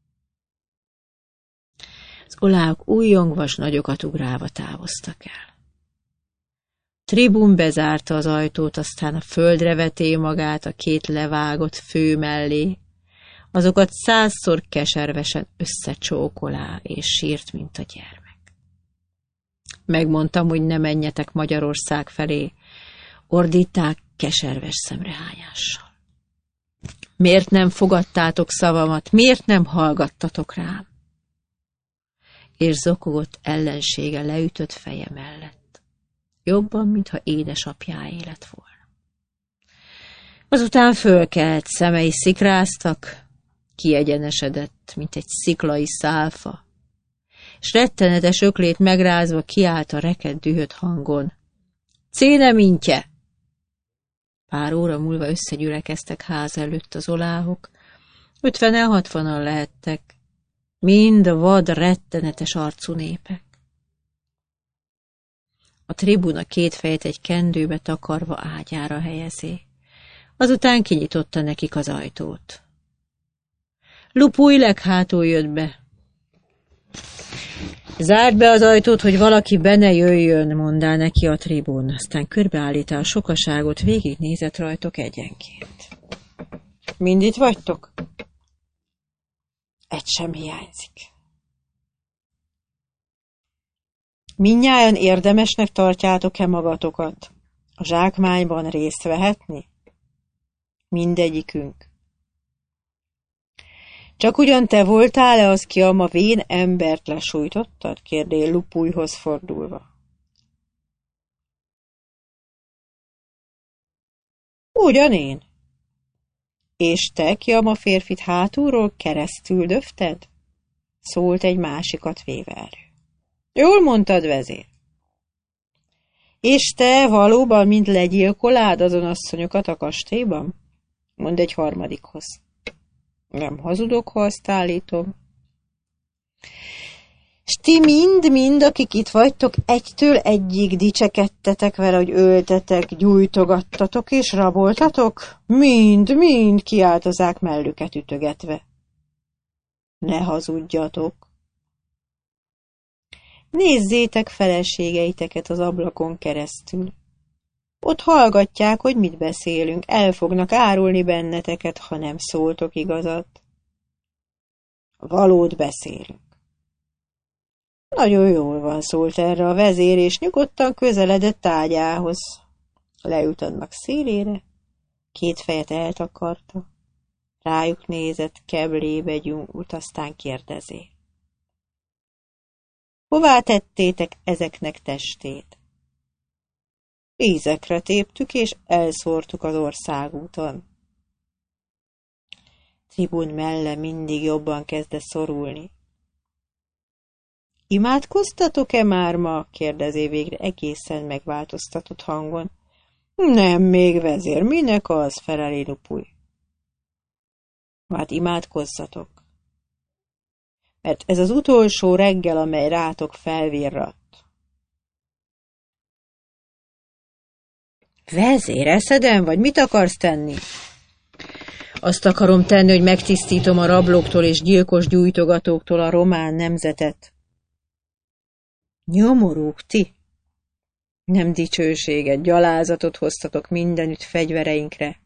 Az oláok újjongva s nagyokat ugrálva távoztak el. Tribun bezárta az ajtót, aztán a földre veté magát a 2 levágott fő mellé, azokat 100-szor keservesen összecsókolá, és sírt, mint a gyermek. Megmondtam, hogy ne menjetek Magyarország felé, ordíták keserves szemrehányással. Miért nem fogadtátok szavamat, miért nem hallgattatok rám? És zokogott ellensége leütött feje mellett, jobban, mintha édesapjáé lett volna. Azután fölkelt, szemei szikráztak, kiegyenesedett, mint egy sziklai szálfa, s rettenetes öklét megrázva kiállt a rekett dühött hangon. Cénemintje! Pár óra múlva összegyülekeztek ház előtt az oláhok, 50-en, 60-an lehettek, mind vad, rettenetes arcú népek. A tribuna 2 fejet egy kendőbe takarva ágyára helyezi, azután kinyitotta nekik az ajtót. Lupuj leghátul jött be. Zárd be az ajtót, hogy valaki be ne jöjjön, mondá neki a tribun, aztán körbeállítá a sokaságot, végignézett rajtok egyenként. Mind itt vagytok? Egy sem hiányzik. Mindnyájan érdemesnek tartjátok-e magatokat a zsákmányban részt vehetni? Mindegyikünk. Csak ugyan te voltál-e az, ki a ma vén embert lesújtottad? Kérdé Lupujhoz fordulva. Ugyan én. És te, ki a ma férfit hátulról keresztül döfted? Szólt egy másikat véverő. Jól mondtad, vezér. És te valóban mind legyilkolád azon asszonyokat a kastélyban? Mond egy harmadikhoz. Nem hazudok, ha azt állítom. S ti mind, akik itt vagytok, egytől egyig dicsekedtetek vele, hogy öltetek, gyújtogattatok és raboltatok? Mind kiállt az zák mellüket ütögetve. Ne hazudjatok. Nézzétek feleségeiteket az ablakon keresztül. Ott hallgatják, hogy mit beszélünk, el fognak árulni benneteket, ha nem szóltok igazat. valót beszélünk. Nagyon jól van, szólt erre a vezér, és nyugodtan közeledett ágyához. Leült annak szélére, két fejet eltakarta, rájuk nézett, keblébe gyújt, aztán kérdezi. Hová tettétek ezeknek testét? Ízekre téptük, és elszórtuk az országúton. Tribun melle mindig jobban kezdett szorulni. Imádkoztatok-e már ma? Kérdezi végre egészen megváltoztatott hangon. Nem, még vezér, minek az? Feleli Lupuj. Hát imádkozzatok. Mert ez az utolsó reggel, amely rátok felvirradt. Vezér, eszeden vagy? Mit akarsz tenni? Azt akarom tenni, hogy megtisztítom a rablóktól és gyilkos gyújtogatóktól a román nemzetet. Nyomorúk ti? Nem dicsőséget, gyalázatot hoztatok mindenütt fegyvereinkre.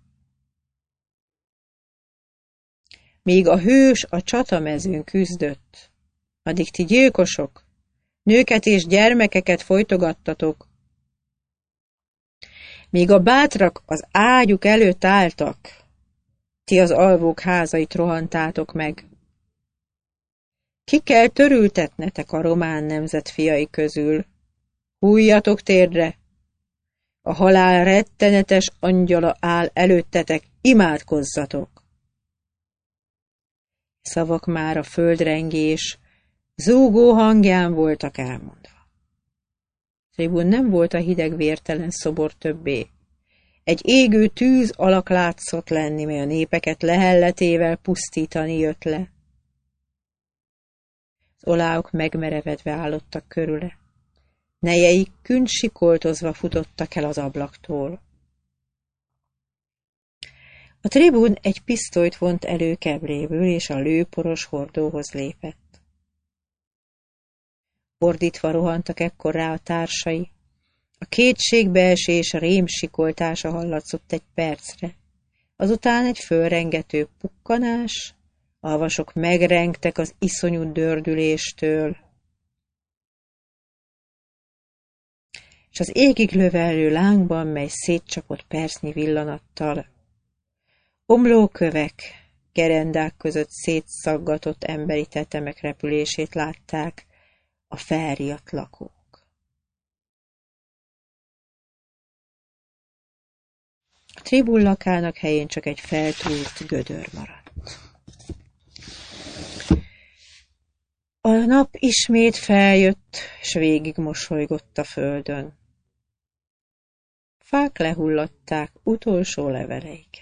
Míg a hős a csatamezőn küzdött, addig ti gyilkosok, nőket és gyermekeket folytogattatok. Míg a bátrak az ágyuk előtt álltak, ti az alvók házait rohantátok meg. Ki kell törültetnetek a román nemzet fiai közül. Hújjatok térdre! A halál rettenetes angyala áll előttetek, imádkozzatok! Szavak már a földrengés, zúgó hangján voltak elmondva. Tribun nem volt a hideg vértelen szobor többé. Egy égő tűz alak látszott lenni, mely a népeket lehelletével pusztítani jött le. Az oláok megmerevedve állottak körüle. Nejeik künc sikoltozva futottak el az ablaktól. A tribun egy pisztolyt vont elő kebléből, és a lőporos hordóhoz lépett. Ordítva rohantak ekkor rá a társai. A kétségbeesés, a rém sikoltása hallatszott egy percre. Azután egy fölrengető pukkanás, a havasok megrengtek az iszonyú dördüléstől, és az égig lövelő lángban, mely szétcsapott percnyi villanattal, omlókövek, gerendák között szétszaggatott emberi tetemek repülését látták a felriadt lakók. A tribun lakának helyén csak egy feltúrt gödör maradt. A nap ismét feljött, s végig mosolygott a földön. Fák lehullatták utolsó leveleiket.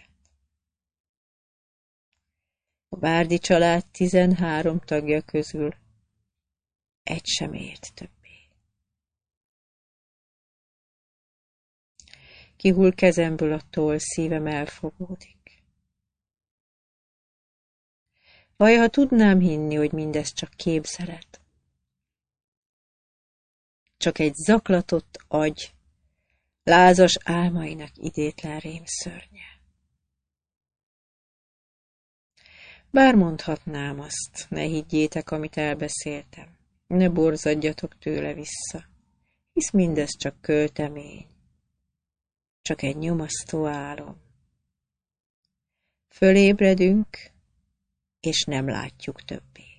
A Bárdi család 13 tagja közül egy sem élt többé. Kihull kezemből a toll, szívem elfogódik. Vaj, ha tudnám hinni, hogy mindez csak képzelet. Csak egy zaklatott agy, lázas álmainak idétlen rémszörnye. Bár mondhatnám azt, ne higgyétek, amit elbeszéltem, ne borzadjatok tőle vissza, hisz mindez csak költemény, csak egy nyomasztó álom. Fölébredünk, és nem látjuk többé.